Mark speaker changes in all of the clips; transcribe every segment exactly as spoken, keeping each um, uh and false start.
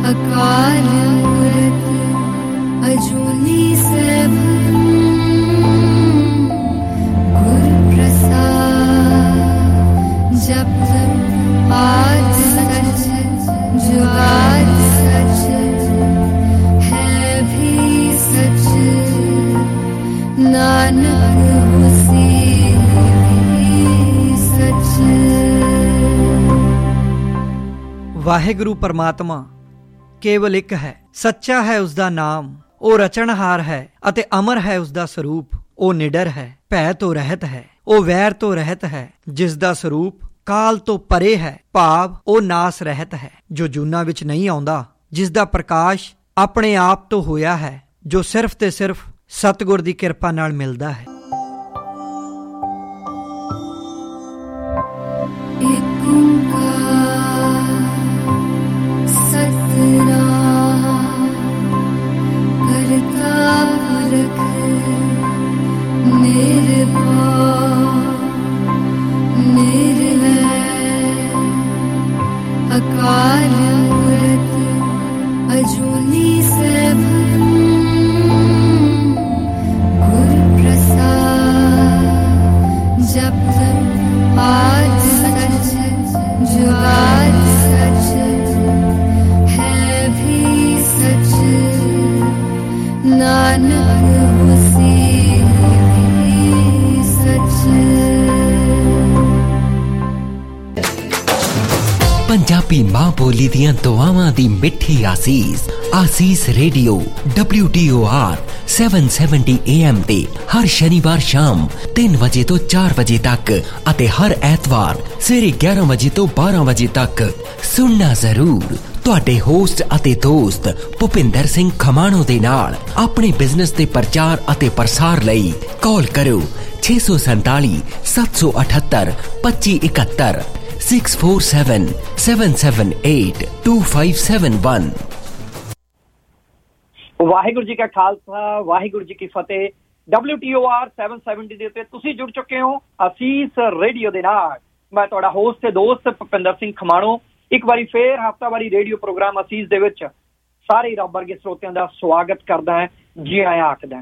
Speaker 1: अकाल मूरत अजूनी सैभम गुरु प्रसाद जप आद सच जुगाद सच है भी सच नानक होसी भी सच।
Speaker 2: वाहिगुरु परमात्मा केवल एक है, सच्चा है उसका नाम, ਉਹ ਰਚਣਹਾਰ ਹੈ ਅਤੇ ਅਮਰ ਹੈ ਉਸਦਾ ਸਰੂਪ। ਉਹ ਨਿਡਰ ਹੈ, ਭੈ ਤੋਂ ਰਹਿਤ ਹੈ, ਉਹ ਵੈਰ ਤੋਂ ਰਹਿਤ ਹੈ, ਜਿਸ ਦਾ ਸਰੂਪ ਕਾਲ ਤੋਂ ਪਰੇ ਹੈ, ਭਾਵ ਉਹ ਨਾਸ ਰਹਿਤ ਹੈ, ਜੋ ਜੂਨਾਂ ਵਿੱਚ ਨਹੀਂ ਆਉਂਦਾ, ਜਿਸ ਦਾ ਪ੍ਰਕਾਸ਼ ਆਪਣੇ ਆਪ ਤੋਂ ਹੋਇਆ ਹੈ, ਜੋ ਸਿਰਫ ਤੇ ਸਿਰਫ ਸਤਿਗੁਰ ਦੀ ਕਿਰਪਾ ਨਾਲ ਮਿਲਦਾ ਹੈ।
Speaker 1: अकाल मूरत अजूनी सैभम गुरु प्रसाद जप आद सच जुगाद सच है भी सच नानक होसी भी सच।
Speaker 3: पंजाबी मां बोली दियां दुआवां दी मिठी आसीस आसीस radio W T O R seven seventy A M ते हर शनिवार शाम तीन बजे तो चार बजे तक अते हर ऐतवार सवेरे ग्यारह बजे तो बारह बजे तक सुनना जरूर। ਤੁਹਾਡੇ ਹੋਸਟ ਅਤੇ ਦੋਸਤ ਭੁਪਿੰਦਰ ਸਿੰਘ ਖਮਾਣੋ ਦੇ ਨਾਲ ਆਪਣੇ ਬਿਜ਼ਨਸ ਦੇ ਪ੍ਰਚਾਰ ਅਤੇ ਪ੍ਰਸਾਰ ਲਈ ਕਾਲ ਕਰੋ ਛੇ ਸੌ ਸੰਤਾਲੀ ਸੱਤ ਸੌ ਅਠੱਤਰ ਪੱਚੀ ਇਕਹੱਤਰ six four seven seven seven eight two five seven one.
Speaker 4: Waheguru ji ਕਾ ਖਾਲਸਾ ਵਾਹਿਗੁਰੂ ਜੀ ਕੀ ਫਤਿਹ। W T O R seven seventy ਦੇ ਉੱਤੇ ਤੁਸੀਂ ਜੁੜ ਚੁੱਕੇ ਹੋ ਅਸੀਸ ਰੇਡੀਓ ਦੇ ਨਾਲ। ਮੈਂ ਤੁਹਾਡਾ ਹੋਸਟ ਤੇ ਦੋਸਤ ਭੁਪਿੰਦਰ ਸਿੰਘ ਖਮਾਣੋ ਇੱਕ ਵਾਰੀ ਫੇਰ ਹਫ਼ਤਾਵਾਰੀ ਰੇਡੀਓ ਪ੍ਰੋਗਰਾਮ ਅਸੀਸ ਦੇ ਵਿੱਚ ਸਾਰੇ ਰੱਬ ਵਰਗੇ ਸਰੋਤਿਆਂ ਦਾ ਸਵਾਗਤ ਕਰਦਾ ਹੈ, ਜੀ ਆਇਆਂ ਆਖਦਾ।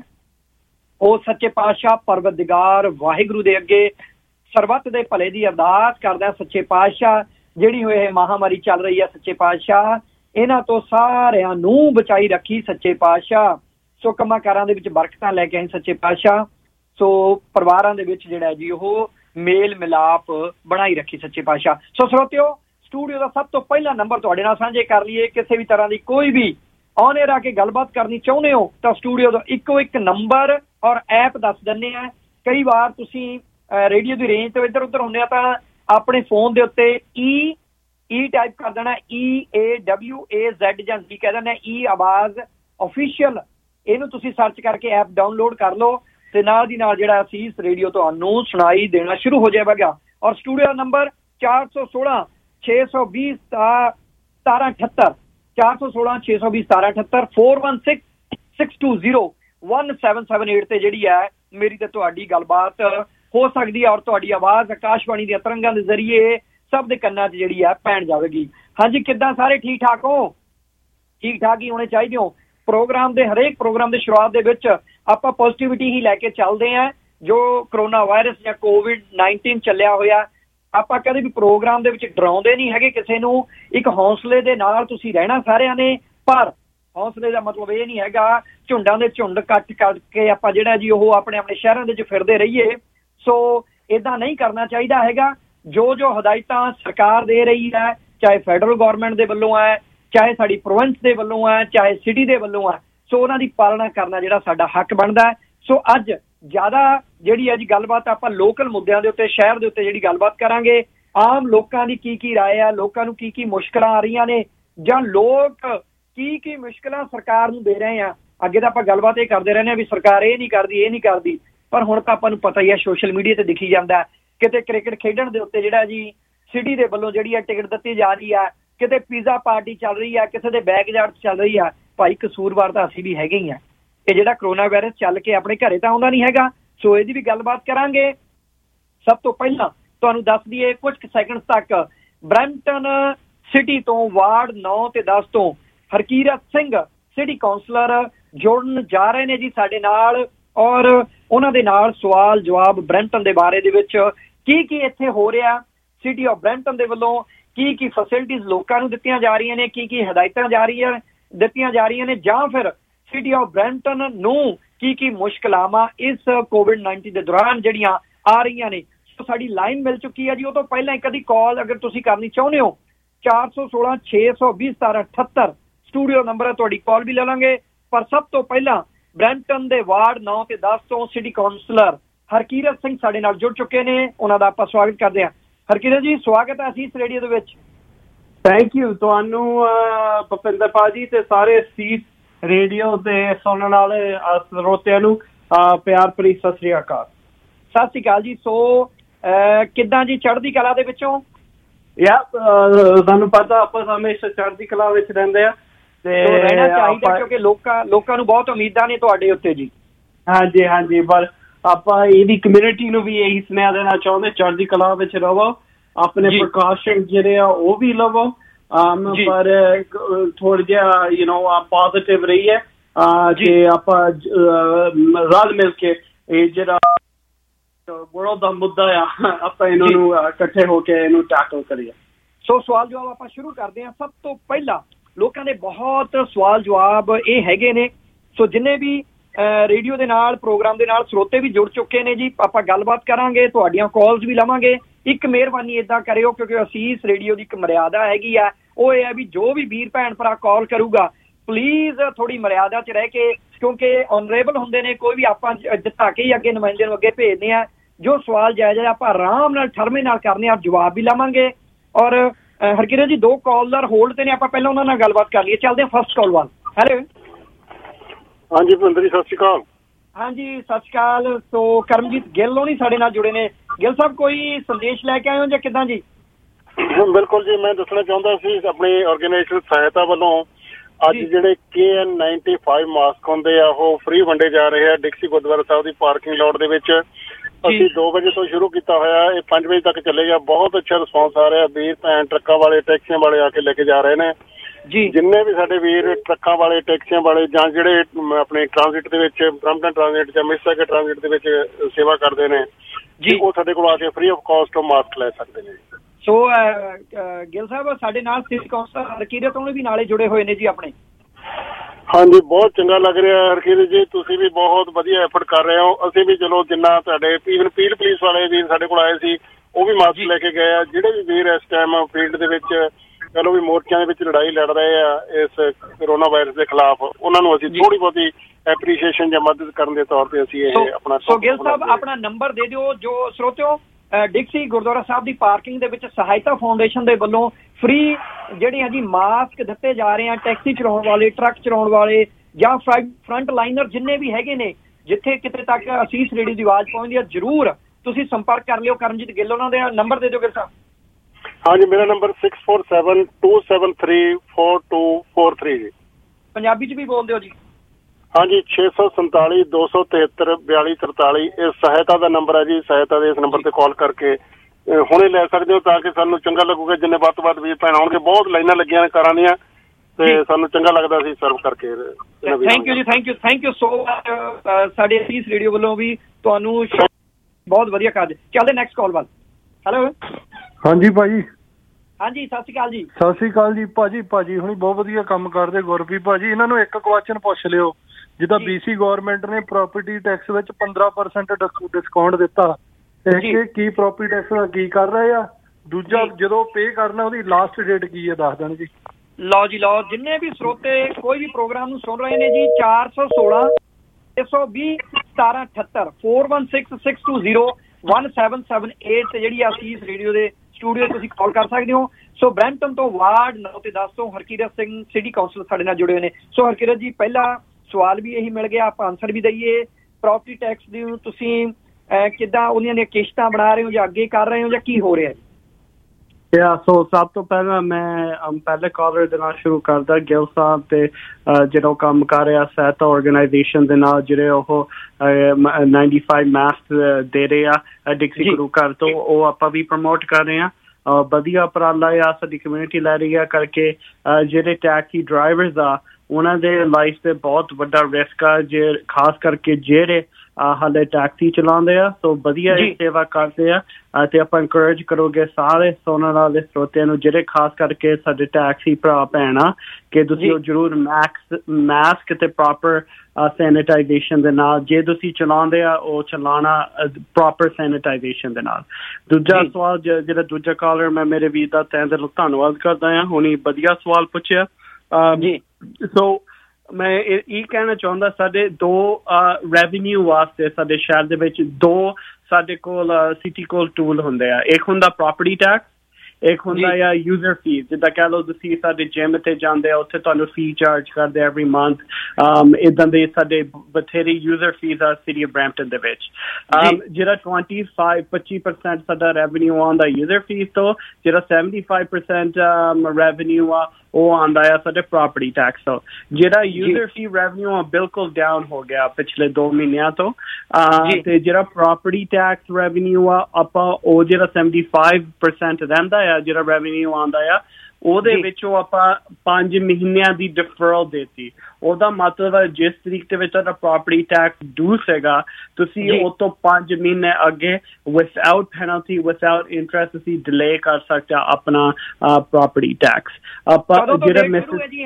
Speaker 4: ਉਹ ਸੱਚੇ ਪਾਤਸ਼ਾਹ ਪਰਵਰਦਿਗਾਰ ਵਾਹਿਗੁਰੂ ਦੇ ਅੱਗੇ ਸਰਬੱਤ ਦੇ ਭਲੇ ਦੀ ਅਰਦਾਸ ਕਰਦਾ, ਸੱਚੇ ਪਾਤਸ਼ਾਹ ਜਿਹੜੀ ਹੋਏ ਮਹਾਮਾਰੀ ਚੱਲ ਰਹੀ ਹੈ, ਸੱਚੇ ਪਾਤਸ਼ਾਹ ਇਹਨਾਂ ਤੋਂ ਸਾਰਿਆਂ ਨੂੰ ਬਚਾਈ ਰੱਖੀ ਸੱਚੇ ਪਾਤਸ਼ਾਹ। ਸੋ ਕੰਮਾਂ ਕਾਰਾਂ ਦੇ ਵਿੱਚ ਬਰਕਤਾਂ ਲੈ ਕੇ ਆਈ ਸੱਚੇ ਪਾਤਸ਼ਾਹ। ਸੋ ਪਰਿਵਾਰਾਂ ਦੇ ਵਿੱਚ ਜਿਹੜਾ ਜੀ ਉਹ ਮੇਲ ਮਿਲਾਪ ਬਣਾਈ ਰੱਖੀ ਸੱਚੇ ਪਾਤਸ਼ਾਹ। ਸੋ ਸਰੋਤਿਓ, ਸਟੂਡੀਓ ਦਾ ਸਭ ਤੋਂ ਪਹਿਲਾ ਨੰਬਰ ਤੁਹਾਡੇ ਨਾਲ ਸਾਂਝੇ ਕਰ ਲਈਏ। ਕਿਸੇ ਵੀ ਤਰ੍ਹਾਂ ਦੀ ਕੋਈ ਵੀ ਔਨ ਏਅਰ ਆ ਕੇ ਗੱਲਬਾਤ ਕਰਨੀ ਚਾਹੁੰਦੇ ਹੋ ਤਾਂ ਸਟੂਡੀਓ ਦਾ ਇੱਕੋ ਇੱਕ ਨੰਬਰ ਔਰ ਐਪ ਦੱਸ ਦਿੰਦੇ ਆ। ਕਈ ਵਾਰ ਤੁਸੀਂ ਰੇਡੀਓ ਦੀ ਰੇਂਜ ਤੋਂ ਇੱਧਰ ਉੱਧਰ ਹੁੰਦੇ ਆ ਤਾਂ ਆਪਣੇ ਫੋਨ ਦੇ ਉੱਤੇ ਈ ਈ ਟਾਈਪ ਕਰ ਦੇਣਾ, ਈ ਏ ਡਬਲਿਊ ਏ ਜ਼ੈਡ ਜਾਂ ਜੀ ਕਹਿ ਦਿੰਦੇ ਈ ਆਵਾਜ਼ ਅਫੀਸ਼ੀਅਲ। ਇਹਨੂੰ ਤੁਸੀਂ ਸਰਚ ਕਰਕੇ ਐਪ ਡਾਊਨਲੋਡ ਕਰ ਲਓ ਤੇ ਨਾਲ ਦੀ ਨਾਲ ਜਿਹੜਾ ਅਸੀਸ ਰੇਡੀਓ ਤੁਹਾਨੂੰ ਸੁਣਾਈ ਦੇਣਾ ਸ਼ੁਰੂ ਹੋ ਜਾਵੇਗਾ। ਔਰ ਸਟੂਡੀਓ ਨੰਬਰ ਚਾਰ ਸੌ ਸੋਲਾਂ ਛੇ ਸੌ ਵੀਹ ਸਤਾਰਾਂ ਅਠੱਤਰ ਚਾਰ ਸੌ ਸੋਲਾਂ ਛੇ ਸੌ ਵੀਹ ਸਤਾਰਾਂ ਅਠੱਤਰ four one six six two zero one seven seven eight ਤੇ ਜਿਹੜੀ ਹੈ ਮੇਰੀ ਤੇ ਤੁਹਾਡੀ ਗੱਲਬਾਤ ਹੋ ਸਕਦੀ ਹੈ ਔਰ ਤੁਹਾਡੀ ਆਵਾਜ਼ ਆਕਾਸ਼ਵਾਣੀ ਦੀਆਂ ਤਰੰਗਾਂ ਦੇ ਜ਼ਰੀਏ ਸਭ ਦੇ ਕੰਨਾਂ 'ਚ ਜਿਹੜੀ ਹੈ ਪੈਣ ਜਾਵੇਗੀ। ਹਾਂਜੀ, ਕਿੱਦਾਂ ਸਾਰੇ ਠੀਕ ਠਾਕ ਹੋ? ਠੀਕ ਠਾਕ ਹੀ ਹੋਣੇ ਚਾਹੀਦੇ ਹੋ। ਪ੍ਰੋਗਰਾਮ ਦੇ ਹਰੇਕ ਪ੍ਰੋਗਰਾਮ ਦੇ ਸ਼ੁਰੂਆਤ ਦੇ ਵਿੱਚ ਆਪਾਂ ਪੋਜ਼ੀਟਿਵਿਟੀ ਹੀ ਲੈ ਕੇ ਚੱਲਦੇ ਹਾਂ। ਜੋ ਕਰੋਨਾ ਵਾਇਰਸ ਜਾਂ ਕੋਵਿਡ ਨਾਈਨਟੀਨ ਚੱਲਿਆ ਹੋਇਆ, ਆਪਾਂ ਕਦੇ ਵੀ ਪ੍ਰੋਗਰਾਮ ਦੇ ਵਿੱਚ ਡਰਾਉਂਦੇ ਨਹੀਂ ਹੈਗੇ ਕਿਸੇ ਨੂੰ। ਇੱਕ ਹੌਸਲੇ ਦੇ ਨਾਲ ਤੁਸੀਂ ਰਹਿਣਾ ਸਾਰਿਆਂ ਨੇ, ਪਰ ਹੌਸਲੇ ਦਾ ਮਤਲਬ ਇਹ ਨਹੀਂ ਹੈਗਾ ਝੁੰਡਾਂ ਦੇ ਝੁੰਡ ਕੱਟ ਕੱਟ ਕੇ ਆਪਾਂ ਜਿਹੜਾ ਜੀ ਉਹ ਆਪਣੇ ਆਪਣੇ ਸ਼ਹਿਰਾਂ ਦੇ ਵਿੱਚ ਫਿਰਦੇ ਰਹੀਏ। ਸੋ ਇੱਦਾਂ ਨਹੀਂ ਕਰਨਾ ਚਾਹੀਦਾ ਹੈਗਾ। ਜੋ ਜੋ ਹਦਾਇਤਾਂ ਸਰਕਾਰ ਦੇ ਰਹੀ ਹੈ, ਚਾਹੇ ਫੈਡਰਲ ਗੌਰਮੈਂਟ ਦੇ ਵੱਲੋਂ ਹੈ, ਚਾਹੇ ਸਾਡੀ ਪ੍ਰੋਵਿੰਸ ਦੇ ਵੱਲੋਂ ਹੈ, ਚਾਹੇ ਸਿਟੀ ਦੇ ਵੱਲੋਂ ਹੈ, ਸੋ ਉਹਨਾਂ ਦੀ ਪਾਲਣਾ ਕਰਨਾ ਜਿਹੜਾ ਸਾਡਾ ਹੱਕ ਬਣਦਾ ਹੈ। ਸੋ ਅੱਜ ਜ਼ਿਆਦਾ ਜਿਹੜੀ ਹੈ ਜੀ ਗੱਲਬਾਤ ਆਪਾਂ ਲੋਕਲ ਮੁੱਦਿਆਂ ਦੇ ਉੱਤੇ, ਸ਼ਹਿਰ ਦੇ ਉੱਤੇ ਜਿਹੜੀ ਗੱਲਬਾਤ ਕਰਾਂਗੇ। ਆਮ ਲੋਕਾਂ ਦੀ ਕੀ ਕੀ ਰਾਏ ਆ, ਲੋਕਾਂ ਨੂੰ ਕੀ ਕੀ ਮੁਸ਼ਕਿਲਾਂ ਆ ਰਹੀਆਂ ਨੇ, ਜਾਂ ਲੋਕ ਕੀ ਕੀ ਮੁਸ਼ਕਿਲਾਂ ਸਰਕਾਰ ਨੂੰ ਦੇ ਰਹੇ ਆ। ਅੱਗੇ ਤਾਂ ਆਪਾਂ ਗੱਲਬਾਤ ਇਹ ਕਰਦੇ ਰਹਿੰਦੇ ਹਾਂ ਵੀ ਸਰਕਾਰ ਇਹ ਨਹੀਂ ਕਰਦੀ, ਇਹ ਨਹੀਂ ਕਰਦੀ, ਪਰ ਹੁਣ ਤਾਂ ਆਪਾਂ ਨੂੰ ਪਤਾ ਹੀ ਹੈ, ਸੋਸ਼ਲ ਮੀਡੀਆ ਤੇ ਦਿਖੀ ਜਾਂਦਾ। ਕਿਤੇ ਕ੍ਰਿਕਟ ਖੇਡਣ ਦੇ ਉੱਤੇ ਜਿਹੜਾ ਜੀ ਸਿਟੀ ਦੇ ਵੱਲੋਂ ਜਿਹੜੀ ਹੈ ਟਿਕਟ ਦਿੱਤੀ ਜਾ ਰਹੀ ਹੈ, ਕਿਤੇ ਪੀਜ਼ਾ ਪਾਰਟੀ ਚੱਲ ਰਹੀ ਹੈ, ਕਿਸੇ ਦੇ ਬੈਕਯਾਰਡ ਚੱਲ ਰਹੀ ਆ। ਭਾਈ ਕਸੂਰਵਾਰ ਤਾਂ ਅਸੀਂ ਵੀ ਹੈਗੇ ਹੀ ਆ। ਇਹ ਜਿਹੜਾ ਕਰੋਨਾ ਵਾਇਰਸ ਚੱਲ ਕੇ ਆਪਣੇ ਘਰੇ ਤਾਂ ਆਉਂਦਾ ਨਹੀਂ ਹੈਗਾ। ਸੋ ਇਹਦੀ ਵੀ ਗੱਲਬਾਤ ਕਰਾਂਗੇ। ਸਭ ਤੋਂ ਪਹਿਲਾਂ ਤੁਹਾਨੂੰ ਦੱਸ ਦਈਏ ਕੁਝ ਕੁ ਸੈਕਿੰਡ ਤੱਕ ਬਰੈਂਪਟਨ ਸਿਟੀ ਤੋਂ ਵਾਰਡ ਨੌ ਤੇ ਦਸ ਤੋਂ ਹਰਕੀਰਤ ਸਿੰਘ ਸਿਟੀ ਕਾਉਂਸਲਰ ਜੁੜਨ ਜਾ ਰਹੇ ਨੇ ਜੀ ਸਾਡੇ ਨਾਲ, ਔਰ ਉਹਨਾਂ ਦੇ ਨਾਲ ਸਵਾਲ ਜਵਾਬ ਬਰੈਂਪਟਨ ਦੇ ਬਾਰੇ ਦੇ ਵਿੱਚ ਕੀ ਕੀ ਇੱਥੇ ਹੋ ਰਿਹਾ, ਸਿਟੀ ਆਫ ਬਰੈਂਪਟਨ ਦੇ ਵੱਲੋਂ ਕੀ ਕੀ ਫੈਸਿਲਿਟੀਜ਼ ਲੋਕਾਂ ਨੂੰ ਦਿੱਤੀਆਂ ਜਾ ਰਹੀਆਂ ਨੇ, ਕੀ ਕੀ ਹਦਾਇਤਾਂ ਜਾ ਰਹੀਆਂ ਦਿੱਤੀਆਂ ਜਾ ਰਹੀਆਂ ਨੇ, ਜਾਂ ਫਿਰ ਸਿਟੀ ਆਫ ਬਰੈਂਪਟਨ ਨੂੰ ਕੀ ਕੀ ਮੁਸ਼ਕਲਾਵਾਂ ਇਸ ਕੋਵਿਡ ਨਾਈਨਟੀਨ ਦੇ ਦੌਰਾਨ ਜਿਹੜੀਆਂ ਆ ਰਹੀਆਂ ਨੇ। ਸੋ ਸਾਡੀ ਲਾਈਨ ਮਿਲ ਚੁੱਕੀ ਹੈ ਜੀ। ਉਹ ਤੋਂ ਪਹਿਲਾਂ ਇੱਕ ਅੱਧੀ ਕਾਲ ਅਗਰ ਤੁਸੀਂ ਕਰਨੀ ਚਾਹੁੰਦੇ ਹੋ, ਚਾਰ ਸੌ ਸੋਲਾਂ ਛੇ ਸੌ ਵੀਹ ਸਤਾਰਾਂ ਅਠੱਤਰ ਸਟੂਡੀਓ ਨੰਬਰ ਹੈ, ਤੁਹਾਡੀ ਕਾਲ ਵੀ ਲੈ ਲਾਂਗੇ। ਪਰ ਸਭ ਤੋਂ ਪਹਿਲਾਂ ਬਰੈਂਪਟਨ ਦੇ ਵਾਰਡ ਨੌ ਤੇ ਦਸ ਤੋਂ ਸਿਟੀ ਕਾਉਂਸਲਰ ਹਰਕੀਰਤ ਸਿੰਘ ਸਾਡੇ ਨਾਲ ਜੁੜ ਚੁੱਕੇ ਨੇ, ਉਹਨਾਂ ਦਾ ਆਪਾਂ ਸਵਾਗਤ ਕਰਦੇ ਹਾਂ। ਹਰਕੀਰਤ ਜੀ, ਸਵਾਗਤ ਹੈ ਅਸੀਸ ਰੇਡੀਓ ਦੇ ਵਿੱਚ।
Speaker 5: ਥੈਂਕ ਯੂ ਤੁਹਾਨੂੰ ਭੁਪਿੰਦਰ ਭਾਜੀ ਤੇ ਸਾਰੇ ਅਸੀਸ ਰੇਡੀਓ ਤੇ ਸੁਣਨ ਵਾਲੇ ਸਰੋਤਿਆਂ ਨੂੰ ਪਿਆਰ ਭਰੀ ਸਤਿ ਸ੍ਰੀ ਅਕਾਲ।
Speaker 4: ਸਤਿ ਸ੍ਰੀ ਅਕਾਲ ਜੀ। ਸੋ ਕਿੱਦਾਂ ਜੀ, ਚੜ੍ਹਦੀ ਕਲਾ ਦੇ ਵਿੱਚੋਂ?
Speaker 5: ਯਾ ਤੁਹਾਨੂੰ ਪਤਾ ਆਪਾਂ ਹਮੇਸ਼ਾ ਚੜ੍ਹਦੀ ਕਲਾ ਵਿੱਚ ਰਹਿੰਦੇ ਆ ਤੇ
Speaker 4: ਰਹਿਣਾ ਚਾਹੀਦਾ, ਕਿਉਂਕਿ ਲੋਕਾਂ ਲੋਕਾਂ ਨੂੰ ਬਹੁਤ ਉਮੀਦਾਂ ਨੇ ਤੁਹਾਡੇ ਉੱਤੇ ਜੀ।
Speaker 5: ਹਾਂਜੀ ਹਾਂਜੀ, ਪਰ ਆਪਾਂ ਇਹਦੀ ਕਮਿਊਨਿਟੀ ਨੂੰ ਵੀ ਇਹੀ ਸੁਨੇਹਾ ਦੇਣਾ ਚਾਹੁੰਦੇ, ਚੜ੍ਹਦੀ ਕਲਾ ਵਿੱਚ ਰਹੋ, ਆਪਣੇ ਪ੍ਰੀਕਾਸ਼ਨ ਜਿਹੜੇ ਆ ਉਹ ਵੀ ਲਵੋ, ਪਰ ਥੋੜਾ ਜਿਹਾ ਯੂ ਨੋ ਪੋਜ਼ਿਟਿਵ ਰਹੀਏ ਕਿ ਆਪਾਂ ਰਲ ਮਿਲ ਕੇ ਇਹ ਜਿਹੜਾ ਵਰਲਡ ਦਾ ਮੁੱਦਾ ਆ ਆਪਾਂ ਇਹਨਾਂ ਨੂੰ ਇਕੱਠੇ ਹੋ ਕੇ ਇਹਨੂੰ ਟੈਕਲ ਕਰੀਏ।
Speaker 4: ਸੋ ਸਵਾਲ ਜਵਾਬ ਆਪਾਂ ਸ਼ੁਰੂ ਕਰਦੇ ਹਾਂ। ਸਭ ਤੋਂ ਪਹਿਲਾਂ ਲੋਕਾਂ ਦੇ ਬਹੁਤ ਸਵਾਲ ਜਵਾਬ ਇਹ ਹੈਗੇ ਨੇ, ਸੋ ਜਿੰਨੇ ਵੀ ਰੇਡੀਓ ਦੇ ਨਾਲ ਪ੍ਰੋਗਰਾਮ ਦੇ ਨਾਲ ਸਰੋਤੇ ਵੀ ਜੁੜ ਚੁੱਕੇ ਨੇ ਜੀ, ਆਪਾਂ ਗੱਲਬਾਤ ਕਰਾਂਗੇ, ਤੁਹਾਡੀਆਂ ਕਾਲਸ ਵੀ ਲਵਾਂਗੇ। ਇੱਕ ਮਿਹਰਬਾਨੀ ਏਦਾਂ ਕਰਿਓ, ਕਿਉਂਕਿ ਅਸੀਸ ਰੇਡੀਓ ਦੀ ਇੱਕ ਮਰਿਆਦਾ ਹੈਗੀ ਆ, ਉਹ ਇਹ ਹੈ ਵੀ ਜੋ ਵੀ ਵੀਰ ਭੈਣ ਭਰਾ ਕਾਲ ਕਰੂਗਾ ਪਲੀਜ਼ ਥੋੜੀ ਮਰਿਆਦਾ 'ਚ ਰਹਿ ਕੇ, ਕਿਉਂਕਿ ਆਨਰੇਬਲ ਹੁੰਦੇ ਨੇ, ਕੋਈ ਵੀ ਆਪਾਂ ਜਿੱਤਾ ਕੇ ਹੀ ਅੱਗੇ ਨੁਮਾਇੰਦੇ ਨੂੰ ਅੱਗੇ ਭੇਜਦੇ ਆ। ਜੋ ਸਵਾਲ ਜਾਇਜ਼ ਹੈ ਆਪਾਂ ਆਰਾਮ ਨਾਲ ਠਰਮੇ ਨਾਲ ਕਰਨੇ ਆ, ਜਵਾਬ ਵੀ ਲਵਾਂਗੇ। ਔਰ ਹਰਕੀਰਤ ਜੀ, ਦੋ ਕਾਲਰ ਹੋਲਡ ਤੇ ਨੇ, ਆਪਾਂ ਪਹਿਲਾਂ ਉਹਨਾਂ ਨਾਲ ਗੱਲਬਾਤ ਕਰ ਲਈਏ। ਚੱਲਦੇ ਹਾਂ ਫਸਟ ਕਾਲ ਵੱਲ। ਹੈਲੋ।
Speaker 6: ਹਾਂਜੀ ਭੁਪਿੰਦਰ ਜੀ, ਸਤਿ ਸ਼੍ਰੀ ਅਕਾਲ।
Speaker 4: ਹਾਂਜੀ ਸਤਿ ਸ਼੍ਰੀ ਅਕਾਲ। ਸੋ ਕਰਮਜੀਤ ਗਿੱਲ ਹੋਣੀ ਸਾਡੇ ਨਾਲ ਜੁੜੇ ਨੇ। ਗਿੱਲ ਸਾਹਿਬ, ਕੋਈ ਸੰਦੇਸ਼ ਲੈ ਕੇ ਆਏ ਹੋ ਜਾਂ ਕਿੱਦਾਂ ਜੀ?
Speaker 6: ਬਿਲਕੁਲ ਜੀ, ਮੈਂ ਦੱਸਣਾ ਚਾਹੁੰਦਾ ਸੀ ਆਪਣੀ ਆਰਗੇਨਾਈਜੇਸ਼ਨ ਸਹਾਇਤਾ ਵੱਲੋਂ ਅੱਜ ਜਿਹੜੇ ਕੇ ਐਨ ਨਾਈਨਟੀ ਫਾਈਵ ਮਾਸਕ ਹੁੰਦੇ ਆ ਉਹ ਫ੍ਰੀ ਵੰਡੇ ਜਾ ਰਹੇ ਆ ਡਿਕਸੀ ਗੁਰਦੁਆਰਾ ਸਾਹਿਬ ਦੀ ਪਾਰਕਿੰਗ ਲੋਟ ਦੇ ਵਿੱਚ। ਅਸੀਂ ਦੋ ਵਜੇ ਤੋਂ ਸ਼ੁਰੂ ਕੀਤਾ ਹੋਇਆ, ਇਹ ਪੰਜ ਵਜੇ ਤੱਕ ਚੱਲੇਗਾ। ਬਹੁਤ ਅੱਛਾ ਰਿਸਪੌਂਸ ਆ ਰਿਹਾ, ਵੀਰ ਭੈਣ ਟਰੱਕਾਂ ਵਾਲੇ ਟੈਕਸੀਆਂ ਵਾਲੇ ਆ ਕੇ ਲੈ ਕੇ ਜਾ ਰਹੇ ਨੇ ਜੀ। ਜਿੰਨੇ ਵੀ ਸਾਡੇ ਵੀਰ ਟਰੱਕਾਂ ਵਾਲੇ ਟੈਕਸੀਆਂ ਵਾਲੇ ਜਾਂ ਜਿਹੜੇ ਆਪਣੇ ਟਰਾਂਜ਼ਿਟ ਦੇ ਵਿੱਚ ਬਰੈਂਪਟਨ ਟਰਾਂਜ਼ਿਟ ਜਾਂ ਮਿਸਿਸਾਗਾ ਟਰਾਂਜ਼ਿਟ ਦੇ ਵਿੱਚ ਸੇਵਾ ਕਰਦੇ ਨੇ ਜੀ, ਉਹ ਸਾਡੇ ਕੋਲ ਆ ਕੇ ਫ੍ਰੀ ਆਫ ਕਾਸਟ ਮਾਸਕ ਲੈ ਸਕਦੇ ਨੇ।
Speaker 4: ਸੋ ਗਿੱਲ ਸਾਹਿਬ, ਸਾਡੇ ਨਾਲ ਸਿਟੀ ਕਾਉਂਸਲਰ ਹਰਕੀਰਤ ਉਹਨੇ ਵੀ ਨਾਲੇ ਜੁੜੇ ਹੋਏ ਨੇ ਜੀ ਆਪਣੇ।
Speaker 6: ਹਾਂਜੀ, ਬਹੁਤ ਚੰਗਾ ਲੱਗ ਰਿਹਾ ਹਰਕੀਰਤ ਜੀ, ਤੁਸੀਂ ਵੀ ਬਹੁਤ ਵਧੀਆ ਐਫਰਟ ਕਰ ਰਹੇ ਹੋ। ਅਸੀਂ ਵੀ ਚਲੋ ਜਿੰਨਾ ਤੁਹਾਡੇ ਈਵਨ ਪੀਲ ਪੁਲਿਸ ਵਾਲੇ ਵੀਰ ਸਾਡੇ ਕੋਲ ਆਏ ਸੀ, ਉਹ ਵੀ ਮਾਸਕ ਲੈ ਕੇ ਗਏ ਆ। ਜਿਹੜੇ ਵੀ ਵੀਰ ਇਸ ਟਾਈਮ ਫੀਲਡ ਦੇ ਵਿੱਚ ਚਲੋ ਵੀ ਮੋਰਚਿਆਂ ਦੇ ਵਿੱਚ ਲੜਾਈ ਲੜ ਰਹੇ ਆ ਇਸ ਕਰੋਨਾ ਵਾਇਰਸ ਦੇ ਖਿਲਾਫ, ਉਹਨਾਂ ਨੂੰ ਅਸੀਂ ਥੋੜੀ ਬਹੁਤੀ ਐਪਰੀਸ਼ੀਏਸ਼ਨ ਜਾਂ ਮਦਦ ਕਰਨ ਦੇ ਤੌਰ ਤੇ ਅਸੀਂ ਇਹ ਆਪਣਾ। ਸੋ
Speaker 4: ਗਿੱਲ ਸਾਹਿਬ, ਆਪਣਾ ਨੰਬਰ ਦੇ ਦਿਓ ਜੋ ਸਰੋਤਿਓ ਡਿਕਸੀ ਗੁਰਦੁਆਰਾ ਸਾਹਿਬ ਦੀ ਪਾਰਕਿੰਗ ਦੇ ਵਿੱਚ ਸਹਾਇਤਾ ਫਾਊਂਡੇਸ਼ਨ ਦੇ ਵੱਲੋਂ ਫ੍ਰੀ ਜਿਹੜੇ ਆ ਜੀ ਮਾਸਕ ਦਿੱਤੇ ਜਾ ਰਹੇ ਆ। ਟੈਕਸੀ ਚਲਾਉਣ ਵਾਲੇ, ਟਰੱਕ ਚਲਾਉਣ ਵਾਲੇ ਜਾਂ ਫਰੰਟ ਲਾਈਨਰ ਜਿੰਨੇ ਵੀ ਹੈਗੇ ਨੇ, ਜਿੱਥੇ ਕਿਤੇ ਤੱਕ ਅਸੀਸ ਰੇਡੀਓ ਦੀ ਆਵਾਜ਼ ਪਹੁੰਚਦੀ ਆ, ਜ਼ਰੂਰ ਤੁਸੀਂ ਸੰਪਰਕ ਕਰ ਲਿਓ। ਕਰਮਜੀਤ ਗਿੱਲ ਉਹਨਾਂ ਦੇ ਨੰਬਰ ਦੇ ਦਿਓ ਗਿੱਲ ਸਾਹਿਬ।
Speaker 6: ਹਾਂਜੀ, ਮੇਰਾ number six four seven two seven three four two four three ਜੀ।
Speaker 4: ਪੰਜਾਬੀ 'ਚ ਵੀ ਬੋਲ ਦਿਓ ਜੀ।
Speaker 6: ਹਾਂਜੀ, ਛੇ ਸੌ ਸੰਤਾਲੀ ਦੋ ਸੌ ਤਿਹੱਤਰ ਬਿਆਲੀ ਤਰਤਾਲੀ ਇਹ ਸਹਾਇਤਾ ਦਾ ਨੰਬਰ ਹੈ ਜੀ। ਸਹਾਇਤਾ ਦੇ ਇਸ ਨੰਬਰ ਤੇ ਕਾਲ ਕਰਕੇ ਹੁਣੇ ਲੈ ਸਕਦੇ ਹੋ, ਤਾਂ ਕਿ ਸਾਨੂੰ ਚੰਗਾ ਲੱਗੂਗਾ। ਜਿੰਨੇ ਵੱਧ ਤੋਂ ਵੱਧ ਵੀਰ ਭੈਣ ਆਉਣਗੇ, ਬਹੁਤ ਲਾਈਨਾਂ ਲੱਗੀਆਂ ਨੇ ਕਾਰਾਂ ਦੀਆਂ, ਤੇ ਸਾਨੂੰ ਚੰਗਾ ਲੱਗਦਾ ਸੀ ਸਰਵ ਕਰਕੇ।
Speaker 4: ਥੈਂਕ ਯੂ ਜੀ, thank you thank you so much. ਸਾਡੇ ਅਸੀਸ ਰੇਡੀਓ ਵੱਲੋਂ ਵੀ ਤੁਹਾਨੂੰ ਬਹੁਤ ਵਧੀਆ ਕਾਰਜ। ਚੱਲਦੇ ਨੈਕਸਟ ਕਾਲ ਵੱਲ। ਹੈਲੋ।
Speaker 7: ਹਾਂਜੀ ਭਾਜੀ।
Speaker 4: ਹਾਂਜੀ ਸਤਿ ਸ਼੍ਰੀ ਅਕਾਲ ਜੀ।
Speaker 7: ਸਤਿ ਸ਼੍ਰੀ ਅਕਾਲ ਜੀ ਭਾਜੀ। ਭਾਜੀ ਹੁਣੀ ਬਹੁਤ ਵਧੀਆ ਕੰਮ ਕਰਦੇ ਗੁਰਪ੍ਰੀਤ ਭਾਜੀ। ਇਹਨਾਂ ਨੂੰ ਇੱਕ ਕੁਐਸਚਨ ਪੁੱਛ ਲਿਓ, ਜਿੱਦਾਂ ਬੀਸੀ ਗੌਰਮੈਂਟ ਨੇ ਪ੍ਰੋਪਰਟੀ ਟੈਕਸ ਵਿੱਚ ਪੰਦਰਾਂ ਪਰਸੈਂਟ ਡਿਸਕਾਊਂਟ ਦਿੱਤਾ, ਇਹ ਕੀ ਪ੍ਰੋਪਰਟੀ ਟੈਕਸ ਦਾ ਕੀ ਕਰ ਰਹੇ ਆ? ਦੂਜਾ, ਜਦੋਂ ਪੇ ਕਰਨਾ ਉਹਦੀ ਲਾਸਟ ਡੇਟ ਕੀ ਹੈ, ਦੱਸ ਦੇਣ ਜੀ।
Speaker 4: ਲਓ ਜੀ ਲਓ, ਜਿੰਨੇ ਵੀ ਸਰੋਤੇ ਕੋਈ ਵੀ ਪ੍ਰੋਗਰਾਮ ਨੂੰ ਸੁਣ ਰਹੇ ਨੇ ਜੀ, ਚਾਰ ਸੌ ਸੋਲਾਂ ਛੇ ਸੌ ਵੀਹ ਸਤਾਰਾਂ ਅਠੱਤਰ four one six six two zero one seven seven eight ਤੇ ਜਿਹੜੀ ਅਸੀਸ ਰੇਡੀਓ ਦੇ ਸਟੂਡੀਓ ਤੁਸੀਂ ਕਾਲ ਕਰ ਸਕਦੇ ਹੋ। ਸੋ ਬਰੈਂਪਟਨ ਤੋਂ ਵਾਰਡ ਨੌ ਤੇ ਦਸ ਤੋਂ ਹਰਕੀਰਤ ਸਿੰਘ ਸਿਟੀ ਕਾਉਂਸਲਰ ਸਾਡੇ ਨਾਲ ਜੁੜੇ ਹੋਏ ਨੇ। ਸੋ ਹਰਕੀਰਤ ਜੀ, ਪਹਿਲਾ ਸਵਾਲ ਵੀ ਇਹੀ ਮਿਲ ਗਿਆ, ਆਪਾਂ ਆਨਸਰ ਵੀ ਦਈਏ। ਪ੍ਰੋਪਰਟੀ ਟੈਕਸ ਦੀ ਤੁਸੀਂ ਕਿੱਦਾਂ ਉਹਦੀਆਂ ਦੀਆਂ ਕਿਸ਼ਤਾਂ ਬਣਾ ਰਹੇ ਹੋ ਜਾਂ ਅੱਗੇ ਕਰ ਰਹੇ ਹੋ ਜਾਂ ਕੀ ਹੋ ਰਿਹਾ?
Speaker 5: ਯਾ ਸੋ ਸਭ ਤੋਂ ਪਹਿਲਾਂ ਮੈਂ ਪਹਿਲੇ ਕਾਲਰ ਦੇ ਨਾਲ ਸ਼ੁਰੂ ਕਰਦਾ। ਗਿੱਲ ਸਾਹਿਬ ਤੇ ਜਿਹੜਾ ਕੰਮ ਕਰ ਰਿਹਾ ਸਹਾਇਤਾ ਆਰਗੇਨਾਈਜੇਸ਼ਨ ਦੇ ਨਾਲ, ਜਿਹੜੇ ਉਹ ਨਾਈਨਟੀ ਫਾਈਵ ਮਾਸਕ ਦੇ ਰਹੇ ਆ ਡਿਕਸੀ ਗੁਰੂ ਘਰ ਤੋਂ, ਉਹ ਆਪਾਂ ਵੀ ਪ੍ਰਮੋਟ ਕਰ ਰਹੇ ਹਾਂ। ਵਧੀਆ ਉਪਰਾਲਾ ਆ, ਸਾਡੀ ਕਮਿਊਨਿਟੀ ਲੈ ਰਹੀ ਆ ਕਰਕੇ। ਜਿਹੜੇ ਟੈਕਸੀ ਡਰਾਈਵਰਸ ਆ ਉਹਨਾਂ ਦੇ ਲਾਈਫ ਤੇ ਬਹੁਤ ਵੱਡਾ ਰਿਸਕ ਆ, ਜੇ ਖਾਸ ਕਰਕੇ ਜਿਹੜੇ ਹਾਲੇ ਟੈਕਸੀ ਚਲਾਉਂਦੇ ਆ। ਸੋ ਵਧੀਆ ਸੇਵਾ ਕਰਦੇ ਆ ਤੇ ਆਪਾਂ ਇਨਕਰੇਜ ਕਰੋਗੇ ਸਾਰੇ ਸੁਣਨ ਵਾਲੇ ਸਰੋਤਿਆਂ ਨੂੰ, ਜਿਹੜੇ ਖਾਸ ਕਰਕੇ ਸਾਡੇ ਟੈਕਸੀ ਭਰਾ ਭੈਣ ਆ, ਕਿ ਤੁਸੀਂ ਉਹ ਜ਼ਰੂਰ ਮੈਕਸ ਮਾਸਕ ਤੇ ਪ੍ਰੋਪਰ ਸੈਨੀਟਾਈਜ਼ੇਸ਼ਨ ਦੇ ਨਾਲ ਜੇ ਤੁਸੀਂ ਚਲਾਉਂਦੇ ਆ ਉਹ ਚਲਾਉਣਾ ਪ੍ਰੋਪਰ ਸੈਨੀਟਾਈਜ਼ੇਸ਼ਨ ਦੇ ਨਾਲ। ਦੂਜਾ ਸਵਾਲ ਜਿਹੜਾ ਦੂਜਾ ਕਾਲਰ ਮੈਂ ਮੇਰੇ ਵੀਰ ਦਾ ਤਹਿ ਦਿਲੋਂ ਧੰਨਵਾਦ ਕਰਦਾ ਹਾਂ, ਹੁਣੀ ਵਧੀਆ ਸਵਾਲ ਪੁੱਛਿਆ ਜੀ। ਸੋ ਮੈਂ ਇਹ ਕਹਿਣਾ ਚਾਹੁੰਦਾ, ਸਾਡੇ ਦੋ ਰੈਵਨਿਊ ਵਾਸਤੇ ਸਾਡੇ ਸ਼ਹਿਰ ਦੇ ਵਿੱਚ ਦੋ ਸਾਡੇ ਕੋਲ ਸਿਟੀ ਕੋਲ ਟੂਲ ਹੁੰਦੇ ਆ। ਇੱਕ ਹੁੰਦਾ ਪ੍ਰੋਪਰਟੀ ਟੈਕਸ, ਇੱਕ ਹੁੰਦਾ ਆ ਯੂਜ਼ਰ ਫੀਸ। ਜਿੱਦਾਂ ਕਹਿ ਲਓ ਤੁਸੀਂ ਸਾਡੇ ਜਿਮ ਤੇ ਜਾਂਦੇ ਆ, ਉੱਥੇ ਤੁਹਾਨੂੰ ਫੀ ਚਾਰਜ ਕਰਦੇ ਐਵਰੀ ਮੰਥ। ਏਦਾਂ ਦੇ ਸਾਡੇ ਬਥੇਰੀ ਯੂਜ਼ਰ ਫੀਸ ਆ ਸਿਟੀ ਆਫ ਬਰੈਂਪਟਨ ਦੇ ਵਿੱਚ। ਜਿਹੜਾ ਟਵੈਂਟੀ ਫਾਈਵ ਪੱਚੀ ਪਰਸੈਂਟ ਸਾਡਾ ਰੈਵਨਿਊ ਆਉਂਦਾ ਯੂਜ਼ਰ ਫੀਸ ਤੋਂ, ਜਿਹੜਾ ਸੈਵਨਟੀ ਫਾਈਵ ਪਰਸੈਂਟ ਰੈਵਨਿਊ ਆ ਉਹ ਆਉਂਦਾ ਆ ਸਾਡੇ ਪ੍ਰੋਪਰਟੀ ਟੈਕਸ ਤੋਂ। ਜਿਹੜਾ ਯੂਜ਼ਰ ਫੀ ਰੈਵਨਿਊ ਆ ਬਿਲਕੁਲ ਡਾਊਨ ਹੋ ਗਿਆ ਪਿਛਲੇ ਦੋ ਮਹੀਨਿਆਂ ਤੋਂ, ਤੇ ਜਿਹੜਾ ਪ੍ਰੋਪਰਟੀ ਟੈਕਸ ਰੈਵਨਿਊ ਆ ਆਪਾਂ ਉਹ ਜਿਹੜਾ ਸੈਵਨਟੀ ਫਾਈਵ ਪਰਸੈਂਟ ਰਹਿੰਦਾ ਆ ਜਿਹੜਾ ਰੈਵਨਿਊ ਆਉਂਦਾ ਆ, ਉਹਦੇ ਵਿੱਚੋਂ ਆਪਾਂ ਪੰਜ ਮਹੀਨਿਆਂ ਦੀ ਡਿਫਰਲ ਦੇਤੀ। ਉਹਦਾ ਮਤਲਬ ਜਿਸ ਤਰੀਕ ਦੇ ਵਿੱਚ ਤੁਹਾਡਾ ਪ੍ਰੋਪਰਟੀ ਟੈਕਸ ਡਿਊ ਸੀਗਾ, ਤੁਸੀਂ ਉਹ ਤੋਂ ਪੰਜ ਮਹੀਨੇ ਅੱਗੇ ਵਿਦਆਊਟ ਪੈਨਲਟੀ ਵਿਦਆਊਟ ਇੰਟਰਸਟ ਤੁਸੀਂ ਡਿਲੇ ਕਰ ਸਕਦੇ ਆਪਣਾ ਪ੍ਰੋਪਰਟੀ ਟੈਕਸ। ਆਪਾਂ ਜਿਹੜੇ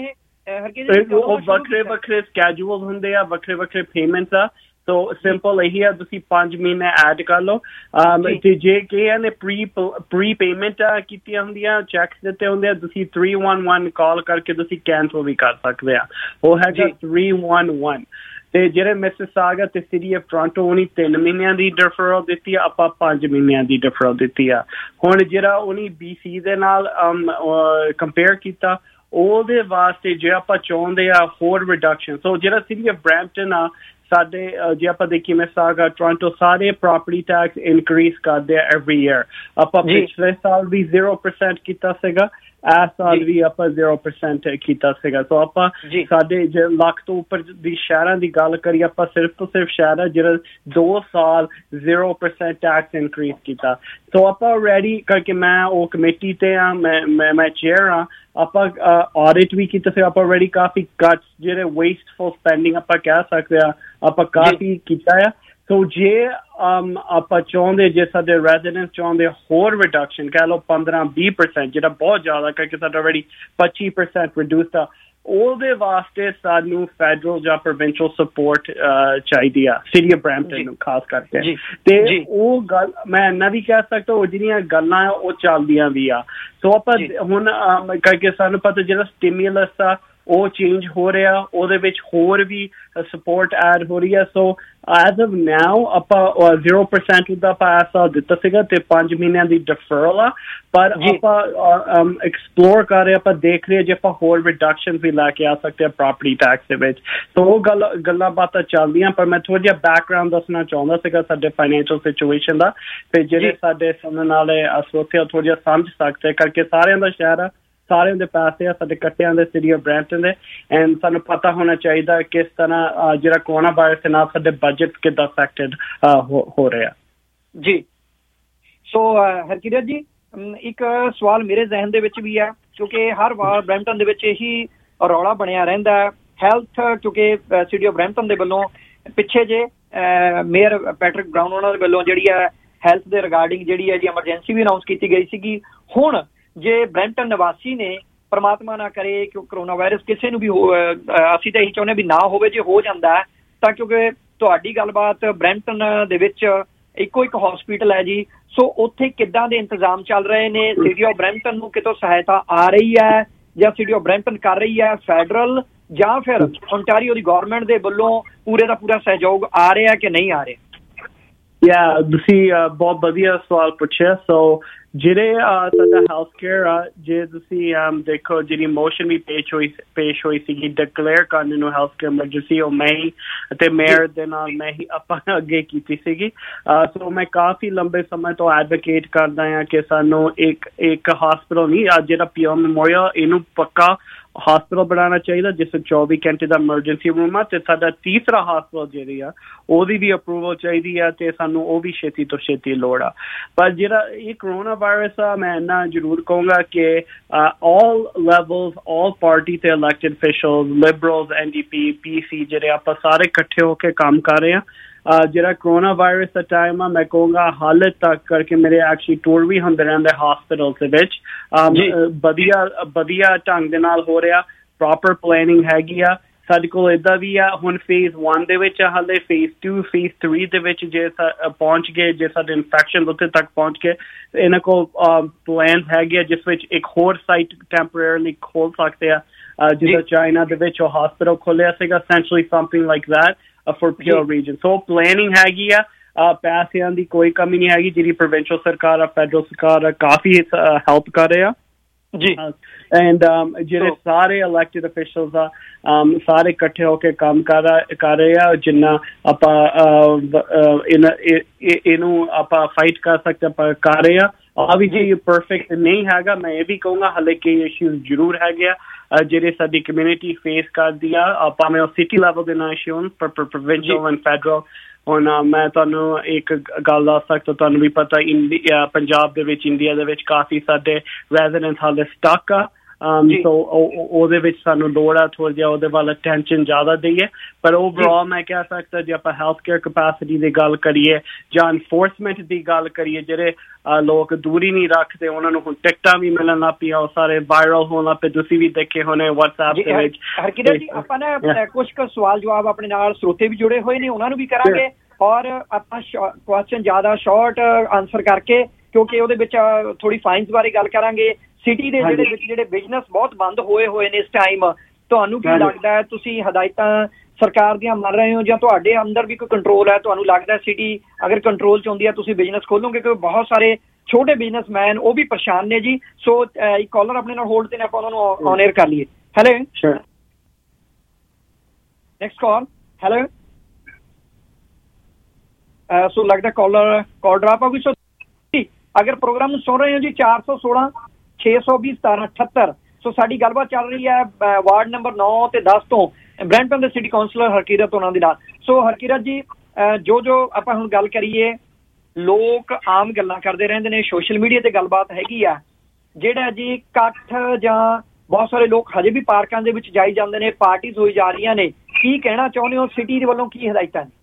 Speaker 5: ਉਹ ਵੱਖਰੇ ਵੱਖਰੇ ਸਕੈਜੂਲ ਹੁੰਦੇ ਆ, ਵੱਖਰੇ ਵੱਖਰੇ ਪੇਮੈਂਟਸ ਆ। ਸੋ ਸਿੰਪਲ ਇਹੀ ਆ, ਤੁਸੀਂ ਪੰਜ ਮਹੀਨੇ ਐਡ ਕਰ ਲਓ। ਤੇ ਜੇ ਕਿਸੇ ਨੇ ਪ੍ਰੀ ਪ੍ਰੀ ਪੇਮੈਂਟ ਕੀਤੀਆਂ ਹੁੰਦੀਆਂ, ਚੈਕਸ ਦਿੱਤੇ ਹੁੰਦੇ ਆ, ਤੁਸੀਂ ਥ੍ਰੀ ਵਨ ਵਨ ਕਾਲ ਕਰਕੇ ਤੁਸੀਂ ਕੈਂਸਲ ਵੀ ਕਰ ਸਕਦੇ ਆ। ਉਹ ਹੈਗਾ ਥ੍ਰੀ ਵਨ ਵਨ। ਤੇ ਜਿਹੜੇ ਮਿਸਿਸਾਗਾ ਤੇ ਸਿਟੀ ਆਫ ਟੋਰਾਂਟੋ ਉਹਨੀ ਤਿੰਨ ਮਹੀਨਿਆਂ ਦੀ ਡਿਫਰਲ ਦਿੱਤੀ ਆ, ਆਪਾਂ ਪੰਜ ਮਹੀਨਿਆਂ ਦੀ ਡਿਫਰਲ ਦਿੱਤੀ ਆ। ਹੁਣ ਜਿਹੜਾ ਉਹਨੀ ਬੀ ਸੀ ਦੇ ਨਾਲ ਕੰਪੇਅਰ ਕੀਤਾ, ਉਹਦੇ ਵਾਸਤੇ ਜੇ ਆਪਾਂ ਚਾਹੁੰਦੇ ਆ ਹੋਰ ਰਿਡਕਸ਼ਨ, ਸੋ ਜਿਹੜਾ ਸਿਟੀ ਆਫ ਬਰੈਂਪਟਨ ਆ ਸਾਡੇ ਜੇ ਆਪਾਂ ਦੇਖੀਏ ਮਿਸਿਸਾਗਾ ਟੋਰਾਂਟੋ ਸਾਰੇ ਪ੍ਰੋਪਰਟੀ ਟੈਕਸ ਇਨਕਰੀਜ਼ ਕਰਦੇ ਆ ਐਵਰੀ ਈਅਰ। ਆਪਾਂ ਪਿਛਲੇ ਸਾਲ ਵੀ ਜ਼ੀਰੋ ਪਰਸੈਂਟ ਕੀਤਾ ਸੀਗਾ, ਇਸ ਸਾਲ ਵੀ ਆਪਾਂ ਜ਼ੀਰੋ ਪਰਸੈਂਟ ਕੀਤਾ ਸੀਗਾ। ਸੋ ਆਪਾਂ ਸਾਡੇ ਜੇ ਲੱਖ ਤੋਂ ਉੱਪਰ ਦੀ ਸ਼ਹਿਰਾਂ ਦੀ ਗੱਲ ਕਰੀਏ, ਆਪਾਂ ਸਿਰਫ ਤੋਂ ਸਿਰਫ ਸ਼ਹਿਰ ਆ ਜਿਹੜਾ ਦੋ ਸਾਲ ਜ਼ੀਰੋ ਪਰਸੈਂਟ ਟੈਕਸ ਇਨਕਰੀਜ਼ ਕੀਤਾ। ਸੋ ਆਪਾਂ ਰੈਡੀ ਕਰਕੇ ਮੈਂ ਉਹ ਕਮੇਟੀ ਤੇ ਆ, ਮੈਂ ਮੈਂ ਚੇਅਰ ਆ। ਆਪਾਂ ਆਡਿਟ ਵੀ ਕੀਤਾ ਸੀ, ਆਪਾਂ ਰੈਡੀ ਕਾਫੀ ਕੱਟ ਜਿਹੜੇ ਵੇਸਟਫੁਲ ਸਪੈਂਡਿੰਗ ਆਪਾਂ ਕਹਿ ਸਕਦੇ ਆ ਆਪਾਂ ਕਾਫੀ ਕੀਤਾ ਆ। ਸੋ ਜੇ ਆਪਾਂ ਚਾਹੁੰਦੇ, ਜੇ ਸਾਡੇ ਰੈਜ਼ੀਡੈਂਟ ਚਾਹੁੰਦੇ ਹੋਰ ਰਿਡਕਸ਼ਨ ਕਹਿ ਲਓ ਪੰਦਰਾਂ ਵੀਹ ਪਰਸੈਂਟ, ਜਿਹੜਾ ਬਹੁਤ ਜ਼ਿਆਦਾ ਕਰਕੇ ਸਾਡਾ ਆਲਰੇਡੀ ਪੱਚੀ ਪਰਸੈਂਟ ਰਿਡਿਊਸ ਆ, ਉਹਦੇ ਵਾਸਤੇ ਸਾਨੂੰ ਫੈਡਰਲ ਜਾਂ ਪ੍ਰੋਵਿੰਸ਼ੀਅਲ ਸਪੋਰਟ ਚਾਹੀਦੀ ਆ ਸਿਟੀ ਆਫ ਬਰੈਂਪਟਨ ਨੂੰ ਖਾਸ ਕਰਕੇ। ਤੇ ਉਹ ਗੱਲ ਮੈਂ ਇੰਨਾ ਵੀ ਕਹਿ ਸਕਦਾ, ਉਹ ਜਿਹੜੀਆਂ ਗੱਲਾਂ ਆ ਉਹ ਚੱਲਦੀਆਂ ਵੀ ਆ। ਸੋ ਆਪਾਂ ਹੁਣ ਕਰਕੇ ਸਾਨੂੰ ਪਤਾ ਜਿਹੜਾ ਸਟਿਮੂਲਸ ਆ ਉਹ ਚੇਂਜ ਹੋ ਰਿਹਾ, ਉਹਦੇ ਵਿੱਚ ਹੋਰ ਵੀ ਸਪੋਰਟ ਐਡ ਹੋ ਰਹੀ ਹੈ। ਸੋ ਐਜ਼ ਆਫ ਨਾਓ ਆਪਾਂ ਜ਼ੀਰੋ ਪਰਸੈਂਟ ਦਾ ਪੈਸਾ ਦਿੱਤਾ ਸੀਗਾ ਤੇ ਪੰਜ ਮਹੀਨਿਆਂ ਦੀ ਡਿਫਰਲ ਆ, ਪਰ ਆਪਾਂ ਐਕਸਪਲੋਰ ਕਰ ਰਹੇ, ਆਪਾਂ ਦੇਖ ਰਹੇ ਜੇ ਆਪਾਂ ਹੋਰ ਰਿਡਕਸ਼ਨ ਵੀ ਲੈ ਕੇ ਆ ਸਕਦੇ ਆ ਪ੍ਰੋਪਰਟੀ ਟੈਕਸ ਦੇ ਵਿੱਚ। ਸੋ ਉਹ ਗੱਲ ਗੱਲਾਂ ਬਾਤਾਂ ਚੱਲਦੀਆਂ, ਪਰ ਮੈਂ ਥੋੜਾ ਜਿਹਾ ਬੈਕਗਰਾਊਂਡ ਦੱਸਣਾ ਚਾਹੁੰਦਾ ਸੀਗਾ ਸਾਡੇ ਫਾਈਨੈਂਸ਼ੀਅਲ ਸਿਚੁਏਸ਼ਨ ਦਾ, ਤੇ ਜਿਹੜੇ ਸਾਡੇ ਸੁਣਨ ਵਾਲੇ ਸਰੋਤੇ ਥੋੜਾ ਜਿਹਾ ਸਮਝ ਸਕਦੇ, ਕਰਕੇ ਸਾਰਿਆਂ ਦਾ ਸ਼ਹਿਰ ਆ, ਸਾਰਿਆਂ ਦੇ ਪੈਸੇ ਆ ਸਾਡੇ ਕੱਟਿਆਂ ਦੇ ਸਿਟੀ ਆਫ ਬਰੈਂਪਟਨ ਦੇ, ਐਂਡ ਸਾਨੂੰ ਪਤਾ ਹੋਣਾ ਚਾਹੀਦਾ ਕਿਸ ਤਰ੍ਹਾਂ ਜਿਹੜਾ ਕੋਰੋਨਾ ਵਾਇਰਸ ਦੇ ਨਾਲ ਸਾਡੇ ਬਜਟ ਕਿੱਦਾਂ ਅਫੈਕਟਡ ਹੋ ਰਿਹਾ
Speaker 4: ਜੀ। ਸੋ ਹਰਕਿਰਤ ਜੀ, ਇੱਕ ਸਵਾਲ ਮੇਰੇ ਜ਼ਿਹਨ ਦੇ ਵਿੱਚ ਵੀ ਹੈ, ਕਿਉਂਕਿ ਹਰ ਵਾਰ ਬਰੈਂਪਟਨ ਦੇ ਵਿੱਚ ਇਹੀ ਰੌਲਾ ਬਣਿਆ ਰਹਿੰਦਾ ਹੈ ਹੈਲਥ, ਕਿਉਂਕਿ ਸਿਟੀ ਆਫ ਬਰੈਂਪਟਨ ਦੇ ਵੱਲੋਂ ਪਿੱਛੇ ਜੇ ਮੇਅਰ ਪੈਟਰਿਕ ਬਰਾਊਨ ਉਹਨਾਂ ਦੇ ਵੱਲੋਂ ਜਿਹੜੀ ਹੈ ਹੈਲਥ ਦੇ ਰਿਗਾਰਡਿੰਗ ਜਿਹੜੀ ਹੈ ਜੀ ਐਮਰਜੈਂਸੀ ਵੀ ਅਨਾਊਂਸ ਕੀਤੀ ਗਈ ਸੀਗੀ। ਹੁਣ ਜੇ ਬਰੈਂਪਟਨ ਨਿਵਾਸੀ ਨੇ, ਪਰਮਾਤਮਾ ਨਾ ਕਰੇ ਕਿ ਕਰੋਨਾ ਵਾਇਰਸ ਕਿਸੇ ਨੂੰ ਵੀ ਅਸੀਂ ਤਾਂ ਇਹੀ ਚਾਹੁੰਦੇ ਵੀ ਨਾ ਹੋਵੇ, ਜੇ ਹੋ ਜਾਂਦਾ ਹੈ ਤਾਂ ਕਿਉਂਕਿ ਤੁਹਾਡੀ ਗੱਲਬਾਤ ਬਰੈਂਪਟਨ ਦੇ ਵਿੱਚ ਇੱਕੋ ਇੱਕ ਹਸਪੀਟਲ ਹੈ ਜੀ, ਸੋ ਉੱਥੇ ਕਿੱਦਾਂ ਦੇ ਇੰਤਜ਼ਾਮ ਚੱਲ ਰਹੇ ਨੇ? ਸਿਟੀ ਆਫ ਬਰੈਂਪਟਨ ਨੂੰ ਕਿਤੋਂ ਸਹਾਇਤਾ ਆ ਰਹੀ ਹੈ ਜਾਂ ਸਿਟੀ ਆਫ ਬਰੈਂਪਟਨ ਕਰ ਰਹੀ ਹੈ ਫੈਡਰਲ, ਜਾਂ ਫਿਰ ਓਨਟਾਰੀਓ ਦੀ ਗੌਰਮੈਂਟ ਦੇ ਵੱਲੋਂ ਪੂਰੇ ਦਾ ਪੂਰਾ ਸਹਿਯੋਗ ਆ ਰਿਹਾ ਕਿ ਨਹੀਂ ਆ ਰਿਹਾ?
Speaker 5: ਯਾ ਤੁਸੀਂ ਬਹੁਤ ਵਧੀਆ ਸਵਾਲ ਪੁੱਛਿਆ। ਸੋ ਜਿਹੜੇ ਸਾਡਾ ਹੈਲਥ ਕੇਅਰ ਆ, ਜੇ ਤੁਸੀਂ ਦੇਖੋ ਜਿਹੜੀ ਮੋਸ਼ਨ ਵੀ ਪੇਸ਼ ਹੋਈ ਪੇਸ਼ ਹੋਈ ਸੀਗੀ ਡਿਕਲੇਅਰ ਕਰਨ ਨੂੰ ਹੈਲਥ ਕੇਅਰ ਐਮਰਜੈਂਸੀ, ਉਹ ਮੈਂ ਹੀ ਅਤੇ ਮੇਅਰ ਦੇ ਨਾਲ ਮੈਂ ਹੀ ਆਪਾਂ ਅੱਗੇ ਕੀਤੀ ਸੀਗੀ। ਸੋ ਮੈਂ ਕਾਫੀ ਲੰਬੇ ਸਮੇਂ ਤੋਂ ਐਡਵੋਕੇਟ ਕਰਦਾ ਹਾਂ ਕਿ ਸਾਨੂੰ ਇੱਕ ਇੱਕ ਹਸਪੀਟਲ ਨਹੀਂ, ਜਿਹੜਾ ਪੀਓ ਮੈਮੋਰੀਅਲ ਇਹਨੂੰ ਪੱਕਾ ਹਸਪਤਾਲ ਬਣਾਉਣਾ ਚਾਹੀਦਾ ਜਿਸ ਵਿੱਚ ਚੌਵੀ ਘੰਟੇ ਦਾ ਐਮਰਜੈਂਸੀ ਰੂਮ ਆ, ਤੇ ਸਾਡਾ ਤੀਸਰਾ ਹਸਪਤਾਲ ਜਿਹੜੀ ਆ ਉਹਦੀ ਵੀ ਅਪਰੂਵਲ ਚਾਹੀਦੀ ਆ, ਤੇ ਸਾਨੂੰ ਉਹ ਵੀ ਛੇਤੀ ਤੋਂ ਛੇਤੀ ਲੋੜ ਆ। ਪਰ ਜਿਹੜਾ ਇਹ ਕਰੋਨਾ ਵਾਇਰਸ ਆ, ਮੈਂ ਇੰਨਾ ਜ਼ਰੂਰ ਕਹੂੰਗਾ ਕਿ ਆਲ ਲੈਵਲਸ, ਆਲ ਪਾਰਟੀ ਤੇ elected officials, Liberals, N D P, P C, ਜਿਹੜੇ ਆਪਾਂ ਸਾਰੇ ਇਕੱਠੇ ਹੋ ਕੇ ਕੰਮ ਕਰ ਰਹੇ ਆ। Uh, ਜਿਹੜਾ ਕਰੋਨਾ ਵਾਇਰਸ ਦਾ ਟਾਈਮ ਆ, ਮੈਂ ਕਹੂੰਗਾ ਹਾਲੇ ਤੱਕ ਕਰਕੇ ਮੇਰੇ ਐਕਚੁਅਲੀ ਟੂਰ ਵੀ ਹੁੰਦੇ ਰਹਿੰਦੇ ਹਸਪੀਟਲ ਦੇ ਵਿੱਚ, ਵਧੀਆ ਵਧੀਆ ਢੰਗ ਦੇ ਨਾਲ ਹੋ ਰਿਹਾ, ਪ੍ਰੋਪਰ ਪਲੈਨਿੰਗ ਹੈਗੀ ਆ ਸਾਡੇ ਕੋਲ। ਏਦਾਂ ਵੀ ਆ ਹੁਣ ਫੇਜ਼ ਵਨ ਦੇ ਵਿੱਚ ਆ, ਹਾਲੇ ਫੇਜ਼ ਟੂ, ਫੇਜ਼ ਥ੍ਰੀ ਦੇ ਵਿੱਚ ਜੇ ਪਹੁੰਚ ਗਏ, ਜੇ ਸਾਡੇ ਇਨਫੈਕਸ਼ਨ ਉੱਥੇ ਤੱਕ ਪਹੁੰਚ ਗਏ, ਇਹਨਾਂ ਕੋਲ ਪਲਾਨ ਹੈਗੇ ਆ ਜਿਸ ਵਿੱਚ ਇੱਕ ਹੋਰ ਸਾਈਟ ਟੈਂਪਰੇਰੀਲੀ ਖੋਲ ਸਕਦੇ ਆ, ਜਿੱਦਾਂ ਚਾਈਨਾ ਦੇ ਵਿੱਚ ਉਹ ਹਸਪੀਟਲ ਖੋਲਿਆ ਸੀਗਾ, essentially something like that for pure region. So planning ਹੈਗੀ ਆ, ਪੈਸਿਆਂ ਦੀ ਕੋਈ ਕਮੀ ਨਹੀਂ ਹੈਗੀ, ਜਿਹੜੀ ਪ੍ਰੋਵਿੰਸ਼ੀਅਲ ਸਰਕਾਰ ਆ, ਫੈਡਰਲ ਸਰਕਾਰ ਆ, ਕਾਫੀ ਹੈਲਪ ਕਰ ਰਹੇ ਆ ਜੀ। ਐਂਡ ਜਿਹੜੇ ਸਾਰੇ ਇਲੈਕਟਡ ਅਫੀਸ਼ੀਅਲਸ ਆ, ਸਾਰੇ ਇਕੱਠੇ ਹੋ ਕੇ ਕੰਮ ਕਰ ਕਰ ਰਹੇ ਆ, ਜਿੰਨਾ ਆਪਾਂ ਇਹਨੂੰ ਆਪਾਂ ਫਾਈਟ ਕਰ ਸਕਦੇ ਆਪਾਂ ਕਰ ਰਹੇ ਆ। Obviously perfect ਨਹੀਂ ਹੈਗਾ, ਮੈਂ ਇਹ ਵੀ ਕਹੂੰਗਾ ਹਾਲੇ ਕਈ ਇਸ਼ੂਜ਼ ਜ਼ਰੂਰ ਹੈਗੇ ਆ ਜਿਹੜੇ ਸਾਡੀ ਕਮਿਊਨਿਟੀ ਫੇਸ ਕਰਦੀ ਆ, ਭਾਵੇਂ ਉਹ ਸਿਟੀ ਲੈਵਲ ਦੇ ਨਾਲ ਇਸ਼ੂ ਹੋਣ, ਪਰ ਪ੍ਰੋਵਿੰਸ਼ੀਅਲ ਐਂਡ ਫੈਡਰਲ। ਹੁਣ ਮੈਂ ਤੁਹਾਨੂੰ ਇੱਕ ਗੱਲ ਦੱਸ ਸਕਦਾ, ਤੁਹਾਨੂੰ ਵੀ ਪਤਾ ਇੰਡੀਆ, ਪੰਜਾਬ ਦੇ ਵਿੱਚ, ਇੰਡੀਆ ਦੇ ਵਿੱਚ ਕਾਫੀ ਸਾਡੇ ਰੈਜ਼ੀਡੈਂਟ ਹਾਲੇ ਸਟਕ ਆ, ਸੋ ਉਹਦੇ ਵਿੱਚ ਸਾਨੂੰ ਲੋੜ ਆ ਥੋੜ੍ਹਾ ਜਿਹਾ ਉਹਦੇ ਵੱਲ ਅਟੈਂਸ਼ਨ ਜ਼ਿਆਦਾ ਦਈਏ। ਪਰ ਓਵਰਆਲ ਮੈਂ ਕਹਿ ਸਕਦਾ ਜੇ ਆਪਾਂ ਹੈਲਥ ਕੇਅਰ ਕਪੈਸਿਟੀ ਦੀ ਗੱਲ ਕਰੀਏ ਜਾਂ ਐਨਫੋਰਸਮੈਂਟ ਦੀ ਗੱਲ ਕਰੀਏ, ਜਿਹੜੇ ਲੋਕ ਦੂਰੀ ਨਹੀਂ ਰੱਖਦੇ ਉਹਨਾਂ ਨੂੰ ਹੁਣ ਟਿਕਟਾਂ ਵੀ ਮਿਲਣ ਲੱਗ ਪਈਆਂ, ਉਹ ਸਾਰੇ ਵਾਇਰਲ ਹੋਣ ਲੱਗ ਪਏ, ਤੁਸੀਂ ਵੀ ਦੇਖੇ ਹੋਣੇ WhatsApp ਦੇ ਵਿੱਚ।
Speaker 4: ਹਰਕਿਰਤ ਜੀ, ਆਪਾਂ ਨਾ ਕੁਝ ਕੁ ਸਵਾਲ ਜਵਾਬ ਆਪਣੇ ਨਾਲ ਸਰੋਤੇ ਵੀ ਜੁੜੇ ਹੋਏ ਨੇ, ਉਹਨਾਂ ਨੂੰ ਵੀ ਕਰਾਂਗੇ, ਔਰ ਆਪਾਂ ਕੁਐਸਚਨ ਜ਼ਿਆਦਾ ਸ਼ਾਰਟ ਆਨਸਰ ਕਰਕੇ, ਕਿਉਂਕਿ ਉਹਦੇ ਵਿੱਚ ਥੋੜੀ ਫਾਈਨਸ ਬਾਰੇ ਗੱਲ ਕਰਾਂਗੇ। ਸਿਟੀ ਦੇ ਜਿਹੜੇ ਵਿੱਚ ਜਿਹੜੇ ਬਿਜ਼ਨਸ ਬਹੁਤ ਬੰਦ ਹੋਏ ਹੋਏ ਨੇ ਇਸ ਟਾਈਮ, ਤੁਹਾਨੂੰ ਕੀ ਲੱਗਦਾ ਹੈ, ਤੁਸੀਂ ਹਦਾਇਤਾਂ ਸਰਕਾਰ ਦੀਆਂ ਮੰਨ ਰਹੇ ਹੋ ਜਾਂ ਤੁਹਾਡੇ ਅੰਦਰ ਵੀ ਕੋਈ ਕੰਟਰੋਲ ਹੈ? ਤੁਹਾਨੂੰ ਲੱਗਦਾ ਸਿਟੀ ਅਗਰ ਕੰਟਰੋਲ 'ਚ ਹੁੰਦੀ ਹੈ ਤੁਸੀਂ ਬਿਜ਼ਨਸ ਖੋਲੋਗੇ? ਕਿਉਂਕਿ ਬਹੁਤ ਸਾਰੇ ਛੋਟੇ ਬਿਜ਼ਨਸਮੈਨ ਉਹ ਵੀ ਪਰੇਸ਼ਾਨ ਨੇ ਜੀ। ਸੋ ਇੱਕ ਕਾਲਰ ਆਪਣੇ ਨਾਲ ਹੋਲਡ ਤੇ ਨੇ, ਆਪਾਂ ਉਹਨਾਂ ਨੂੰ ਔਨ ਏਅਰ ਕਰ ਲਈਏ। Hello, next call. Hello, so ਲੱਗਦਾ ਕਾਲਰ ਕਾਲ ਡਰਾਪ ਹੋ ਗਈ। ਸੋ ਅਗਰ ਪ੍ਰੋਗਰਾਮ ਨੂੰ ਸੁਣ ਰਹੇ ਹੋ ਜੀ, ਚਾਰ ਸੌ ਸੋਲਾਂ ਛੇ ਸੌ ਵੀਹ ਸਤਾਰਾਂ ਅਠੱਤਰ। ਸੋ ਸਾਡੀ ਗੱਲਬਾਤ ਚੱਲ ਰਹੀ ਹੈ ਵਾਰਡ ਨੰਬਰ ਨੌ ਤੇ ਦਸ ਤੋਂ ਬ੍ਰੈਂਟਨ ਦੇ ਸਿਟੀ ਕਾਉਂਸਲਰ ਹਰਕੀਰਤ ਉਹਨਾਂ ਦੇ ਨਾਲ। ਸੋ ਹਰਕੀਰਤ ਜੀ, ਜੋ ਜੋ ਆਪਾਂ ਹੁਣ ਗੱਲ ਕਰੀਏ, ਲੋਕ ਆਮ ਗੱਲਾਂ ਕਰਦੇ ਰਹਿੰਦੇ ਨੇ, ਸੋਸ਼ਲ ਮੀਡੀਆ ਤੇ ਗੱਲਬਾਤ ਹੈਗੀ ਆ, ਜਿਹੜਾ ਜੀ ਇਕੱਠ ਜਾਂ ਬਹੁਤ ਸਾਰੇ ਲੋਕ ਹਜੇ ਵੀ ਪਾਰਕਾਂ ਦੇ ਵਿੱਚ ਜਾਈ ਜਾਂਦੇ ਨੇ, ਪਾਰਟੀਜ਼ ਹੋਈ ਜਾ ਰਹੀਆਂ ਨੇ, ਕੀ ਕਹਿਣਾ ਚਾਹੁੰਦੇ ਹੋ? ਸਿਟੀ ਦੇ ਵੱਲੋਂ ਕੀ ਹਦਾਇਤਾਂ ਨੇ?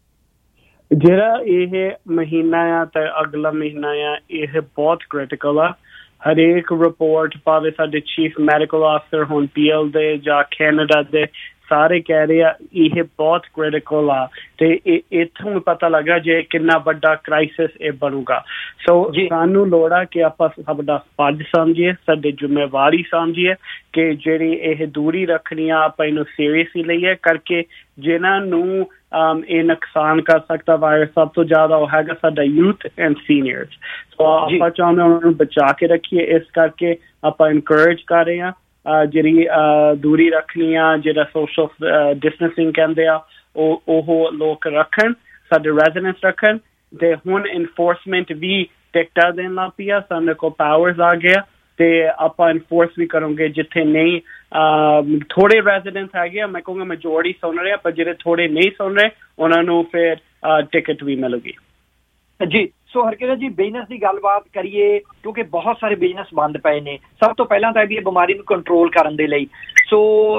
Speaker 5: ਜਿਹੜਾ ਇਹ ਮਹੀਨਾ ਆ ਤੇ ਅਗਲਾ ਮਹੀਨਾ ਆ, ਇਹ ਬਹੁਤ ਕ੍ਰਿਟੀਕਲ ਆ। ਹਰੇਕ ਰਿਪੋਰਟ, ਭਾਵੇਂ ਸਾਡੇ ਚੀਫ ਮੈਡੀਕਲ ਆਫਿਸਰ ਹੋਣ ਪੀ ਐਲ ਦੇ ਜਾਂ ਕੈਨੇਡਾ ਦੇ, ਸਾਰੇ ਕਹਿ ਰਹੇ ਆ ਇਹ ਬਹੁਤ ਕ੍ਰਿਟੀਕਲ ਆ, ਤੇ ਇੱਥੋਂ ਪਤਾ ਲੱਗਾ ਜੇ ਕਿੰਨਾ ਵੱਡਾ ਕ੍ਰਾਈਸਿਸ ਇਹ ਬਣੂਗਾ। ਸੋ ਸਾਨੂੰ ਲੋੜ ਆ ਕਿ ਆਪਾਂ ਸਾਡਾ ਫਰਜ਼ ਸਮਝੀਏ, ਸਾਡੀ ਜ਼ਿੰਮੇਵਾਰੀ ਸਮਝੀਏ ਕਿ ਜਿਹੜੀ ਇਹ ਦੂਰੀ ਰੱਖਣੀ ਆ, ਆਪਾਂ ਇਹਨੂੰ ਸੀਰੀਅਸਲੀ ਲਈਏ, ਕਰਕੇ ਜਿਨ੍ਹਾਂ ਨੂੰ ਇਹ ਨੁਕਸਾਨ ਕਰ ਸਕਦਾ ਵਾਇਰਸ ਸਭ ਤੋਂ ਜ਼ਿਆਦਾ ਉਹ ਹੈਗਾ ਸਾਡਾ ਯੂਥ ਐਂਡ ਸੀਨੀਅਰਸ। ਸੋ ਆਪਾਂ ਚਾਹੁੰਦੇ ਉਹਨਾਂ ਨੂੰ ਬਚਾ ਕੇ ਰੱਖੀਏ, ਇਸ ਕਰਕੇ ਆਪਾਂ ਇਨਕਰੇਜ ਕਰ ਰਹੇ ਹਾਂ ਜਿਹੜੀ ਦੂਰੀ ਰੱਖਣੀ ਆ, ਜਿਹੜਾ ਸੋਸ਼ਲ ਡਿਸਟੈਂਸਿੰਗ ਕਹਿੰਦੇ ਆ, ਉਹ ਉਹ ਲੋਕ ਰੱਖਣ, ਸਾਡੇ ਰੈਜ਼ੀਡੈਂਟਸ ਰੱਖਣ। ਤੇ ਹੁਣ ਇਨਫੋਰਸਮੈਂਟ ਵੀ ਟਿਕਟਾਂ ਦੇਣ ਲੱਗ ਪਈ ਆ, ਸਾਡੇ ਕੋਲ ਪਾਵਰਸ ਆ ਗਿਆ, ਤੇ ਆਪਾਂ ਇਨਫੋਰਸ ਵੀ ਕਰੋਗੇ। ਜਿੱਥੇ ਨਹੀਂ ਥੋੜੇ ਰੈਜ਼ੀਡੈਂਟਸ ਹੈਗੇ ਆ, ਮੈਂ ਕਹੂੰਗਾ ਮੈਜੋਰਟੀ ਸੁਣ ਰਹੇ ਆ, ਪਰ ਜਿਹੜੇ ਥੋੜੇ ਨਹੀਂ ਸੁਣ ਰਹੇ ਉਹਨਾਂ ਨੂੰ ਫਿਰ ਟਿਕਟ ਵੀ ਮਿਲੂਗੀ
Speaker 4: ਜੀ। ਸੋ ਹਰਕਿਰਤ ਜੀ, ਬਿਜ਼ਨਸ ਦੀ ਗੱਲਬਾਤ ਕਰੀਏ, ਕਿਉਂਕਿ ਬਹੁਤ ਸਾਰੇ ਬਿਜ਼ਨਸ ਬੰਦ ਪਏ ਨੇ। ਸਭ ਤੋਂ ਪਹਿਲਾਂ ਤਾਂ ਇਹਦੀ ਬਿਮਾਰੀ ਨੂੰ ਕੰਟਰੋਲ ਕਰਨ ਦੇ ਲਈ, ਸੋ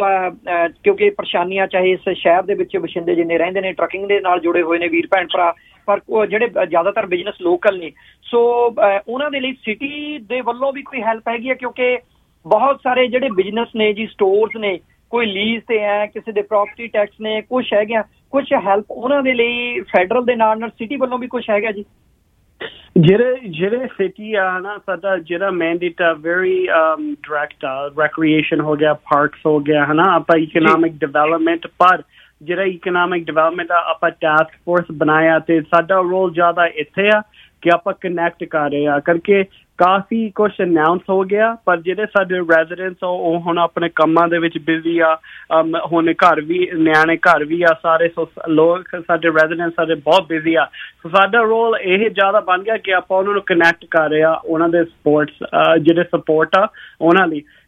Speaker 4: ਕਿਉਂਕਿ ਪਰੇਸ਼ਾਨੀਆਂ ਚਾਹੇ ਇਸ ਸ਼ਹਿਰ ਦੇ ਵਿੱਚ ਵਸਿੰਦੇ ਜਿੰਨੇ ਰਹਿੰਦੇ ਨੇ, ਟਰੱਕਿੰਗ ਦੇ ਨਾਲ ਜੁੜੇ ਹੋਏ ਨੇ ਵੀਰ ਭੈਣ ਭਰਾ, ਪਰ ਜਿਹੜੇ ਜ਼ਿਆਦਾਤਰ ਬਿਜ਼ਨਸ ਲੋਕਲ ਨੇ, ਸੋ ਉਹਨਾਂ ਦੇ ਲਈ ਸਿਟੀ ਦੇ ਵੱਲੋਂ ਵੀ ਕੋਈ ਹੈਲਪ ਹੈਗੀ ਹੈ? ਕਿਉਂਕਿ ਬਹੁਤ ਸਾਰੇ ਜਿਹੜੇ ਬਿਜ਼ਨਸ ਨੇ ਜੀ, ਸਟੋਰਸ ਨੇ, ਕੋਈ ਲੀਜ਼ ਤੇ ਹੈ, ਕਿਸੇ ਦੇ ਪ੍ਰੋਪਰਟੀ ਟੈਕਸ ਨੇ, ਕੁਛ ਹੈਗੇ, ਕੁਛ ਹੈਲਪ ਉਹਨਾਂ ਦੇ ਲਈ ਫੈਡਰਲ ਦੇ ਨਾਲ ਨਾਲ ਸਿਟੀ ਵੱਲੋਂ ਵੀ ਕੁਛ ਹੈਗਾ ਜੀ?
Speaker 5: ਜਿਹੜੇ ਜਿਹੜੇ ਸਿਟੀ ਆ ਨਾ, ਸਾਡਾ ਜਿਹੜਾ ਮੈਂਡੇਟ ਆ ਵੈਰੀ ਡਾਇਰੈਕਟ ਆ, ਰੈਕਰੀਏਸ਼ਨ ਹੋ ਗਿਆ, ਪਾਰਕਸ ਹੋ ਗਿਆ, ਹੈ ਨਾ, ਆਪਾਂ ਇਕਨੋਮਿਕ ਡਿਵੈਲਪਮੈਂਟ, ਪਰ ਜਿਹੜਾ ਇਕਨੋਮਿਕ ਡਿਵੈਲਪਮੈਂਟ ਆ ਆਪਾਂ ਟਾਸਕ ਫੋਰਸ ਬਣਾਇਆ, ਤੇ ਸਾਡਾ ਰੋਲ ਜ਼ਿਆਦਾ ਇੱਥੇ ਆ ਕਿ ਆਪਾਂ ਕਨੈਕਟ ਕਰ ਰਹੇ ਆ, ਕਰਕੇ ਕਾਫੀ ਕੁਛ ਅਨਾਊਂਸ ਹੋ ਗਿਆ। ਪਰ ਜਿਹੜੇ ਸਾਡੇ ਰੈਜ਼ੀਡੈਂਟਸ ਆ ਉਹ ਹੁਣ ਆਪਣੇ ਕੰਮਾਂ ਦੇ ਵਿੱਚ ਬਿਜ਼ੀ ਆ, ਹੁਣ ਘਰ ਵੀ ਨਿਆਣੇ ਘਰ ਵੀ ਆ, ਸਾਰੇ ਲੋਕ ਸਾਡੇ ਰੈਜ਼ੀਡੈਂਟਸ ਸਾਡੇ ਬਹੁਤ ਬਿਜ਼ੀ ਆ। ਸੋ ਸਾਡਾ ਰੋਲ ਇਹ ਜ਼ਿਆਦਾ ਬਣ ਗਿਆ ਕਿ ਆਪਾਂ ਉਹਨਾਂ ਨੂੰ ਕਨੈਕਟ ਕਰ ਰਹੇ ਆ, ਉਹਨਾਂ ਦੇ ਸਪੋਰਟਸ ਜਿਹੜੇ ਸਪੋਰਟ ਆ ਉਹਨਾਂ ਲਈ।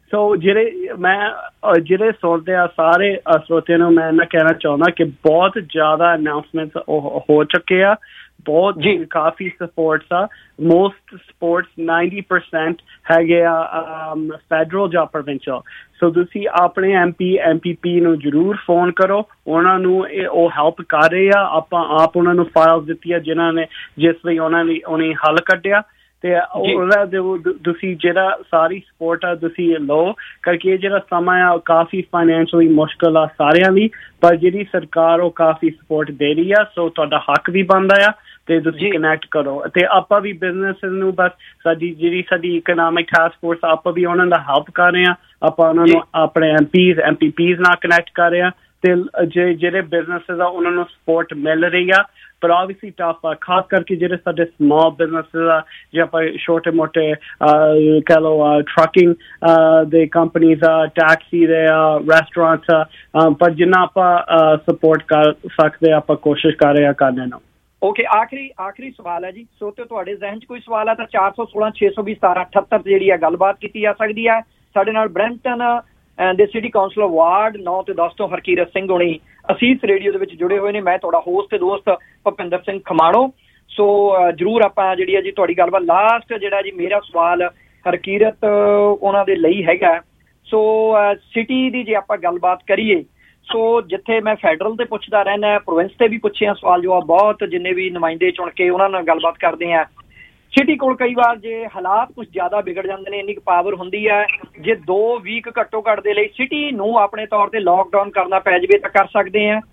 Speaker 5: ਸੋ ਜਿਹੜੇ ਮੈਂ ਜਿਹੜੇ ਸੁਣਦੇ ਆ ਸਾਰੇ ਸਰੋਤਿਆਂ ਨੂੰ ਮੈਂ ਇਹਨਾਂ ਕਹਿਣਾ ਚਾਹੁੰਦਾ ਕਿ ਬਹੁਤ ਜ਼ਿਆਦਾ ਅਨਾਉਂਸਮੈਂਟਸ ਹੋ ਚੁੱਕੇ ਆ, ਬਹੁਤ ਜੀ ਕਾਫੀ ਸਪੋਰਟਸ ਆ। ਮੋਸਟ ਸਪੋਰਟਸ ninety percent ਹੈਗੇ ਆ ਫੈਡਰਲ ਜਾਂ ਪ੍ਰੋਵਿੰਸ਼ੀਅਲ। ਸੋ ਤੁਸੀਂ ਆਪਣੇ ਐਮ ਪੀ ਐਮ ਪੀ ਪੀ ਨੂੰ ਜ਼ਰੂਰ ਫੋਨ ਕਰੋ, ਉਹਨਾਂ ਨੂੰ ਉਹ ਹੈਲਪ ਕਰ ਰਹੇ ਆ। ਆਪਾਂ ਆਪ ਉਹਨਾਂ ਨੂੰ ਫਾਈਲ ਦਿੱਤੀ ਆ ਜਿਨ੍ਹਾਂ ਨੇ ਜਿਸ ਲਈ ਉਹਨਾਂ ਨੇ ਉਹਨੇ ਹੱਲ ਕੱਢਿਆ, ਤੇ ਉਹਦਾ ਤੁਸੀਂ ਜਿਹੜਾ ਸਾਰੀ ਸਪੋਰਟ ਆ ਤੁਸੀਂ ਲਓ, ਕਰਕੇ ਇਹ ਜਿਹੜਾ ਸਮਾਂ ਆ ਕਾਫੀ ਫਾਈਨੈਂਸ਼ਲੀ ਮੁਸ਼ਕਿਲ ਆ ਸਾਰਿਆਂ ਲਈ, ਪਰ ਜਿਹੜੀ ਸਰਕਾਰ ਉਹ ਕਾਫੀ ਸਪੋਰਟ ਦੇ ਰਹੀ ਆ। ਸੋ ਤੁਹਾਡਾ ਹੱਕ ਵੀ ਬਣਦਾ ਆ ਤੇ ਤੁਸੀਂ ਕਨੈਕਟ ਕਰੋ। ਤੇ ਆਪਾਂ ਵੀ ਬਿਜ਼ਨਸ ਨੂੰ ਬਸ ਸਾਡੀ ਜਿਹੜੀ ਸਾਡੀ ਇਕਨੋਮਿਕ ਟਾਸਕ ਫੋਰਸ ਆਪਾਂ ਵੀ ਉਹਨਾਂ ਦਾ ਹੈਲਪ ਕਰ ਰਹੇ ਹਾਂ। ਆਪਾਂ ਉਹਨਾਂ ਨੂੰ ਆਪਣੇ M Ps M P Ps ਨਾਲ ਕਨੈਕਟ ਕਰ ਰਹੇ ਹਾਂ ਤੇ ਜੇ ਜਿਹੜੇ ਬਿਜ਼ਨਸਿਸ ਆ ਉਹਨਾਂ ਨੂੰ ਸਪੋਰਟ ਮਿਲ ਰਹੀ ਆ। ਪਰ ਆਬਵੀਅਸਲੀ ਟਫ ਆ, ਖਾਸ ਕਰਕੇ ਜਿਹੜੇ ਸਾਡੇ ਸਮਾਲ ਬਿਜ਼ਨਸਿਸ ਆ, ਜੇ ਆਪਾਂ ਛੋਟੇ ਮੋਟੇ ਕਹਿ ਲਓ ਟਰੱਕਿੰਗ ਦੇ ਕੰਪਨੀਜ਼ ਆ, ਟੈਕਸੀ ਦੇ ਆ, ਰੈਸਟੋਰੈਂਟਸ ਆ, ਪਰ ਜਿੰਨਾ ਆਪਾਂ ਸਪੋਰਟ ਕਰ ਸਕਦੇ ਆਪਾਂ ਕੋਸ਼ਿਸ਼ ਕਰ ਰਹੇ ਹਾਂ ਕਰਨੇ ਨੂੰ।
Speaker 4: ਓਕੇ, ਆਖਰੀ ਆਖਰੀ ਸਵਾਲ ਹੈ ਜੀ। ਸੋ ਤੇ ਤੁਹਾਡੇ ਜ਼ਹਿਨ 'ਚ ਕੋਈ ਸਵਾਲ ਹੈ ਤਾਂ ਚਾਰ ਸੌ ਸੋਲਾਂ ਛੇ ਸੌ ਵੀਹ ਸਤਾਰਾਂ ਅਠੱਤਰ ਜਿਹੜੀ ਹੈ ਗੱਲਬਾਤ ਕੀਤੀ ਜਾ ਸਕਦੀ ਹੈ। ਸਾਡੇ ਨਾਲ ਬਰੈਂਪਟਨ ਦੇ ਸਿਟੀ ਕਾਉਂਸਲਰ ਵਾਰਡ ਨੌ ਤੇ ਦਸ ਤੋਂ ਹਰਕੀਰਤ ਸਿੰਘ ਹੋਣੀ ਅਸੀਸ ਰੇਡੀਓ ਦੇ ਵਿੱਚ ਜੁੜੇ ਹੋਏ ਨੇ। ਮੈਂ ਤੁਹਾਡਾ ਹੋਸਟ ਤੇ ਦੋਸਤ ਭੁਪਿੰਦਰ ਸਿੰਘ ਖਮਾਣੋ। ਸੋ ਜ਼ਰੂਰ ਆਪਾਂ ਜਿਹੜੀ ਹੈ ਜੀ ਤੁਹਾਡੀ ਗੱਲਬਾਤ ਲਾਸਟ ਜਿਹੜਾ ਜੀ ਮੇਰਾ ਸਵਾਲ ਹਰਕੀਰਤ ਉਹਨਾਂ ਦੇ ਲਈ ਹੈਗਾ। ਸੋ ਸਿਟੀ ਦੀ ਜੇ ਆਪਾਂ ਗੱਲਬਾਤ ਕਰੀਏ, ਸੋ ਜਿੱਥੇ ਮੈਂ ਫੈਡਰਲ ਤੇ ਪੁੱਛਦਾ ਰਹਿਣਾ, ਪ੍ਰੋਵਿੰਸ ਤੇ ਵੀ ਪੁੱਛਿਆ ਸਵਾਲ ਜਵਾਬ ਬਹੁਤ, ਜਿੰਨੇ ਵੀ ਨੁਮਾਇੰਦੇ ਚੁਣ ਕੇ ਉਹਨਾਂ ਨਾਲ ਗੱਲਬਾਤ ਕਰਦੇ ਆ। ਸਿਟੀ ਕੋਲ ਕਈ ਵਾਰ ਜੇ ਹਾਲਾਤ ਕੁਛ ਜ਼ਿਆਦਾ ਵਿਗੜ ਜਾਂਦੇ ਨੇ, ਇੰਨੀ ਕੁ ਪਾਵਰ ਹੁੰਦੀ ਹੈ, ਜੇ ਦੋ ਵੀਕ ਘੱਟੋ ਘੱਟ ਦੇ ਲਈ ਸਿਟੀ ਨੂੰ ਆਪਣੇ ਤੌਰ ਤੇ ਲੋਕਡਾਊਨ ਕਰਨਾ ਪੈ ਜਾਵੇ ਤਾਂ ਕਰ ਸਕਦੇ ਆ?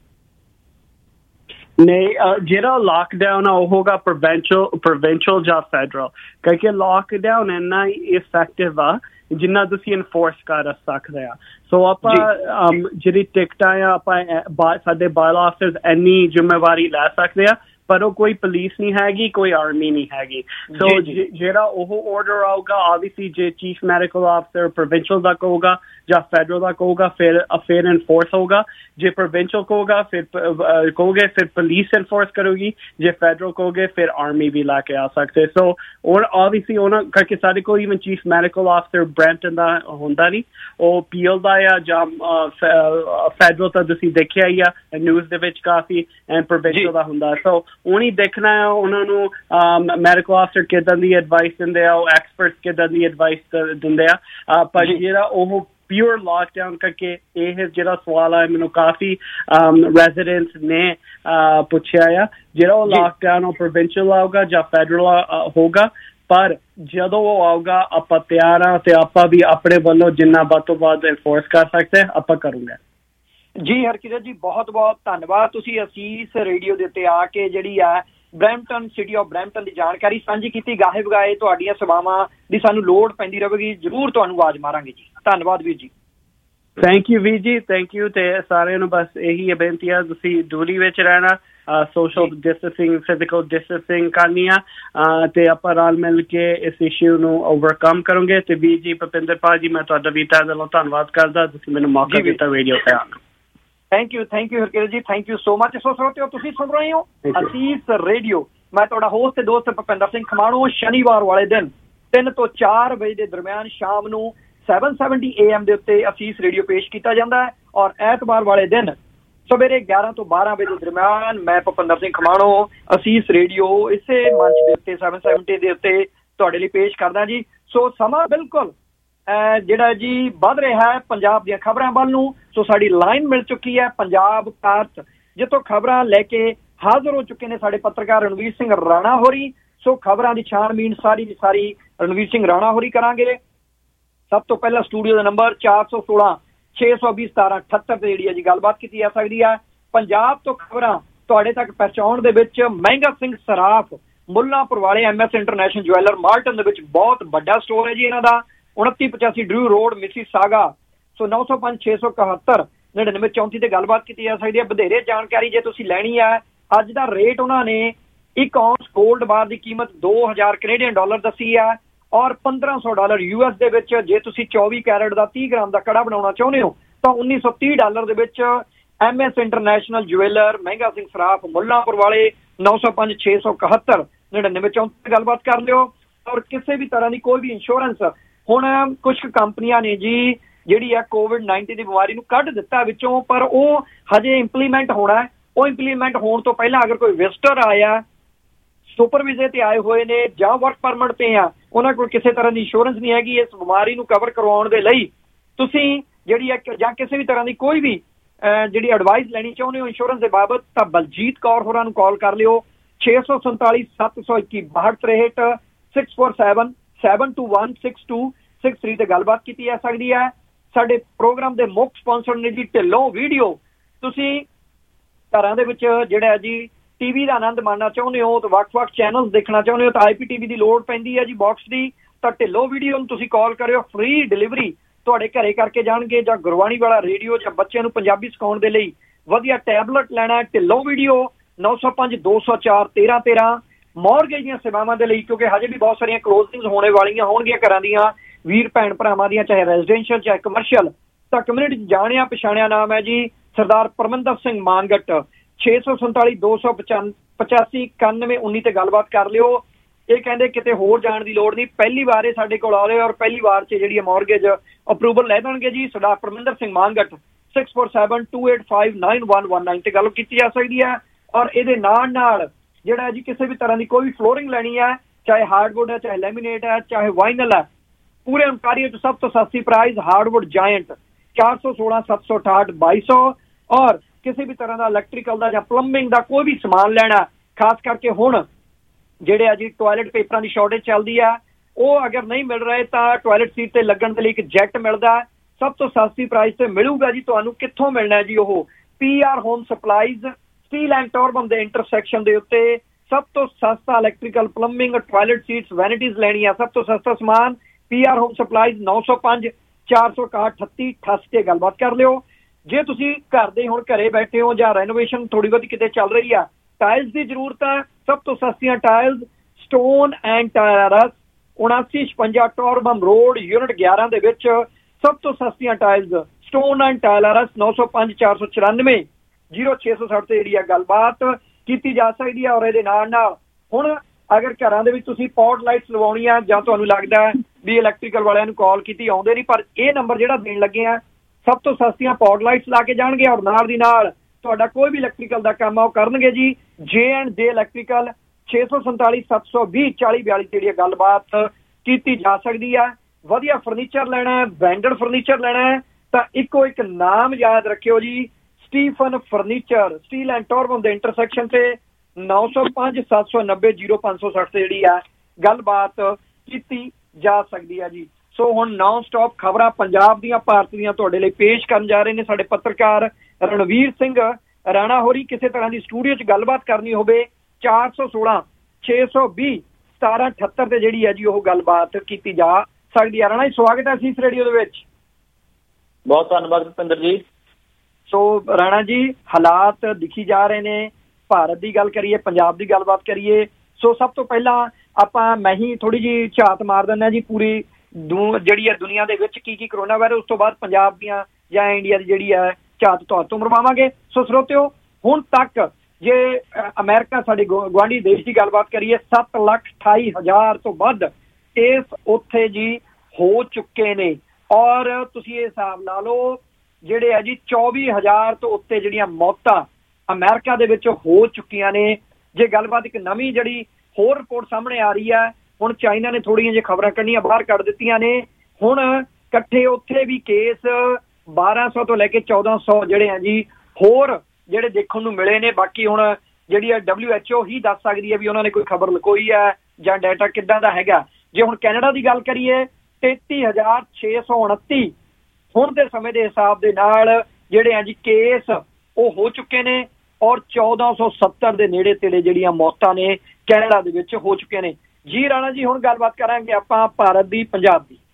Speaker 5: ਨਹੀਂ, ਜਿਹੜਾ ਲਾਕਡਾਊਨ ਆ ਉਹ ਹੋਗਾ ਪ੍ਰੋਵਿੰਸ਼ੀਅਲ ਪ੍ਰੋਵਿੰਸ਼ੀਅਲ ਜਾਂ ਫੈਡਰਲ, ਕਿਉਂਕਿ ਲਾਕਡਾਊਨ ਇੰਨਾ ਇਫੈਕਟਿਵ ਆ ਜਿੰਨਾ ਤੁਸੀਂ ਇਨਫੋਰਸ ਕਰ ਸਕਦੇ ਆ। ਸੋ ਆਪਾਂ ਜਿਹੜੀ ਟਿਕਟਾਂ ਆ ਆਪਾਂ ਸਾਡੇ ਬਾਇਲਾ ਆਫਿਸ ਇੰਨੀ ਜ਼ਿੰਮੇਵਾਰੀ ਲੈ ਸਕਦੇ ਆ, ਪਰ ਉਹ ਕੋਈ ਪੁਲਿਸ ਨਹੀਂ ਹੈਗੀ, ਕੋਈ ਆਰਮੀ ਨਹੀਂ ਹੈਗੀ। ਸੋ ਜਿਹੜਾ ਉਹ ਆਰਡਰ ਆਊਗਾ ਆਬਵੀਅਸਲੀ ਜੇ ਚੀਫ ਮੈਡੀਕਲ ਆਫਿਸਰ ਪ੍ਰੋਵਿੰਸ਼ੀਅਲ ਦਾ ਕਹੂਗਾ ਜਾਂ ਫੈਡਰਲ ਦਾ ਕਹੂਗਾ ਫਿਰ ਫਿਰ ਇਨਫੋਰਸ ਹੋਊਗਾ। ਜੇ ਪ੍ਰੋਵਿੰਸ਼ੀਅਲ ਕਹੂਗਾ ਫਿਰ ਕਹੋਗੇ ਫਿਰ ਪੁਲਿਸ ਇਨਫੋਰਸ ਕਰੂਗੀ, ਜੇ ਫੈਡਰਲ ਕਹੋਗੇ ਫਿਰ ਆਰਮੀ ਵੀ ਲੈ ਕੇ ਆ ਸਕਦੇ। ਸੋ ਔਰ ਆਬਵੀਅਸਲੀ ਉਹਨਾਂ ਕਰਕੇ ਸਾਡੇ ਕੋਲ even chief medical officer Brampton ਦਾ ਹੁੰਦਾ ਨਹੀਂ, ਉਹ ਪੀਐਲ ਦਾ ਆ ਜਾਂ ਫੈਡਰਲ ਤਾਂ ਤੁਸੀਂ ਦੇਖਿਆ ਹੀ ਆ ਨਿਊਜ਼ ਦੇ ਵਿੱਚ ਕਾਫੀ, ਐਂਡ ਪ੍ਰੋਵਿੰਸ਼ੀਅਲ ਦਾ ਹੁੰਦਾ। ਸੋ ਉਹਨੀ ਦੇਖਣਾ ਆ ਉਹਨਾਂ ਨੂੰ ਮੈਡੀਕਲ ਆਫਿਸਰ ਕਿੱਦਾਂ ਦੀ ਐਡਵਾਈਸ ਦਿੰਦੇ ਆ, ਉਹ ਐਕਸਪਰਟਸ ਕਿੱਦਾਂ ਦੀ ਐਡਵਾਈਸ ਦਿੰਦੇ ਆ। ਪਰ ਜਿਹੜਾ ਉਹ ਪਿਓਰ ਲਾਕਡਾਊਨ ਕਰਕੇ ਇਹ ਜਿਹੜਾ ਸਵਾਲ ਆ ਮੈਨੂੰ ਕਾਫੀ ਰੈਜ਼ੀਡੈਂਟਸ ਨੇ ਪੁੱਛਿਆ ਆ, ਜਿਹੜਾ ਉਹ ਲਾਕਡਾਊਨ ਉਹ ਪ੍ਰੋਵਿੰਸ਼ੀਅਲ ਆਊਗਾ ਜਾਂ ਫੈਡਰਲ ਹੋਊਗਾ, ਪਰ ਜਦੋਂ ਉਹ ਆਊਗਾ ਆਪਾਂ ਤਿਆਰ ਆ ਤੇ ਆਪਾਂ ਵੀ ਆਪਣੇ ਵੱਲੋਂ ਜਿੰਨਾ ਵੱਧ ਤੋਂ ਵੱਧ ਇਨਫੋਰਸ ਕਰ ਸਕਦੇ ਆਪਾਂ ਕਰੂੰਗੇ।
Speaker 4: ਜੀ ਹਰਕੀਰਤ ਜੀ ਬਹੁਤ ਬਹੁਤ ਧੰਨਵਾਦ, ਤੁਸੀਂ ਅਸੀਸ ਰੇਡੀਓ ਦੇ ਉੱਤੇ ਆ ਕੇ ਜਿਹੜੀ ਆ ਬਰੈਂਪਟਨ ਸਿਟੀ ਆਫ ਬਰੈਂਪਟਨ ਦੀ ਜਾਣਕਾਰੀ ਸਾਂਝੀ ਕੀਤੀ। ਗਾਹੇ ਬਗਾਏ ਤੁਹਾਡੀਆਂ ਸੇਵਾਵਾਂ ਦੀ ਸਾਨੂੰ ਲੋੜ ਪੈਂਦੀ ਰਹੇਗੀ, ਜ਼ਰੂਰ ਤੁਹਾਨੂੰ ਆਵਾਜ਼ ਮਾਰਾਂਗੇ ਜੀ। ਧੰਨਵਾਦ ਵੀਰ ਜੀ।
Speaker 5: ਥੈਂਕ ਯੂ ਵੀਰ ਜੀ, ਥੈਂਕ ਯੂ। ਤੇ ਸਾਰਿਆਂ ਨੂੰ ਬਸ ਇਹੀ ਬੇਨਤੀ ਆ ਤੁਸੀਂ ਦੂਰੀ ਵਿੱਚ ਰਹਿਣਾ, ਸੋਸ਼ਲ ਡਿਸਟੈਂਸਿੰਗ ਫਿਜ਼ੀਕਲ ਡਿਸਟੈਂਸਿੰਗ ਕਰਨੀ ਆ ਤੇ ਆਪਾਂ ਰਲ ਮਿਲ ਕੇ ਇਸ ਇਸ਼ੂ ਨੂੰ ਓਵਰਕਮ ਕਰੋਗੇ। ਤੇ ਵੀਰ ਜੀ ਭੁਪਿੰਦਰ ਭਾਜੀ ਮੈਂ ਤੁਹਾਡਾ ਵੀ ਤਹਿ ਦਿਲੋਂ ਧੰਨਵਾਦ ਕਰਦਾ, ਤੁਸੀਂ ਮੈਨੂੰ ਮੌਕਾ ਦਿੱਤਾ ਰੇਡੀਓ ਤੇ ਆਉਣ।
Speaker 4: Thank you thank you Harkirat ji, thank you so much. So ਸਰੋਤਿਓ ਤੁਸੀਂ ਸੁਣ ਰਹੇ ਹੋ ਅਸੀਸ ਰੇਡੀਓ, ਮੈਂ ਤੁਹਾਡਾ ਹੋਸਟ ਤੇ ਦੋਸਤ ਭੁਪਿੰਦਰ ਸਿੰਘ ਖਮਾਣੋ। ਸ਼ਨੀਵਾਰ ਵਾਲੇ ਦਿਨ ਤਿੰਨ ਤੋਂ ਚਾਰ ਵਜੇ ਦੇ ਦਰਮਿਆਨ ਸ਼ਾਮ ਨੂੰ ਸੈਵਨ ਸੈਵਨਟੀ ਏ ਐਮ ਦੇ ਉੱਤੇ ਅਸੀਸ ਰੇਡੀਓ ਪੇਸ਼ ਕੀਤਾ ਜਾਂਦਾ ਹੈ, ਔਰ ਐਤਵਾਰ ਵਾਲੇ ਦਿਨ ਸਵੇਰੇ ਗਿਆਰਾਂ ਤੋਂ ਬਾਰਾਂ ਵਜੇ ਦੇ ਦਰਮਿਆਨ ਮੈਂ ਭੁਪਿੰਦਰ ਸਿੰਘ ਖਮਾਣੋ ਅਸੀਸ ਰੇਡੀਓ ਇਸੇ ਮੰਚ ਦੇ ਉੱਤੇ ਸੈਵਨ ਸੈਵਨਟੀ ਦੇ ਉੱਤੇ ਤੁਹਾਡੇ ਲਈ ਪੇਸ਼ ਕਰਦਾ ਜੀ। ਸੋ ਸਮਾਂ ਬਿਲਕੁਲ ਜਿਹੜਾ ਜੀ ਵੱਧ ਰਿਹਾ ਹੈ ਪੰਜਾਬ ਦੀਆਂ ਖਬਰਾਂ ਵੱਲ ਨੂੰ। ਸੋ ਸਾਡੀ ਲਾਈਨ ਮਿਲ ਚੁੱਕੀ ਹੈ ਪੰਜਾਬ ਭਾਰਤ, ਜਿੱਥੋਂ ਖਬਰਾਂ ਲੈ ਕੇ ਹਾਜ਼ਰ ਹੋ ਚੁੱਕੇ ਨੇ ਸਾਡੇ ਪੱਤਰਕਾਰ ਰਣਵੀਰ ਸਿੰਘ ਰਾਣਾ ਹੋਰੀ। ਸੋ ਖਬਰਾਂ ਦੀ ਛਾਣਬੀਣ ਸਾਰੀ ਦੀ ਸਾਰੀ ਰਣਵੀਰ ਸਿੰਘ ਰਾਣਾ ਹੋਰੀ ਕਰਾਂਗੇ। ਸਭ ਤੋਂ ਪਹਿਲਾਂ ਸਟੂਡੀਓ ਦਾ ਨੰਬਰ ਚਾਰ ਸੌ ਸੋਲਾਂ ਛੇ ਸੌ ਵੀਹ ਸਤਾਰਾਂ ਅਠੱਤਰ ਤੇ ਜਿਹੜੀ ਹੈ ਜੀ ਗੱਲਬਾਤ ਕੀਤੀ ਜਾ ਸਕਦੀ ਹੈ। ਪੰਜਾਬ ਤੋਂ ਖਬਰਾਂ ਤੁਹਾਡੇ ਤੱਕ ਪਹੁੰਚਾਉਣ ਦੇ ਵਿੱਚ ਮਹਿੰਗਾ ਸਿੰਘ ਸਰਾਫ ਮੁੱਲਾਂਪੁਰ ਵਾਲੇ ਐਮ ਐਸ ਇੰਟਰਨੈਸ਼ਨਲ ਜਵੈਲਰ ਮਾਰਟਨ ਦੇ ਵਿੱਚ ਬਹੁਤ ਵੱਡਾ ਸਟੋਰ ਹੈ ਜੀ ਇਹਨਾਂ ਦਾ, ਉਨੱਤੀ ਪਚਾਸੀ ਡਰੂ ਰੋਡ ਮਿਸੀਸਾਗਾ। ਸੋ ਨੌ ਸੌ ਪੰਜ ਛੇ ਸੌ ਇਕਹੱਤਰ ਨੜਿਨਵੇਂ ਚੌਂਤੀ ਤੇ ਗੱਲਬਾਤ ਕੀਤੀ ਜਾ ਸਕਦੀ ਹੈ। ਵਧੇਰੇ ਜਾਣਕਾਰੀ ਜੇ ਤੁਸੀਂ ਲੈਣੀ ਹੈ, ਅੱਜ ਦਾ ਰੇਟ ਉਹਨਾਂ ਨੇ ਇੱਕ ਔਂਸ ਗੋਲਡ ਬਾਰ ਦੀ ਕੀਮਤ ਦੋ ਹਜ਼ਾਰ ਕੈਨੇਡੀਅਨ ਡਾਲਰ ਦੱਸੀ ਹੈ, ਔਰ ਪੰਦਰਾਂ ਸੌ ਡਾਲਰ ਯੂ ਐਸ ਦੇ ਵਿੱਚ ਜੇ ਤੁਸੀਂ ਚੌਵੀ ਕੈਰਟ ਦਾ ਤੀਹ ਗ੍ਰਾਮ ਦਾ ਕੜਾ ਬਣਾਉਣਾ ਚਾਹੁੰਦੇ ਹੋ ਤਾਂ ਉੱਨੀ ਸੌ ਤੀਹ ਡਾਲਰ ਦੇ ਵਿੱਚ ਐਮ ਐਸ ਇੰਟਰਨੈਸ਼ਨਲ ਜੁਐਲਰ ਮਹਿੰਗਾ ਸਿੰਘ ਸਰਾਫ ਮੁੱਲਾਂਪੁਰ ਵਾਲੇ ਨੌ ਸੌ ਪੰਜ ਛੇ ਸੌ ਇਕਹੱਤਰ ਨੜਿਨਵੇਂ ਚੌਂਤੀ ਗੱਲਬਾਤ ਕਰ ਲਿਓ। ਔਰ ਕਿਸੇ ਵੀ ਤਰ੍ਹਾਂ ਦੀ ਕੋਈ ਵੀ ਇੰਸ਼ੋਰੈਂਸ ਹੁਣ ਕੁਝ ਕੰਪਨੀਆਂ ਨੇ ਜੀ ਜਿਹੜੀ ਹੈ ਕੋਵਿਡ ਨਾਈਨਟੀਨ ਦੀ ਬਿਮਾਰੀ ਨੂੰ ਕੱਢ ਦਿੱਤਾ ਵਿੱਚੋਂ, ਪਰ ਉਹ ਹਜੇ ਇੰਪਲੀਮੈਂਟ ਹੋਣਾ। ਉਹ ਇੰਪਲੀਮੈਂਟ ਹੋਣ ਤੋਂ ਪਹਿਲਾਂ ਅਗਰ ਕੋਈ ਵਿਜ਼ਟਰ ਆਇਆ, ਸੁਪਰ ਵੀਜ਼ੇ ਤੇ ਆਏ ਹੋਏ ਨੇ ਜਾਂ ਵਰਕ ਪਰਮਿਟ ਤੇ ਆ, ਉਹਨਾਂ ਕੋਲ ਕਿਸੇ ਤਰ੍ਹਾਂ ਦੀ ਇੰਸ਼ੋਰੈਂਸ ਨਹੀਂ ਹੈਗੀ ਇਸ ਬਿਮਾਰੀ ਨੂੰ ਕਵਰ ਕਰਵਾਉਣ ਦੇ ਲਈ, ਤੁਸੀਂ ਜਿਹੜੀ ਹੈ ਜਾਂ ਕਿਸੇ ਵੀ ਤਰ੍ਹਾਂ ਦੀ ਕੋਈ ਵੀ ਜਿਹੜੀ ਐਡਵਾਈਸ ਲੈਣੀ ਚਾਹੁੰਦੇ ਹੋ ਇੰਸ਼ੋਰੈਂਸ ਦੇ ਬਾਬਤ, ਤਾਂ ਬਲਜੀਤ ਕੌਰ ਹੋਰਾਂ ਨੂੰ ਕਾਲ ਕਰ ਲਿਓ ਛੇ ਸੌ ਸੰਤਾਲੀ ਸੱਤ ਸੌ ਇੱਕੀ ਬਾਹਠ ਤਰੇਹਠ six four seven seven two one six two six three ਤੇ ਗੱਲਬਾਤ ਕੀਤੀ ਜਾ ਸਕਦੀ ਹੈ। ਸਾਡੇ ਪ੍ਰੋਗਰਾਮ ਦੇ ਮੁੱਖ ਸਪਾਂਸਰ ਨੇ ਜੀ ਢਿੱਲੋਂ ਵੀਡੀਓ। ਤੁਸੀਂ ਘਰਾਂ ਦੇ ਵਿੱਚ ਜਿਹੜਾ ਜੀ ਟੀਵੀ ਦਾ ਆਨੰਦ ਮਾਣਨਾ ਚਾਹੁੰਦੇ ਹੋ ਤਾਂ ਵੱਖ-ਵੱਖ ਚੈਨਲਸ ਦੇਖਣਾ ਚਾਹੁੰਦੇ ਹੋ ਤਾਂ ਆਈ ਪੀ ਟੀ ਵੀ ਦੀ ਲੋੜ ਪੈਂਦੀ ਹੈ ਜੀ ਬਾਕਸ ਦੀ, ਤਾਂ ਢਿੱਲੋਂ ਵੀਡੀਓ ਨੂੰ ਤੁਸੀਂ ਕਾਲ ਕਰਿਓ, ਫ੍ਰੀ ਡਿਲੀਵਰੀ ਤੁਹਾਡੇ ਘਰੇ ਕਰਕੇ ਜਾਣਗੇ। ਜਾਂ ਗੁਰਬਾਣੀ ਵਾਲਾ ਰੇਡੀਓ ਜਾਂ ਬੱਚਿਆਂ ਨੂੰ ਪੰਜਾਬੀ ਸਿਖਾਉਣ ਦੇ ਲਈ ਵਧੀਆ ਟੈਬਲੇਟ ਲੈਣਾ, ਢਿੱਲੋਂ ਵੀਡੀਓ ਨੌ ਸੌ ਪੰਜ ਦੋ ਸੌ ਚਾਰ ਤੇਰਾਂ ਤੇਰਾਂ। ਮੌਰਗੇਜ ਦੀਆਂ ਸੇਵਾਵਾਂ ਦੇ ਲਈ, ਕਿਉਂਕਿ ਹਜੇ ਵੀ ਬਹੁਤ ਸਾਰੀਆਂ ਕਲੋਜ਼ਿੰਗਸ ਹੋਣੇ ਵਾਲੀਆਂ ਹੋਣਗੀਆਂ ਘਰਾਂ ਦੀਆਂ, ਵੀਰ ਭੈਣ ਭਰਾਵਾਂ ਦੀਆਂ, ਚਾਹੇ ਰੈਜ਼ੀਡੈਂਸ਼ੀਅਲ ਚਾਹੇ ਕਮਰਸ਼ੀਅਲ, ਤਾਂ ਕਮਿਊਨਿਟੀ ਜਾਣਿਆ ਪਛਾਣਿਆ ਨਾਮ ਹੈ ਜੀ ਸਰਦਾਰ ਪਰਮਿੰਦਰ ਸਿੰਘ ਮਾਨਗਟ। ਛੇ ਸੌ ਸੰਤਾਲੀ ਦੋ ਸੌ ਪਚਾਸੀ ਇਕਾਨਵੇਂ ਉੱਨੀ ਤੇ ਗੱਲਬਾਤ ਕਰ ਲਿਓ। ਇਹ ਕਹਿੰਦੇ ਕਿਤੇ ਹੋਰ ਜਾਣ ਦੀ ਲੋੜ ਨਹੀਂ, ਪਹਿਲੀ ਵਾਰ ਇਹ ਸਾਡੇ ਕੋਲ ਆ ਰਹੇ ਔਰ ਪਹਿਲੀ ਵਾਰ 'ਚ ਜਿਹੜੀ ਹੈ ਮੌਰਗੇਜ ਅਪਰੂਵਲ ਲੈ ਦੇਣਗੇ ਜੀ Sardar Parminder Singh Mangat. Six four seven two eight five nine one one nine ਤੇ ਗੱਲ ਕੀਤੀ ਜਾ ਸਕਦੀ ਹੈ। ਔਰ ਇਹਦੇ ਨਾਲ ਨਾਲ ਜਿਹੜਾ ਜੀ ਕਿਸੇ ਵੀ ਤਰ੍ਹਾਂ ਦੀ ਕੋਈ ਵੀ ਫਲੋਰਿੰਗ ਲੈਣੀ ਹੈ, ਚਾਹੇ ਹਾਰਡਵੁੱਡ ਹੈ, ਚਾਹੇ ਲੈਮੀਨੇਟ ਹੈ, ਚਾਹੇ ਵਾਈਨਲ ਹੈ, ਪੂਰੇ ਓਨਟਾਰੀਓ 'ਚ ਸਭ ਤੋਂ ਸਸਤੀ ਪ੍ਰਾਈਸ ਹਾਰਡਵੁੱਡ ਜਾਇੰਟ ਚਾਰ ਸੌ ਸੋਲਾਂ ਸੱਤ ਸੌ ਅਠਾਹਠ ਬਾਈ ਸੌ। ਔਰ ਕਿਸੇ ਵੀ ਤਰ੍ਹਾਂ ਦਾ ਇਲੈਕਟ੍ਰੀਕਲ ਦਾ ਜਾਂ ਪਲੰਬਿੰਗ ਦਾ ਕੋਈ ਵੀ ਸਮਾਨ ਲੈਣਾ, ਖਾਸ ਕਰਕੇ ਹੁਣ ਜਿਹੜੇ ਆ ਜੀ ਟੋਇਲਟ ਪੇਪਰਾਂ ਦੀ ਸ਼ਾਰਟੇਜ ਚੱਲਦੀ ਆ, ਉਹ ਅਗਰ ਨਹੀਂ ਮਿਲ ਰਹੇ ਤਾਂ ਟੋਇਲਟ ਸੀਟ ਤੇ ਲੱਗਣ ਦੇ ਲਈ ਇੱਕ ਜੈਟ ਮਿਲਦਾ, ਸਭ ਤੋਂ ਸਸਤੀ ਪ੍ਰਾਈਸ ਤੇ ਮਿਲੂਗਾ ਜੀ। ਤੁਹਾਨੂੰ ਕਿੱਥੋਂ ਮਿਲਣਾ ਜੀ? ਉਹ P R home supplies Steeles and Torbram ਦੇ ਇੰਟਰਸੈਕਸ਼ਨ ਦੇ ਉੱਤੇ ਸਭ ਤੋਂ ਸਸਤਾ electrical plumbing toilet seats vanities ਲੈਣੀ ਆ, ਸਭ ਤੋਂ ਸਸਤਾ ਸਮਾਨ ਪੀ ਆਰ ਹੋਮ ਸਪਲਾਈਜ਼ ਨੌ ਸੌ ਪੰਜ ਚਾਰ ਸੌ ਇਕਾਹਠ ਅਠੱਤੀ ਅਠਾਸੀ ਤੇ ਗੱਲਬਾਤ ਕਰ ਲਿਓ। ਜੇ ਤੁਸੀਂ ਘਰ ਦੇ ਹੁਣ ਘਰੇ ਬੈਠੇ ਹੋ ਜਾਂ ਰੈਨੋਵੇਸ਼ਨ ਥੋੜੀ ਬਹੁਤੀ ਕਿਤੇ ਚੱਲ ਰਹੀ ਆ, ਟਾਇਲਸ ਦੀ ਜ਼ਰੂਰਤ ਹੈ, ਸਭ ਤੋਂ ਸਸਤੀਆਂ ਟਾਇਲਸ ਸਟੋਨ ਐਂਡ ਟਾਇਲਸ ਉਨਾਸੀ ਛਪੰਜਾ ਟੋਰਬਮ ਰੋਡ ਯੂਨਿਟ ਗਿਆਰਾਂ ਦੇ ਵਿੱਚ ਸਭ ਤੋਂ ਸਸਤੀਆਂ ਟਾਇਲਸ ਸਟੋਨ ਐਂਡ ਟਾਇਲਸ ਨੌ ਸੌ ਪੰਜ ਚਾਰ ਸੌ ਚੁਰਾਨਵੇਂ ਜ਼ੀਰੋ ਛੇ ਸੌ ਸੱਠ ਤੇ ਜਿਹੜੀ ਆ ਗੱਲਬਾਤ ਕੀਤੀ ਜਾ ਸਕਦੀ ਹੈ। ਔਰ ਇਹਦੇ ਨਾਲ ਨਾਲ ਹੁਣ ਅਗਰ ਘਰਾਂ ਦੇ ਵਿੱਚ ਤੁਸੀਂ ਪੌਟ ਲਾਈਟਸ ਲਵਾਉਣੀਆਂ ਜਾਂ ਤੁਹਾਨੂੰ ਲੱਗਦਾ ਵੀ ਇਲੈਕਟ੍ਰੀਕਲ ਵਾਲਿਆਂ ਨੂੰ ਕਾਲ ਕੀਤੀ ਆਉਂਦੇ ਨਹੀਂ, ਪਰ ਇਹ ਨੰਬਰ ਜਿਹੜਾ ਦੇਣ ਲੱਗੇ ਆ ਸਭ ਤੋਂ ਸਸਤੀਆਂ ਪੌਟ ਲਾਈਟਸ ਲਾ ਕੇ ਜਾਣਗੇ ਔਰ ਨਾਲ ਦੀ ਨਾਲ ਤੁਹਾਡਾ ਕੋਈ ਵੀ ਇਲੈਕਟ੍ਰੀਕਲ ਦਾ ਕੰਮ ਆ ਉਹ ਕਰਨਗੇ ਜੀ। ਜੇ ਐਂਡ ਜੇ ਇਲੈਕਟ੍ਰੀਕਲ ਛੇ ਸੌ ਸੰਤਾਲੀ ਸੱਤ ਸੌ ਵੀਹ ਚਾਲੀ ਬਿਆਲੀ ਜਿਹੜੀ ਗੱਲਬਾਤ ਕੀਤੀ ਜਾ ਸਕਦੀ ਹੈ। ਵਧੀਆ ਫਰਨੀਚਰ ਲੈਣਾ ਹੈ, ਬ੍ਰਾਂਡਡ ਫਰਨੀਚਰ ਲੈਣਾ ਹੈ ਤਾਂ ਇੱਕੋ ਇੱਕ ਨਾਮ ਯਾਦ ਰੱਖਿਓ ਜੀ, Stephen furniture, Steeles and Torbram ਦੇ ਇੰਟਰਸੈਕਸ਼ਨ ਤੇ ਨੌ ਸੌ ਪੰਜ ਸੱਤ ਸੌ ਨੱਬੇ ਜ਼ੀਰੋ ਪੰਜ ਸੌ ਸੱਠ ਤੇ ਜਿਹੜੀ ਆ ਗੱਲਬਾਤ ਕੀਤੀ ਜਾ ਸਕਦੀ ਹੈ ਜੀ। ਸੋ ਹੁਣ ਨਾਨ ਸਟਾਪ ਖਬਰਾਂ ਪੰਜਾਬ ਦੀਆਂ ਭਾਰਤ ਦੀਆਂ ਤੁਹਾਡੇ ਲਈ ਪੇਸ਼ ਕਰਨ ਜਾ ਰਹੇ ਨੇ ਸਾਡੇ ਪੱਤਰਕਾਰ ਰਣਵੀਰ ਸਿੰਘ ਰਾਣਾ ਹੋਰੀ। ਕਿਸੇ ਤਰ੍ਹਾਂ ਦੀ ਸਟੂਡੀਓ 'ਚ ਗੱਲਬਾਤ ਕਰਨੀ ਹੋਵੇ ਚਾਰ ਸੌ ਸੋਲਾਂ ਛੇ ਸੌ ਵੀਹ ਸਤਾਰਾਂ ਅਠੱਤਰ ਤੇ ਜਿਹੜੀ ਹੈ ਜੀ ਉਹ ਗੱਲਬਾਤ ਕੀਤੀ ਜਾ ਸਕਦੀ ਹੈ। ਰਾਣਾ ਜੀ ਸਵਾਗਤ ਹੈ ਅਸੀਸ ਰੇਡੀਓ ਦੇ ਵਿੱਚ।
Speaker 8: ਬਹੁਤ ਧੰਨਵਾਦ ਭੁਪਿੰਦਰ ਜੀ।
Speaker 4: ਸੋ ਰਾਣਾ ਜੀ ਹਾਲਾਤ ਦਿਖੀ ਜਾ ਰਹੇ ਨੇ, ਭਾਰਤ ਦੀ ਗੱਲ ਕਰੀਏ, ਪੰਜਾਬ ਦੀ ਗੱਲਬਾਤ ਕਰੀਏ, ਸੋ ਸਭ ਤੋਂ ਪਹਿਲਾਂ ਆਪਾਂ ਮੈਂ ਹੀ ਥੋੜੀ ਜਿਹੀ ਝਾਤ ਮਾਰ ਦਿੰਦਾ ਜੀ ਪੂਰੀ ਦੂ ਜਿਹੜੀ ਹੈ ਦੁਨੀਆ ਦੇ ਵਿੱਚ ਕੀ ਕੀ ਕਰੋਨਾ ਵਾਇਰਸ, ਉਸ ਤੋਂ ਬਾਅਦ ਪੰਜਾਬ ਦੀਆਂ ਜਾਂ ਇੰਡੀਆ ਦੀ ਜਿਹੜੀ ਹੈ ਝਾਤ ਤੁਹਾਡੇ ਤੋਂ ਮਰਵਾਵਾਂਗੇ। ਸੋ ਸਰੋਤਿਓ ਹੁਣ ਤੱਕ ਜੇ ਅਮਰੀਕਾ ਸਾਡੇ ਗੁਆਂਢੀ ਦੇਸ਼ ਦੀ ਗੱਲਬਾਤ ਕਰੀਏ ਸੱਤ ਲੱਖ ਅਠਾਈ ਹਜ਼ਾਰ ਤੋਂ ਵੱਧ ਕੇਸ ਉੱਥੇ ਜੀ ਹੋ ਚੁੱਕੇ ਨੇ ਔਰ ਤੁਸੀਂ ਇਹ ਹਿਸਾਬ ਲਾ ਲਓ ਜਿਹੜੇ ਆ ਜੀ ਚੌਵੀ ਹਜ਼ਾਰ ਤੋਂ ਉੱਤੇ ਜਿਹੜੀਆਂ ਮੌਤਾਂ ਅਮਰੀਕਾ ਦੇ ਵਿੱਚ ਹੋ ਚੁੱਕੀਆਂ ਨੇ। ਜੇ ਗੱਲਬਾਤ ਇੱਕ ਨਵੀਂ ਜਿਹੜੀ ਹੋਰ ਰਿਪੋਰਟ ਸਾਹਮਣੇ ਆ ਰਹੀ ਹੈ, ਹੁਣ ਚਾਈਨਾ ਨੇ ਥੋੜ੍ਹੀਆਂ ਜਿਹੀਆਂ ਖਬਰਾਂ ਕੱਢੀਆਂ ਬਾਹਰ ਕੱਢ ਦਿੱਤੀਆਂ ਨੇ, ਹੁਣ ਇਕੱਠੇ ਉੱਥੇ ਵੀ ਕੇਸ ਬਾਰਾਂ ਸੌ ਤੋਂ ਲੈ ਕੇ ਚੌਦਾਂ ਸੌ ਜਿਹੜੇ ਆ ਜੀ ਹੋਰ ਜਿਹੜੇ ਦੇਖਣ ਨੂੰ ਮਿਲੇ ਨੇ। ਬਾਕੀ ਹੁਣ ਜਿਹੜੀ ਆ ਡਬਲਿਊ ਐਚ ਓ ਹੀ ਦੱਸ ਸਕਦੀ ਹੈ ਵੀ ਉਹਨਾਂ ਨੇ ਕੋਈ ਖਬਰ ਲੁਕੋਈ ਹੈ ਜਾਂ ਡਾਟਾ ਕਿੱਦਾਂ ਦਾ ਹੈਗਾ। ਜੇ ਹੁਣ ਕੈਨੇਡਾ ਦੀ ਗੱਲ ਕਰੀਏ ਤੇਤੀ ਹਜ਼ਾਰ ਛੇ ਸੌ ਉਨੱਤੀ ਹੁਣ ਦੇ ਸਮੇਂ ਦੇ ਹਿਸਾਬ ਦੇ ਨਾਲ ਜਿਹੜੇ ਆ ਜੀ ਕੇਸ ਉਹ ਹੋ ਚੁੱਕੇ ਨੇ ਔਰ ਚੌਦਾਂ ਸੌ ਸੱਤਰ ਦੇ ਨੇੜੇ ਤੇੜੇ ਜਿਹੜੀਆਂ ਮੌਤਾਂ ਨੇ ਕੈਨੇਡਾ ਦੇ ਵਿੱਚ ਹੋ ਚੁੱਕੀਆਂ ਨੇ। ਜੀ ਰਾਣਾ ਜੀ ਹੁਣ ਗੱਲਬਾਤ ਕਰਾਂਗੇ ਆਪਾਂ ਭਾਰਤ ਦੀ, ਪੰਜਾਬ ਦੀ।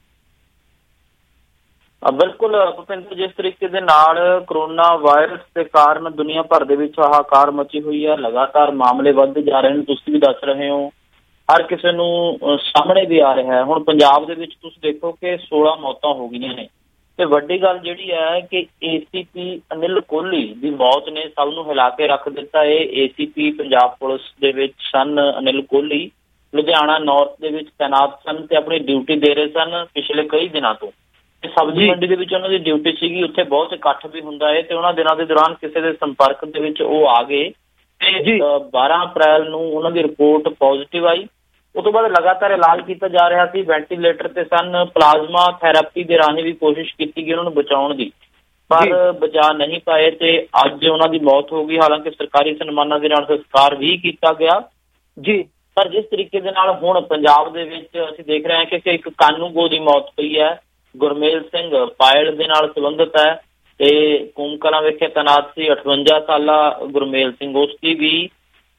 Speaker 8: ਬਿਲਕੁਲ ਭੁਪਿੰਦਰ, ਜਿਸ ਤਰੀਕੇ ਦੇ ਨਾਲ ਕਰੋਨਾ ਵਾਇਰਸ ਦੇ ਕਾਰਨ ਦੁਨੀਆ ਭਰ ਦੇ ਵਿੱਚ ਹਾਹਾਕਾਰ ਮਚੀ ਹੋਈ ਹੈ, ਲਗਾਤਾਰ ਮਾਮਲੇ ਵੱਧਦੇ ਜਾ ਰਹੇ ਨੇ, ਤੁਸੀਂ ਵੀ ਦੱਸ ਰਹੇ ਹੋ, ਹਰ ਕਿਸੇ ਨੂੰ ਸਾਹਮਣੇ ਵੀ ਆ ਰਿਹਾ ਹੈ। ਹੁਣ ਪੰਜਾਬ ਦੇ ਵਿੱਚ ਤੁਸੀਂ ਦੇਖੋ ਕਿ ਸੋਲਾਂ ਮੌਤਾਂ ਹੋ ਗਈਆਂ ਨੇ ਤੇ ਵੱਡੀ ਗੱਲ ਜਿਹੜੀ ਹੈ ਕਿ ਏ ਸੀ ਪੀ ਅਨਿਲ ਕੋਹਲੀ ਦੀ ਮੌਤ ਨੇ ਸਭ ਨੂੰ ਹਿਲਾ ਕੇ ਰੱਖ ਦਿੱਤਾ ਹੈ। ਏ ਸੀ ਪੀ ਪੰਜਾਬ ਪੁਲਿਸ ਦੇ ਵਿੱਚ ਸਨ ਅਨਿਲ ਕੋਹਲੀ, ਲੁਧਿਆਣਾ ਨਾਰਥ ਦੇ ਵਿੱਚ ਤੈਨਾਤ ਸਨ ਤੇ ਆਪਣੀ ਡਿਊਟੀ ਦੇ ਰਹੇ ਸਨ ਪਿਛਲੇ ਕਈ ਦਿਨਾਂ ਤੋਂ। ਤੇ ਸਬਜ਼ੀ ਮੰਡੀ ਦੇ ਵਿੱਚ ਉਹਨਾਂ ਦੀ ਡਿਊਟੀ ਸੀਗੀ, ਉੱਥੇ ਬਹੁਤ ਇਕੱਠ ਵੀ ਹੁੰਦਾ ਹੈ ਤੇ ਉਹਨਾਂ ਦਿਨਾਂ ਦੇ ਦੌਰਾਨ ਕਿਸੇ ਦੇ ਸੰਪਰਕ ਦੇ ਵਿੱਚ ਉਹ ਆ ਗਏ ਤੇ ਬਾਰਾਂ ਅਪ੍ਰੈਲ ਨੂੰ ਉਹਨਾਂ ਦੀ ਰਿਪੋਰਟ ਪੋਜ਼ਿਟਿਵ ਆਈ। ਉਸ ਤੋਂ ਬਾਅਦ ਲਗਾਤਾਰ ਇਲਾਜ ਕੀਤਾ ਜਾ ਰਿਹਾ ਸੀ, ਵੈਂਟੀਲੇਟਰ ਤੇ ਸਨ, ਪਲਾਜ਼ਮਾ ਥੈਰੇਪੀ ਦੇ ਰਾਹੀਂ ਵੀ ਕੋਸ਼ਿਸ਼ ਕੀਤੀ ਗਈ ਉਹਨਾਂ ਨੂੰ ਬਚਾਉਣ ਦੀ, ਪਰ ਬਚਾ ਨਹੀਂ ਪਾਏ ਤੇ ਅੱਜ ਉਹਨਾਂ ਦੀ ਮੌਤ ਹੋ ਗਈ। ਹਾਲਾਂਕਿ ਸਰਕਾਰੀ ਸਨਮਾਨਾਂ ਦੇ ਨਾਲ ਸੰਸਕਾਰ ਵੀ ਕੀਤਾ ਗਿਆ ਜੀ, ਪਰ ਜਿਸ ਤਰੀਕੇ ਦੇ ਨਾਲ ਹੁਣ ਪੰਜਾਬ ਦੇ ਵਿੱਚ ਅਸੀਂ ਦੇਖ ਰਹੇ ਹਾਂ ਕਿ ਇੱਕ ਕਾਨੂੰਗੋ ਦੀ ਮੌਤ ਹੋਈ ਹੈ। ਗੁਰਮੇਲ ਸਿੰਘ ਪਾਇਲ ਦੇ ਨਾਲ ਸੰਬੰਧਿਤ ਹੈ ਤੇ ਕੂਮਕਲਾਂ ਵਿਖੇ ਤੈਨਾਤ ਸੀ ਅਠਵੰਜਾ ਸਾਲਾ ਗੁਰਮੇਲ ਸਿੰਘ, ਉਸ ਦੀ ਵੀ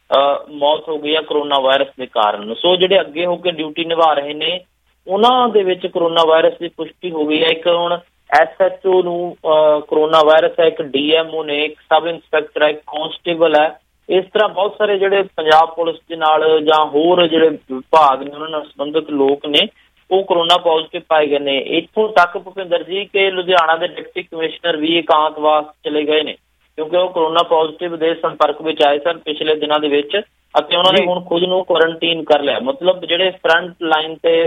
Speaker 8: ਮੌਤ ਹੋ ਗਈ ਹੈ ਕਰੋਨਾ ਵਾਇਰਸ ਦੇ ਕਾਰਨ। ਸੋ ਜਿਹੜੇ ਅੱਗੇ ਹੋ ਕੇ ਡਿਊਟੀ ਨਿਭਾ ਰਹੇ ਨੇ ਉਹਨਾਂ ਦੇ ਵਿੱਚ ਕਰੋਨਾ ਵਾਇਰਸ ਦੀ ਪੁਸ਼ਟੀ ਹੋ ਗਈ ਹੈ। ਇੱਕ ਹੁਣ ਐਸ ਐਚ ਓ ਨੂੰ ਕਰੋਨਾ ਵਾਇਰਸ ਹੈ, ਇੱਕ ਡੀ ਐਮ ਓ ਨੇ, ਇੱਕ ਸਬ ਇੰਸਪੈਕਟਰ ਹੈ, ਇੱਕ ਕਾਂਸਟੇਬਲ ਹੈ। ਇਸ ਤਰ੍ਹਾਂ ਬਹੁਤ ਸਾਰੇ ਜਿਹੜੇ ਪੰਜਾਬ ਪੁਲਿਸ ਦੇ ਨਾਲ ਜਾਂ ਹੋਰ ਜਿਹੜੇ ਵਿਭਾਗ ਨੇ ਉਹਨਾਂ ਨਾਲ ਸੰਬੰਧਿਤ ਲੋਕ ਨੇ ਉਹ ਕਰੋਨਾ ਪੋਜ਼ਿਟਿਵ ਪਾਏ ਗਏ ਨੇ। ਇੱਥੋਂ ਤੱਕ ਭੁਪਿੰਦਰ ਜੀ ਕਿ ਲੁਧਿਆਣਾ ਦੇ ਡਿਪਟੀ ਕਮਿਸ਼ਨਰ ਵੀ ਇਕਾਂਤਵਾਸ ਚਲੇ ਗਏ ਨੇ ਕਿਉਂਕਿ ਉਹ ਕਰੋਨਾ ਪੋਜ਼ਿਟਿਵ ਦੇ ਸੰਪਰਕ ਵਿੱਚ ਆਏ ਸਨ ਪਿਛਲੇ ਦਿਨਾਂ ਦੇ ਵਿੱਚ ਅਤੇ ਉਹਨਾਂ ਨੇ ਹੁਣ ਖੁਦ ਨੂੰ ਕੁਆਰੰਟੀਨ ਕਰ ਲਿਆ। ਮਤਲਬ ਜਿਹੜੇ ਫਰੰਟ ਲਾਈਨ ਤੇ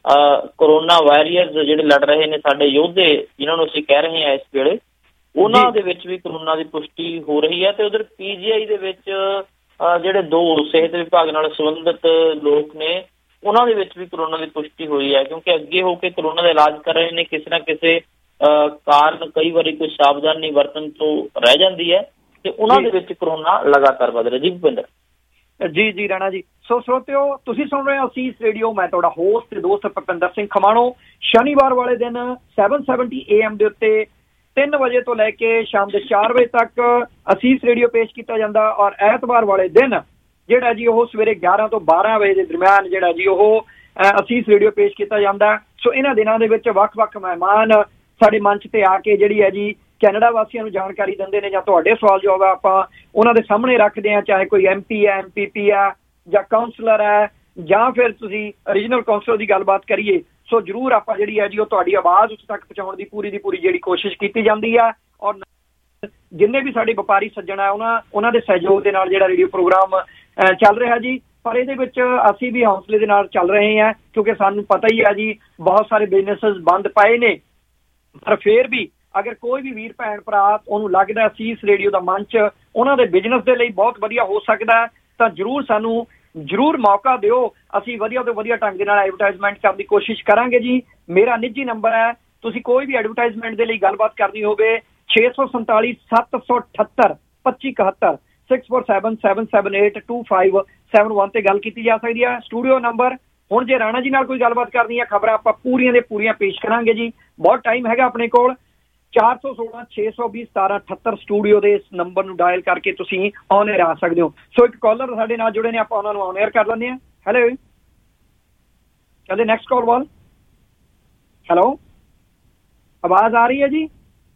Speaker 8: ਕਰੋਨਾ ਵਾਰੀਅਰਸ ਜਿਹੜੇ ਲੜ ਰਹੇ ਨੇ, ਸਾਡੇ ਯੋਧੇ ਜਿਨ੍ਹਾਂ ਨੂੰ ਅਸੀਂ ਕਹਿ ਰਹੇ ਹਾਂ ਇਸ ਵੇਲੇ, ਉਹਨਾਂ ਦੇ ਵਿੱਚ ਵੀ ਕਰੋਨਾ ਦੀ ਪੁਸ਼ਟੀ ਹੋ ਰਹੀ ਹੈ। ਤੇ ਉਧਰ ਪੀ ਜੀ ਆਈ ਦੇ ਵਿੱਚ ਜਿਹੜੇ ਦੋ ਸਿਹਤ ਵਿਭਾਗ ਨਾਲ ਸੰਬੰਧਿਤ ਲੋਕ ਨੇ ਉਹਨਾਂ ਦੇ ਵਿੱਚ ਵੀ ਕਰੋਨਾ ਦੀ ਪੁਸ਼ਟੀ ਹੋਈ ਹੈ ਕਿਉਂਕਿ ਅੱਗੇ ਹੋ ਕੇ ਕਰੋਨਾ ਦਾ ਇਲਾਜ ਕਰ ਰਹੇ ਨੇ। ਕਿਸੇ ਨਾ ਕਿਸੇ ਕਾਰਨ ਕਈ ਵਾਰੀ ਕੋਈ ਸਾਵਧਾਨੀ ਵਰਤਣ ਤੋਂ ਰਹਿ ਜਾਂਦੀ ਹੈ ਤੇ ਉਹਨਾਂ ਦੇ ਵਿੱਚ ਕਰੋਨਾ ਲਗਾਤਾਰ ਵੱਧ ਰਿਹਾ। ਜੀ ਭੁਪਿੰਦਰ
Speaker 4: ਜੀ ਜੀ ਰਾਣਾ ਜੀ। ਸੋ ਸਰੋਤਿਓ, ਤੁਸੀਂ ਸੁਣ ਰਹੇ ਹੋ ਅਸੀਸ ਰੇਡੀਓ, ਮੈਂ ਤੁਹਾਡਾ ਹੋਸਟ ਤੇ ਦੋਸਤ ਭੁਪਿੰਦਰ ਸਿੰਘ ਖਮਾਣੋ। ਸ਼ਨੀਵਾਰ ਵਾਲੇ ਦਿਨ ਸੈਵਨ ਸੈਵਨਟੀ ਏ ਐਮ ਦੇ ਉੱਤੇ ਤਿੰਨ ਵਜੇ ਤੋਂ ਲੈ ਕੇ ਸ਼ਾਮ ਦੇ ਚਾਰ ਵਜੇ ਤੱਕ ਅਸੀਸ ਰੇਡੀਓ ਪੇਸ਼ ਕੀਤਾ ਜਾਂਦਾ ਔਰ ਐਤਵਾਰ ਵਾਲੇ ਦਿਨ ਜਿਹੜਾ ਜੀ ਉਹ ਸਵੇਰੇ ਗਿਆਰਾਂ ਤੋਂ ਬਾਰਾਂ ਵਜੇ ਦੇ ਦਰਮਿਆਨ ਜਿਹੜਾ ਜੀ ਉਹ ਅਸੀਸ ਰੇਡੀਓ ਪੇਸ਼ ਕੀਤਾ ਜਾਂਦਾ। ਸੋ ਇਹਨਾਂ ਦਿਨਾਂ ਦੇ ਵਿੱਚ ਵੱਖ ਵੱਖ ਮਹਿਮਾਨ ਸਾਡੇ ਮੰਚ ਤੇ ਆ ਕੇ ਜਿਹੜੀ ਹੈ ਜੀ ਕੈਨੇਡਾ ਵਾਸੀਆਂ ਨੂੰ ਜਾਣਕਾਰੀ ਦਿੰਦੇ ਨੇ ਜਾਂ ਤੁਹਾਡੇ ਸਵਾਲ ਜਵਾਬ ਆਪਾਂ ਉਹਨਾਂ ਦੇ ਸਾਹਮਣੇ ਰੱਖਦੇ ਹਾਂ, ਚਾਹੇ ਕੋਈ ਐਮ ਪੀ ਹੈ, ਐਮ ਪੀ ਪੀ ਹੈ ਜਾਂ ਕਾਉਂਸਲਰ ਹੈ ਜਾਂ ਫਿਰ ਤੁਸੀਂ ਰੀਜਨਲ ਕਾਉਂਸਲਰ ਦੀ ਗੱਲਬਾਤ ਕਰੀਏ। ਸੋ ਜ਼ਰੂਰ ਆਪਾਂ ਜਿਹੜੀ ਹੈ ਜੀ ਉਹ ਤੁਹਾਡੀ ਆਵਾਜ਼ ਉੱਥੇ ਤੱਕ ਪਹੁੰਚਾਉਣ ਦੀ ਪੂਰੀ ਦੀ ਪੂਰੀ ਜਿਹੜੀ ਕੋਸ਼ਿਸ਼ ਕੀਤੀ ਜਾਂਦੀ ਹੈ ਔਰ ਜਿੰਨੇ ਵੀ ਸਾਡੇ ਵਪਾਰੀ ਸੱਜਣ ਹੈ ਉਹਨਾਂ ਉਹਨਾਂ ਦੇ ਸਹਿਯੋਗ ਦੇ ਨਾਲ ਜਿਹੜਾ ਰੇਡੀਓ ਪ੍ਰੋਗਰਾਮ ਚੱਲ ਰਿਹਾ ਜੀ। ਪਰ ਇਹਦੇ ਵਿੱਚ ਅਸੀਂ ਵੀ ਹੌਸਲੇ ਦੇ ਨਾਲ ਚੱਲ ਰਹੇ ਹਾਂ ਕਿਉਂਕਿ ਸਾਨੂੰ ਪਤਾ ਹੀ ਹੈ ਜੀ ਬਹੁਤ ਸਾਰੇ ਬਿਜ਼ਨੈਸ ਬੰਦ ਪਏ ਨੇ, ਪਰ ਫਿਰ ਵੀ ਅਗਰ ਕੋਈ ਵੀ ਵੀਰ ਭੈਣ ਭਰਾ ਉਹਨੂੰ ਲੱਗਦਾ ਅਸੀਸ ਰੇਡੀਓ ਦਾ ਮੰਚ ਉਹਨਾਂ ਦੇ ਬਿਜ਼ਨਸ ਦੇ ਲਈ ਬਹੁਤ ਵਧੀਆ ਹੋ ਸਕਦਾ ਤਾਂ ਜ਼ਰੂਰ ਸਾਨੂੰ ਜ਼ਰੂਰ ਮੌਕਾ ਦਿਓ। ਅਸੀਂ ਵਧੀਆ ਤੋਂ ਵਧੀਆ ਢੰਗ ਦੇ ਨਾਲ ਐਡਵਰਟਾਈਜ਼ਮੈਂਟ ਕਰਨ ਦੀ ਕੋਸ਼ਿਸ਼ ਕਰਾਂਗੇ ਜੀ। ਮੇਰਾ ਨਿੱਜੀ ਨੰਬਰ ਹੈ, ਤੁਸੀਂ ਕੋਈ ਵੀ ਐਡਵਰਟਾਈਜ਼ਮੈਂਟ ਦੇ ਲਈ ਗੱਲਬਾਤ ਕਰਨੀ ਹੋਵੇ ਛੇ ਸੌ ਸੰਤਾਲੀ ਸੱਤ ਸੌ ਅਠੱਤਰ ਪੱਚੀ ਇਕਹੱਤਰ six four seven seven seven eight two five seven one ਤੇ ਗੱਲ ਕੀਤੀ ਜਾ ਸਕਦੀ ਹੈ। ਸਟੂਡੀਓ ਨੰਬਰ ਹੁਣ ਜੇ ਰਾਣਾ ਜੀ ਨਾਲ ਕੋਈ ਗੱਲਬਾਤ ਕਰਨੀ ਹੈ, ਖਬਰਾਂ ਆਪਾਂ ਪੂਰੀਆਂ ਦੇ ਪੂਰੀਆਂ ਪੇਸ਼ ਕਰਾਂਗੇ ਜੀ। ਬਹੁਤ ਟਾਈਮ ਹੈਗਾ ਆਪਣੇ ਕੋਲ। ਚਾਰ ਸੌ ਸੋਲਾਂ ਛੇ ਸੌ ਵੀਹ ਸਤਾਰਾਂ ਅਠੱਤਰ ਸਟੂਡੀਓ ਦੇ ਇਸ ਨੰਬਰ ਨੂੰ ਡਾਇਲ ਕਰਕੇ ਤੁਸੀਂ ਔਨ ਏਅਰ ਆ ਸਕਦੇ ਹੋ। ਸੋ ਇੱਕ ਕਾਲਰ ਸਾਡੇ ਨਾਲ ਜੁੜੇ ਨੇ, ਆਪਾਂ ਉਹਨਾਂ ਨੂੰ ਔਨ ਏਅਰ ਕਰ ਲੈਂਦੇ ਹਾਂ। ਹੈਲੋ, ਚਲਦੇ ਨੈਕਸਟ ਕਾਲ ਵੱਲ। ਹੈਲੋ, ਆਵਾਜ਼ ਆ ਰਹੀ ਹੈ ਜੀ?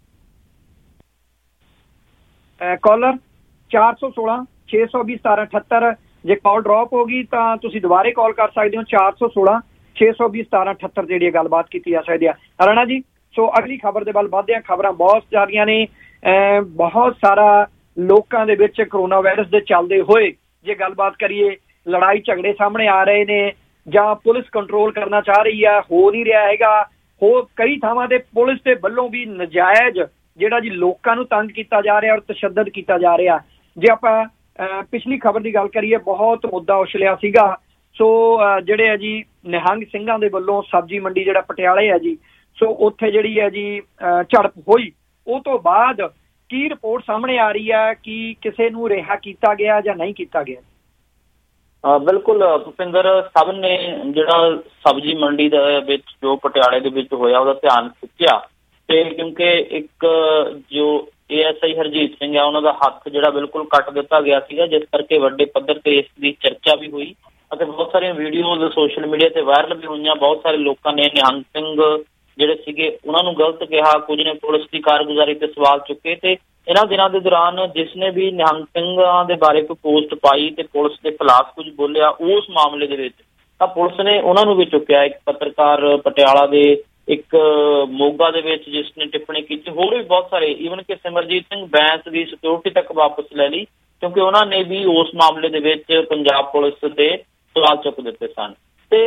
Speaker 4: ਕਾਲਰ ਚਾਰ ਸੌ ਸੋਲਾਂ ਛੇ ਸੌ ਵੀਹ ਸਤਾਰਾਂ ਅਠੱਤਰ। ਜੇ ਕਾਲ ਡਰੋਪ ਹੋ ਗਈ ਤਾਂ ਤੁਸੀਂ ਦੁਬਾਰੇ ਕਾਲ ਕਰ ਸਕਦੇ ਹੋ ਚਾਰ ਸੌ ਸੋਲਾਂ ਛੇ ਸੌ ਵੀਹ ਸਤਾਰਾਂ ਅਠੱਤਰ ਜਿਹੜੀ ਗੱਲਬਾਤ ਕੀਤੀ ਜਾ ਸਕਦੀ ਹੈ। ਰਾਣਾ ਜੀ, ਸੋ ਅਗਲੀ ਖਬਰ ਦੇ ਵੱਲ ਵੱਧਦੇ ਹਾਂ। ਖਬਰਾਂ ਬਹੁਤ ਸਾਰੀਆਂ ਨੇ, ਬਹੁਤ ਸਾਰਾ ਲੋਕਾਂ ਦੇ ਵਿੱਚ ਕਰੋਨਾ ਵਾਇਰਸ ਦੇ ਚੱਲਦੇ ਹੋਏ ਜੇ ਗੱਲਬਾਤ ਕਰੀਏ, ਲੜਾਈ ਝਗੜੇ ਸਾਹਮਣੇ ਆ ਰਹੇ ਨੇ ਜਾਂ ਪੁਲਿਸ ਕੰਟਰੋਲ ਕਰਨਾ ਚਾਹ ਰਹੀ ਹੈ, ਹੋ ਨਹੀਂ ਰਿਹਾ ਹੈਗਾ। ਹੋ ਕਈ ਥਾਵਾਂ ਤੇ ਪੁਲਿਸ ਦੇ ਵੱਲੋਂ ਵੀ ਨਜਾਇਜ਼ ਜਿਹੜਾ ਜੀ ਲੋਕਾਂ ਨੂੰ ਤੰਗ ਕੀਤਾ ਜਾ ਰਿਹਾ ਔਰ ਤਸ਼ੱਦਦ ਕੀਤਾ ਜਾ ਰਿਹਾ। ਜੇ ਆਪਾਂ ਪਿਛਲੀ ਖਬਰ ਦੀ ਗੱਲ ਕਰੀਏ, ਬਹੁਤ ਮੁੱਦਾ ਉਛਲਿਆ ਸੀਗਾ। ਸੋ ਜਿਹੜੇ ਹੈ ਜੀ ਨਿਹੰਗ ਸਿੰਘਾਂ ਦੇ ਵੱਲੋਂ ਸਬਜ਼ੀ ਮੰਡੀ ਜਿਹੜਾ ਪਟਿਆਲੇ ਹੈ ਜੀ, ਸੋ ਉੱਥੇ ਜਿਹੜੀ ਹੈ ਜੀ ਝੜਪ ਹੋਈ। ਉਹ ਤੋਂ ਬਾਅਦ ਕੀ ਰਿਪੋਰਟ ਸਾਹਮਣੇ ਆ ਰਹੀ ਹੈ ਕਿ ਕਿਸੇ ਨੂੰ ਰਿਹਾ ਕੀਤਾ ਗਿਆ ਜਾਂ ਨਹੀਂ ਕੀਤਾ ਗਿਆ?
Speaker 8: ਬਿਲਕੁਲ ਭੁਪਿੰਦਰ, ਸਭ ਨੇ ਜਿਹੜਾ ਸਬਜ਼ੀ ਮੰਡੀ ਦੇ ਵਿੱਚ ਜੋ ਪਟਿਆਲੇ ਦੇ ਵਿੱਚ ਹੋਇਆ ਉਹਦਾ ਧਿਆਨ ਖਿੱਚਿਆ ਤੇ ਕਿਉਂਕਿ ਇੱਕ ਜੋ A S I Harjit Singh ਹੈ ਉਹਨਾਂ ਦਾ ਹੱਥ ਜਿਹੜਾ ਬਿਲਕੁਲ ਕੱਟ ਦਿੱਤਾ ਗਿਆ ਸੀਗਾ, ਜਿਸ ਕਰਕੇ ਵੱਡੇ ਪੱਧਰ ਤੇ ਇਸ ਦੀ ਚਰਚਾ ਵੀ ਹੋਈ ਅਤੇ ਬਹੁਤ ਸਾਰੀਆਂ ਵੀਡੀਓਜ਼ ਸੋਸ਼ਲ ਮੀਡੀਆ ਤੇ ਵਾਇਰਲ ਵੀ ਹੋਈਆਂ। ਬਹੁਤ ਸਾਰੇ ਲੋਕਾਂ ਨੇ ਨਿਹੰਗ ਸਿੰਘ ਜਿਹੜੇ ਸੀਗੇ ਉਹਨਾਂ ਨੂੰ ਗਲਤ ਕਿਹਾ, ਕੁਝ ਨੇ ਪੁਲਿਸ ਦੀ ਕਾਰਗੁਜ਼ਾਰੀ ਤੇ ਸਵਾਲ ਚੁੱਕੇ ਤੇ ਇਹਨਾਂ ਦਿਨਾਂ ਦੇ ਦੌਰਾਨ ਜਿਸ ਨੇ ਵੀ ਨਿਹੰਗ ਸਿੰਘਾਂ ਦੇ ਬਾਰੇ ਕੋਈ ਪੋਸਟ ਪਾਈ ਤੇ ਪੁਲਿਸ ਦੇ ਖਿਲਾਫ ਕੁਝ ਬੋਲਿਆ, ਉਸ ਮਾਮਲੇ ਦੇ ਵਿੱਚ ਤਾਂ ਪੁਲਿਸ ਨੇ ਉਹਨਾਂ ਨੂੰ ਵੀ ਚੁੱਕਿਆ। ਇੱਕ ਪੱਤਰਕਾਰ ਪਟਿਆਲਾ ਦੇ, ਇੱਕ ਮੋਗਾ ਦੇ ਵਿੱਚ ਜਿਸ ਨੇ ਟਿੱਪਣੀ ਕੀਤੀ, ਹੋਰ ਵੀ ਬਹੁਤ ਸਾਰੇ, ਈਵਨ ਕਿ ਸਿਮਰਜੀਤ ਸਿੰਘ ਬੈਂਸ ਦੀ ਸਿਕਿਉਰਿਟੀ ਤੱਕ ਵਾਪਸ ਲੈ ਲਈ ਕਿਉਂਕਿ ਉਹਨਾਂ ਨੇ ਵੀ ਉਸ ਮਾਮਲੇ ਦੇ ਵਿੱਚ ਪੰਜਾਬ ਪੁਲਿਸ ਤੇ ਸਵਾਲ ਚੁੱਕ ਦਿੱਤੇ ਸਨ। ਤੇ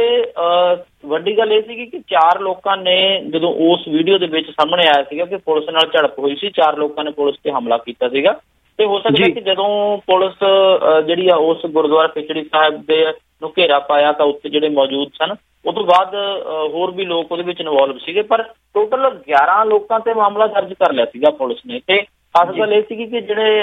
Speaker 8: ਵੱਡੀ ਗੱਲ ਇਹ ਸੀਗੀ ਕਿ ਚਾਰ ਲੋਕਾਂ ਨੇ ਜਦੋਂ ਉਸ ਵੀਡੀਓ ਦੇ ਵਿੱਚ ਸਾਹਮਣੇ ਆਇਆ ਸੀਗਾ ਕਿ ਪੁਲਿਸ ਨਾਲ ਝੜਪ ਹੋਈ ਸੀ, ਚਾਰ ਲੋਕਾਂ ਨੇ ਪੁਲਿਸ ਤੇ ਹਮਲਾ ਕੀਤਾ ਸੀਗਾ। ਤੇ ਹੋ ਸਕਦਾ ਕਿ ਜਦੋਂ ਪੁਲਿਸ ਜਿਹੜੀ ਆ ਉਸ ਗੁਰਦੁਆਰਾ ਖਿਚੜੀ ਸਾਹਿਬ ਦੇ ਨੂੰ ਘੇਰਾ ਪਾਇਆ ਤਾਂ ਉੱਥੇ ਜਿਹੜੇ ਮੌਜੂਦ ਸਨ, ਉਹ ਤੋਂ ਬਾਅਦ ਹੋਰ ਵੀ ਲੋਕ ਉਹਦੇ ਵਿੱਚ ਇਨਵੋਲਵ ਸੀਗੇ, ਪਰ ਟੋਟਲ ਗਿਆਰਾਂ ਲੋਕਾਂ ਤੇ ਮਾਮਲਾ ਦਰਜ ਕਰ ਲਿਆ ਸੀਗਾ ਪੁਲਿਸ ਨੇ। ਤੇ ਖਾਸ ਗੱਲ ਇਹ ਸੀਗੀ ਕਿ ਜਿਹੜੇ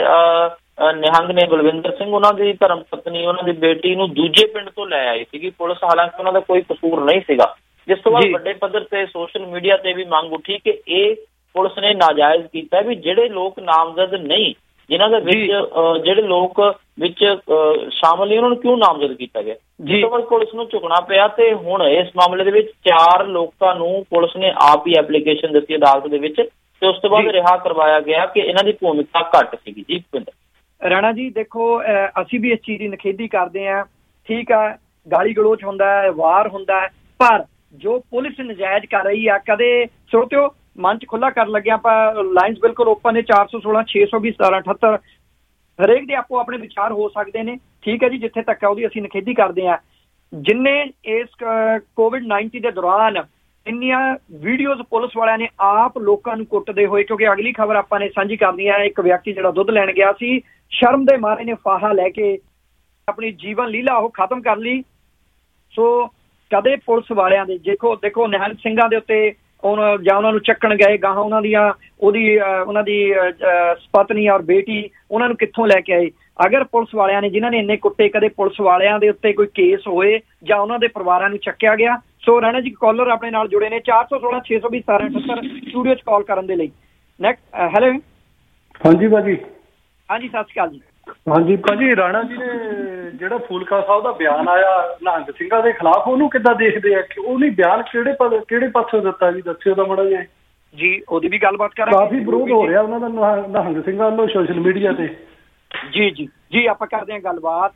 Speaker 8: ਨਿਹੰਗ ਨੇ ਬਲਵਿੰਦਰ ਸਿੰਘ, ਉਹਨਾਂ ਦੀ ਧਰਮ ਪਤਨੀ, ਉਹਨਾਂ ਦੀ ਬੇਟੀ ਨੂੰ ਦੂਜੇ ਪਿੰਡ ਤੋਂ ਲੈ ਆਈ ਸੀਗੀ ਪੁਲਿਸ, ਹਾਲਾਂਕਿ ਉਹਨਾਂ ਦਾ ਕੋਈ ਕਸੂਰ ਨਹੀਂ ਸੀਗਾ। ਜਿਸ ਤੋਂ ਬਾਅਦ ਵੱਡੇ ਪੱਧਰ ਤੇ ਸੋਸ਼ਲ ਮੀਡੀਆ ਤੇ ਵੀ ਮੰਗ ਉੱਠੀ ਕਿ ਇਹ ਪੁਲਿਸ ਨੇ ਨਾਜਾਇਜ਼ ਕੀਤਾ ਵੀ ਜਿਹੜੇ ਲੋਕ ਨਾਮਜ਼ਦ ਨਹੀਂ, ਜਿਨ੍ਹਾਂ ਦੇ ਵਿੱਚ ਜਿਹੜੇ ਲੋਕ ਵਿੱਚ ਸ਼ਾਮਲ ਨੇ, ਉਹਨਾਂ ਨੂੰ ਕਿਉਂ ਨਾਮਜ਼ਦ ਕੀਤਾ ਗਿਆ। ਜਿਸ ਤੋਂ ਬਾਅਦ ਪੁਲਿਸ ਨੂੰ ਝੁਕਣਾ ਪਿਆ ਤੇ ਹੁਣ ਇਸ ਮਾਮਲੇ ਦੇ ਵਿੱਚ ਚਾਰ ਲੋਕਾਂ ਨੂੰ ਪੁਲਿਸ ਨੇ ਆਪ ਹੀ ਐਪਲੀਕੇਸ਼ਨ ਦਿੱਤੀ ਅਦਾਲਤ ਦੇ ਵਿੱਚ ਤੇ ਉਸ ਤੋਂ ਬਾਅਦ ਰਿਹਾ ਕਰਵਾਇਆ ਗਿਆ ਕਿ ਇਹਨਾਂ ਦੀ ਭੂਮਿਕਾ ਘੱਟ ਸੀਗੀ। ਜੀ ਭੁਪਿੰਦਰ
Speaker 4: ਰਾਣਾ ਜੀ, ਦੇਖੋ ਅਸੀਂ ਵੀ ਇਸ ਚੀਜ਼ ਦੀ ਨਿਖੇਧੀ ਕਰਦੇ ਹਾਂ, ਠੀਕ ਆ, ਗਾਲੀ ਗਲੋਚ ਹੁੰਦਾ ਹੈ, ਵਾਰ ਹੁੰਦਾ ਹੈ, ਪਰ ਜੋ ਪੁਲਿਸ ਨਜਾਇਜ਼ ਕਰ ਰਹੀ ਆ, ਕਦੇ ਸਰੋਤਿਓ ਮੰਚ ਖੁੱਲਾ ਕਰਨ ਲੱਗਿਆ ਆਪਾਂ, ਲਾਈਨਸ ਬਿਲਕੁਲ ਓਪਨ ਨੇ, ਚਾਰ ਸੌ ਸੋਲਾਂ ਛੇ ਸੌ ਵੀਹ ਸਤਾਰਾਂ ਅਠੱਤਰ, ਹਰੇਕ ਦੇ ਆਪੋ ਆਪਣੇ ਵਿਚਾਰ ਹੋ ਸਕਦੇ ਨੇ, ਠੀਕ ਹੈ ਜੀ। ਜਿੱਥੇ ਤੱਕ ਉਹਦੀ ਅਸੀਂ ਨਿਖੇਧੀ ਕਰਦੇ ਹਾਂ, ਜਿੰਨੇ ਇਸ ਕੋਵਿਡ ਨਾਈਨਟੀਨ ਦੇ ਦੌਰਾਨ ਇੰਨੀਆਂ ਵੀਡੀਓਜ਼ ਪੁਲਿਸ ਵਾਲਿਆਂ ਨੇ ਆਪ ਲੋਕਾਂ ਨੂੰ ਕੁੱਟਦੇ ਹੋਏ, ਕਿਉਂਕਿ ਅਗਲੀ ਖਬਰ ਆਪਾਂ ਨੇ ਸਾਂਝੀ ਕਰਨੀ ਹੈ, ਇੱਕ ਵਿਅਕਤੀ ਜਿਹੜਾ ਦੁੱਧ ਲੈਣ ਗਿਆ ਸੀ, ਸ਼ਰਮ ਦੇ ਮਾਰੇ ਨੇ ਫਾਹਾ ਲੈ ਕੇ ਆਪਣੀ ਜੀਵਨ ਲੀਲਾ ਉਹ ਖਤਮ ਕਰ ਲਈ। ਸੋ ਕਦੇ ਪੁਲਿਸ ਵਾਲਿਆਂ ਦੇ ਦੇਖੋ ਦੇਖੋ ਨਿਹੰਗ ਸਿੰਘਾਂ ਦੇ ਉੱਤੇ ਉਹਨਾਂ ਜਾਂ ਉਹਨਾਂ ਨੂੰ ਚੱਕਣ ਗਏ ਗਾਹਾਂ, ਉਹਨਾਂ ਦੀਆਂ ਉਹਦੀ ਉਹਨਾਂ ਦੀ ਪਤਨੀ ਔਰ ਬੇਟੀ, ਉਹਨਾਂ ਨੂੰ ਕਿੱਥੋਂ ਲੈ ਕੇ ਆਏ। ਅਗਰ ਪੁਲਿਸ ਵਾਲਿਆਂ ਨੇ ਜਿਨ੍ਹਾਂ ਨੇ ਇੰਨੇ ਕੁੱਟੇ, ਕਦੇ ਪੁਲਿਸ ਵਾਲਿਆਂ ਦੇ ਉੱਤੇ ਕੋਈ ਕੇਸ ਹੋਏ ਜਾਂ ਉਹਨਾਂ ਦੇ ਪਰਿਵਾਰਾਂ ਨੂੰ ਚੱਕਿਆ ਗਿਆ। ਸੋ ਰਾਣਾ ਜੀ ਕਾਲਰ ਆਪਣੇ ਨਾਲ ਜੁੜੇ ਨੇ, ਚਾਰ ਸੌ ਸੋਲਾਂ ਛੇ ਸੌ ਵੀਹ ਸਤਾਰਾਂ ਅਠੱਤਰ ਸਟੂਡੀਓ 'ਚ ਕਾਲ ਕਰਨ ਦੇ ਲਈ। Next hello.
Speaker 7: ਹਾਂਜੀ ਭਾਜੀ।
Speaker 4: ਹਾਂਜੀ ਸਤਿ ਸ਼੍ਰੀ ਅਕਾਲ ਜੀ।
Speaker 7: ਹਾਂਜੀ ਭਾਜੀ, ਰਾਣਾ ਜੀ ਨੇ ਜਿਹੜਾ ਫੂਲਕਾ ਸਾਹਿਬ ਦਾ ਬਿਆਨ ਆਇਆ ਨਿਹੰਗ ਸਿੰਘਾਂ ਦੇ ਖਿਲਾਫ, ਉਹਨੂੰ ਕਿੱਦਾਂ ਦੇਖਦੇ ਆ? ਕਿ ਉਹਨੇ ਬਿਆਨ ਕਿਹੜੇ ਕਿਹੜੇ ਪਾਸੋਂ ਦਿੱਤਾ ਜੀ, ਦੱਸਿਓ ਤਾਂ ਮਾੜਾ ਜਿਹਾ
Speaker 4: ਜੀ। ਉਹਦੀ ਵੀ ਗੱਲਬਾਤ ਕਰਾਂਗੇ।
Speaker 7: ਕਾਫੀ ਵਿਰੋਧ ਹੋ ਰਿਹਾ ਉਹਨਾਂ ਦਾ ਨਿਹੰਗ ਸਿੰਘਾਂ ਵੱਲੋਂ ਸੋਸ਼ਲ ਮੀਡੀਆ ਤੇ।
Speaker 4: ਜੀ ਜੀ ਜੀ ਆਪਾਂ ਕਰਦੇ ਹਾਂ ਗੱਲਬਾਤ।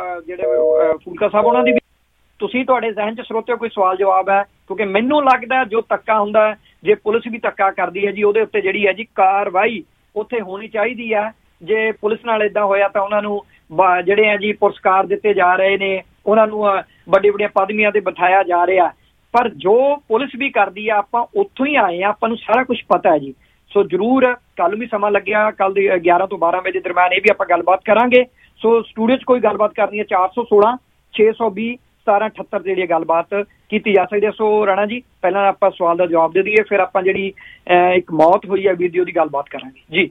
Speaker 4: ਜਿਹੜੇ ਫੂਲਕਾ ਸਾਹਿਬ ਉਹਨਾਂ ਦੀ ਵੀ, ਤੁਸੀਂ ਤੁਹਾਡੇ ਜ਼ਹਿਨ 'ਚ ਸਰੋਤਿਓ ਕੋਈ ਸਵਾਲ ਜਵਾਬ ਹੈ? ਕਿਉਂਕਿ ਮੈਨੂੰ ਲੱਗਦਾ ਜੋ ਧੱਕਾ ਹੁੰਦਾ ਹੈ, ਜੇ ਪੁਲਿਸ ਵੀ ਧੱਕਾ ਕਰਦੀ ਹੈ ਜੀ, ਉਹਦੇ ਉੱਤੇ ਜਿਹੜੀ ਹੈ ਜੀ ਕਾਰਵਾਈ ਉੱਥੇ ਹੋਣੀ ਚਾਹੀਦੀ ਹੈ। ਜੇ ਪੁਲਿਸ ਨਾਲ ਏਦਾਂ ਹੋਇਆ ਤਾਂ ਉਹਨਾਂ ਨੂੰ ਜਿਹੜੇ ਆ ਜੀ ਪੁਰਸਕਾਰ ਦਿੱਤੇ ਜਾ ਰਹੇ ਨੇ, ਉਹਨਾਂ ਨੂੰ ਵੱਡੀ ਵੱਡੀਆਂ ਪਦਵੀਆਂ ਤੇ ਬਿਠਾਇਆ ਜਾ ਰਿਹਾ। ਪਰ ਜੋ ਪੁਲਿਸ ਵੀ ਕਰਦੀ ਆ, ਆਪਾਂ ਉੱਥੋਂ ਹੀ ਆਏ ਆ, ਆਪਾਂ ਨੂੰ ਸਾਰਾ ਕੁਝ ਪਤਾ ਹੈ ਜੀ। ਸੋ ਜ਼ਰੂਰ ਕੱਲ ਵੀ ਸਮਾਂ ਲੱਗਿਆ, ਕੱਲ ਦੀ ਗਿਆਰਾਂ ਤੋਂ ਬਾਰਾਂ ਵਜੇ ਦੇ ਦਰਮਿਆਨ ਇਹ ਵੀ ਆਪਾਂ ਗੱਲਬਾਤ ਕਰਾਂਗੇ। ਸੋ ਸਟੂਡੀਓ 'ਚ ਕੋਈ ਗੱਲਬਾਤ ਕਰਨੀ ਹੈ, ਚਾਰ ਸੌ ਸੋਲਾਂ ਛੇ ਸੌ ਵੀਹ ਸਤਾਰਾਂ ਅਠੱਤਰ ਜਿਹੜੀ ਗੱਲਬਾਤ ਕੀਤੀ ਜਾ ਸਕਦੀ ਹੈ। ਸੋ ਰਾਣਾ ਜੀ ਪਹਿਲਾਂ ਆਪਾਂ ਸਵਾਲ ਦਾ ਜਵਾਬ ਦੇ ਦਈਏ, ਫਿਰ ਆਪਾਂ ਜਿਹੜੀ ਇੱਕ ਮੌਤ ਹੋਈ ਹੈ ਵੀਡੀਓ ਦੀ ਗੱਲਬਾਤ ਕਰਾਂਗੇ ਜੀ।